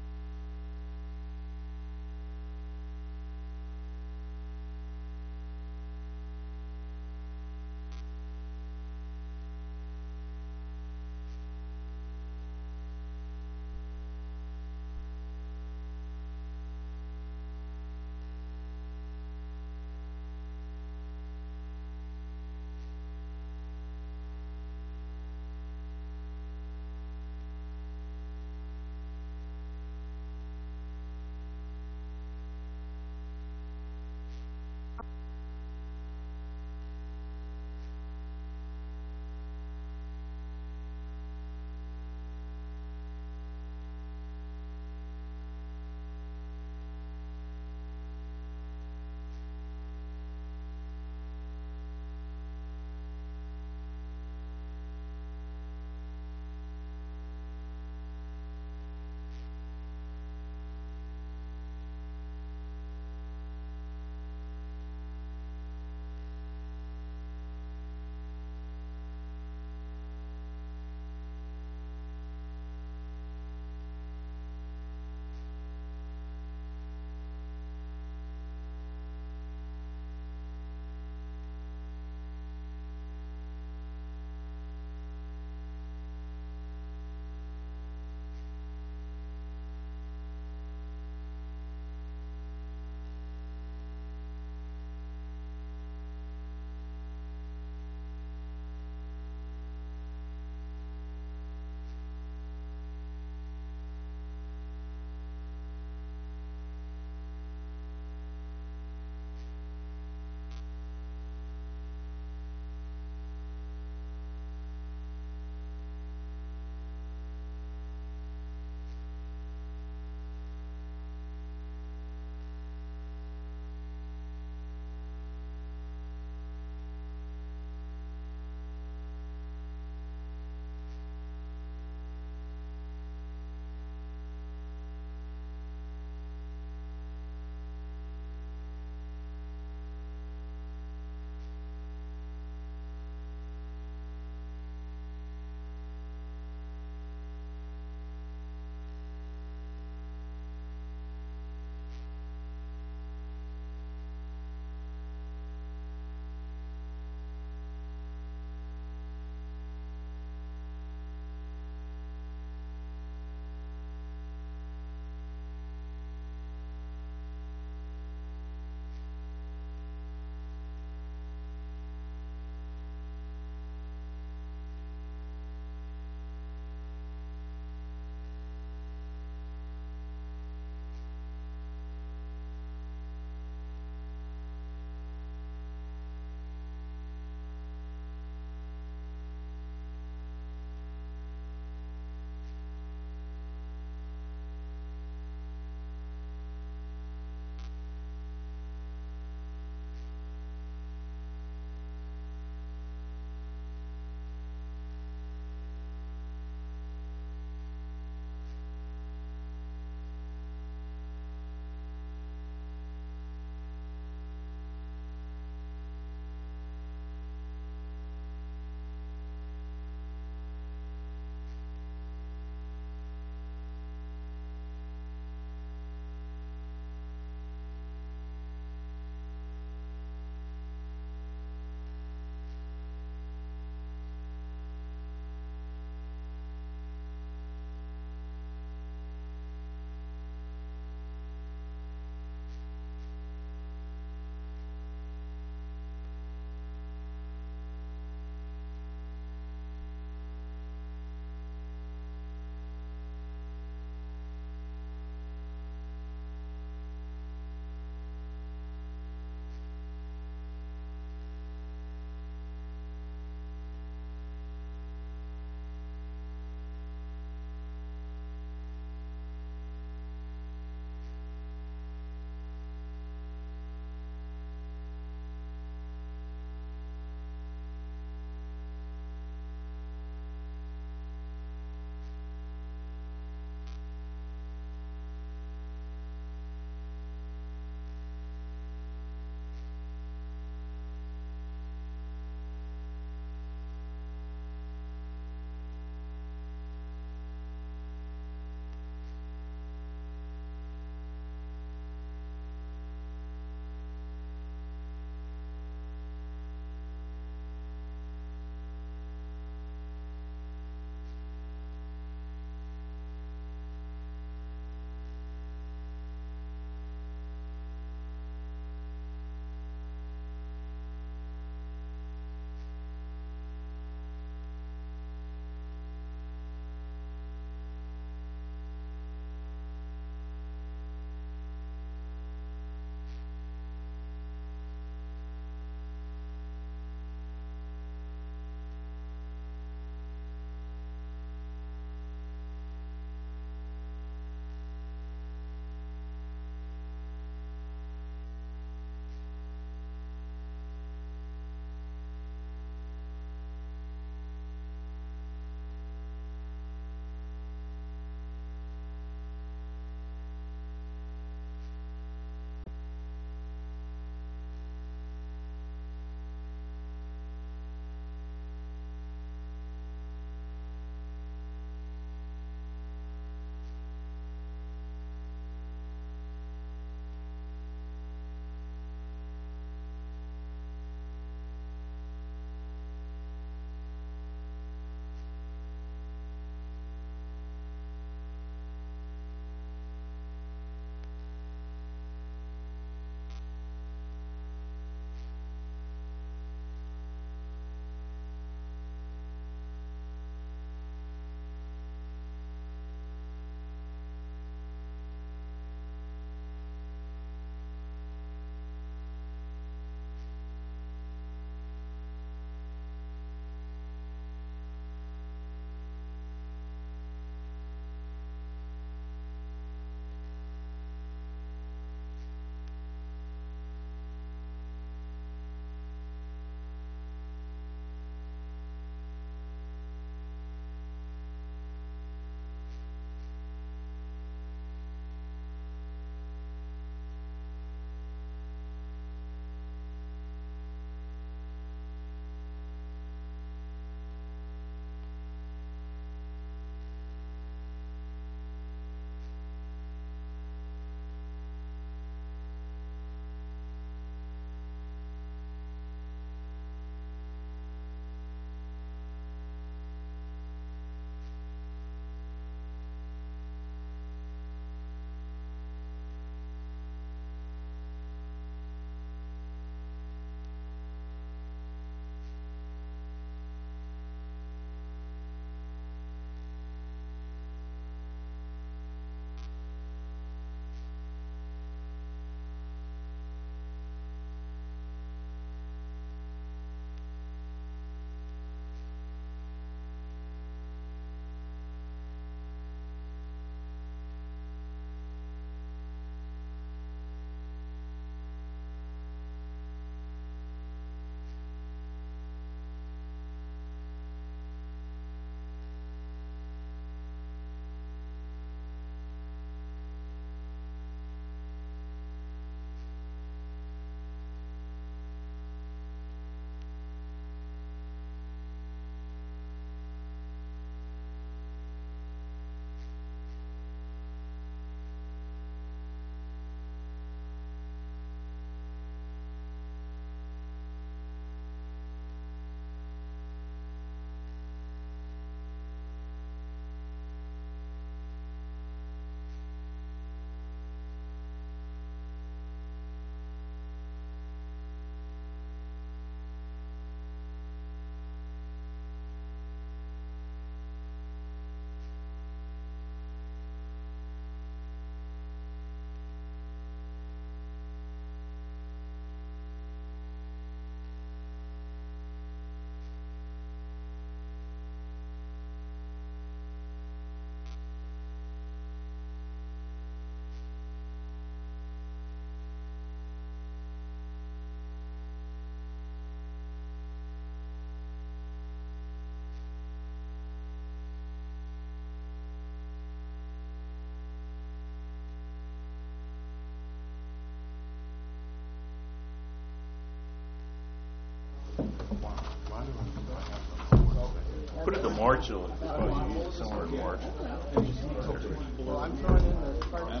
March, it'll probably use it somewhere in March. Well, I'm throwing in the parking.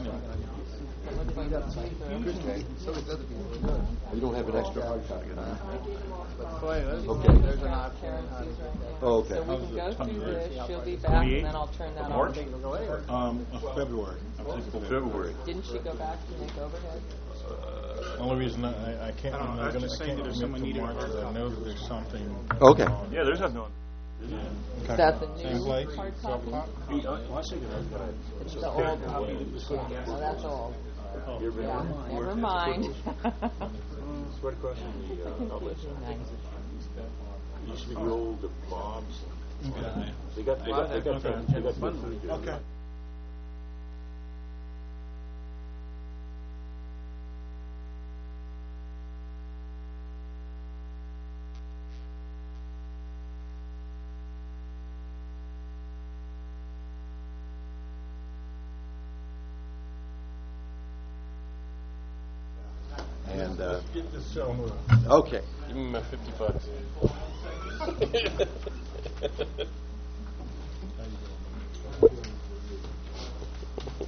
You don't have an extra hard copy, huh? Okay. There's an option. Oh, okay. So we can go through this, she'll be back, and then I'll turn that March? off. Um, of February. I'm thinking of February. Didn't she go back to make overhead? Only reason I, I can't, I'm not gonna, I can't commit to March is I know that there's something. Okay. on. Yeah, there's nothing on. Is that the Same new place? hard copy? Well, I think it It's the old copy. Oh, that's old. Yeah, never mind. Spread across the uh, outlets. It used to be the old Bob's. Okay. They got, they got, they got, Okay. they got pretty good. Okay. And, uh, Get this show moving. okay. Give me my fifty bucks.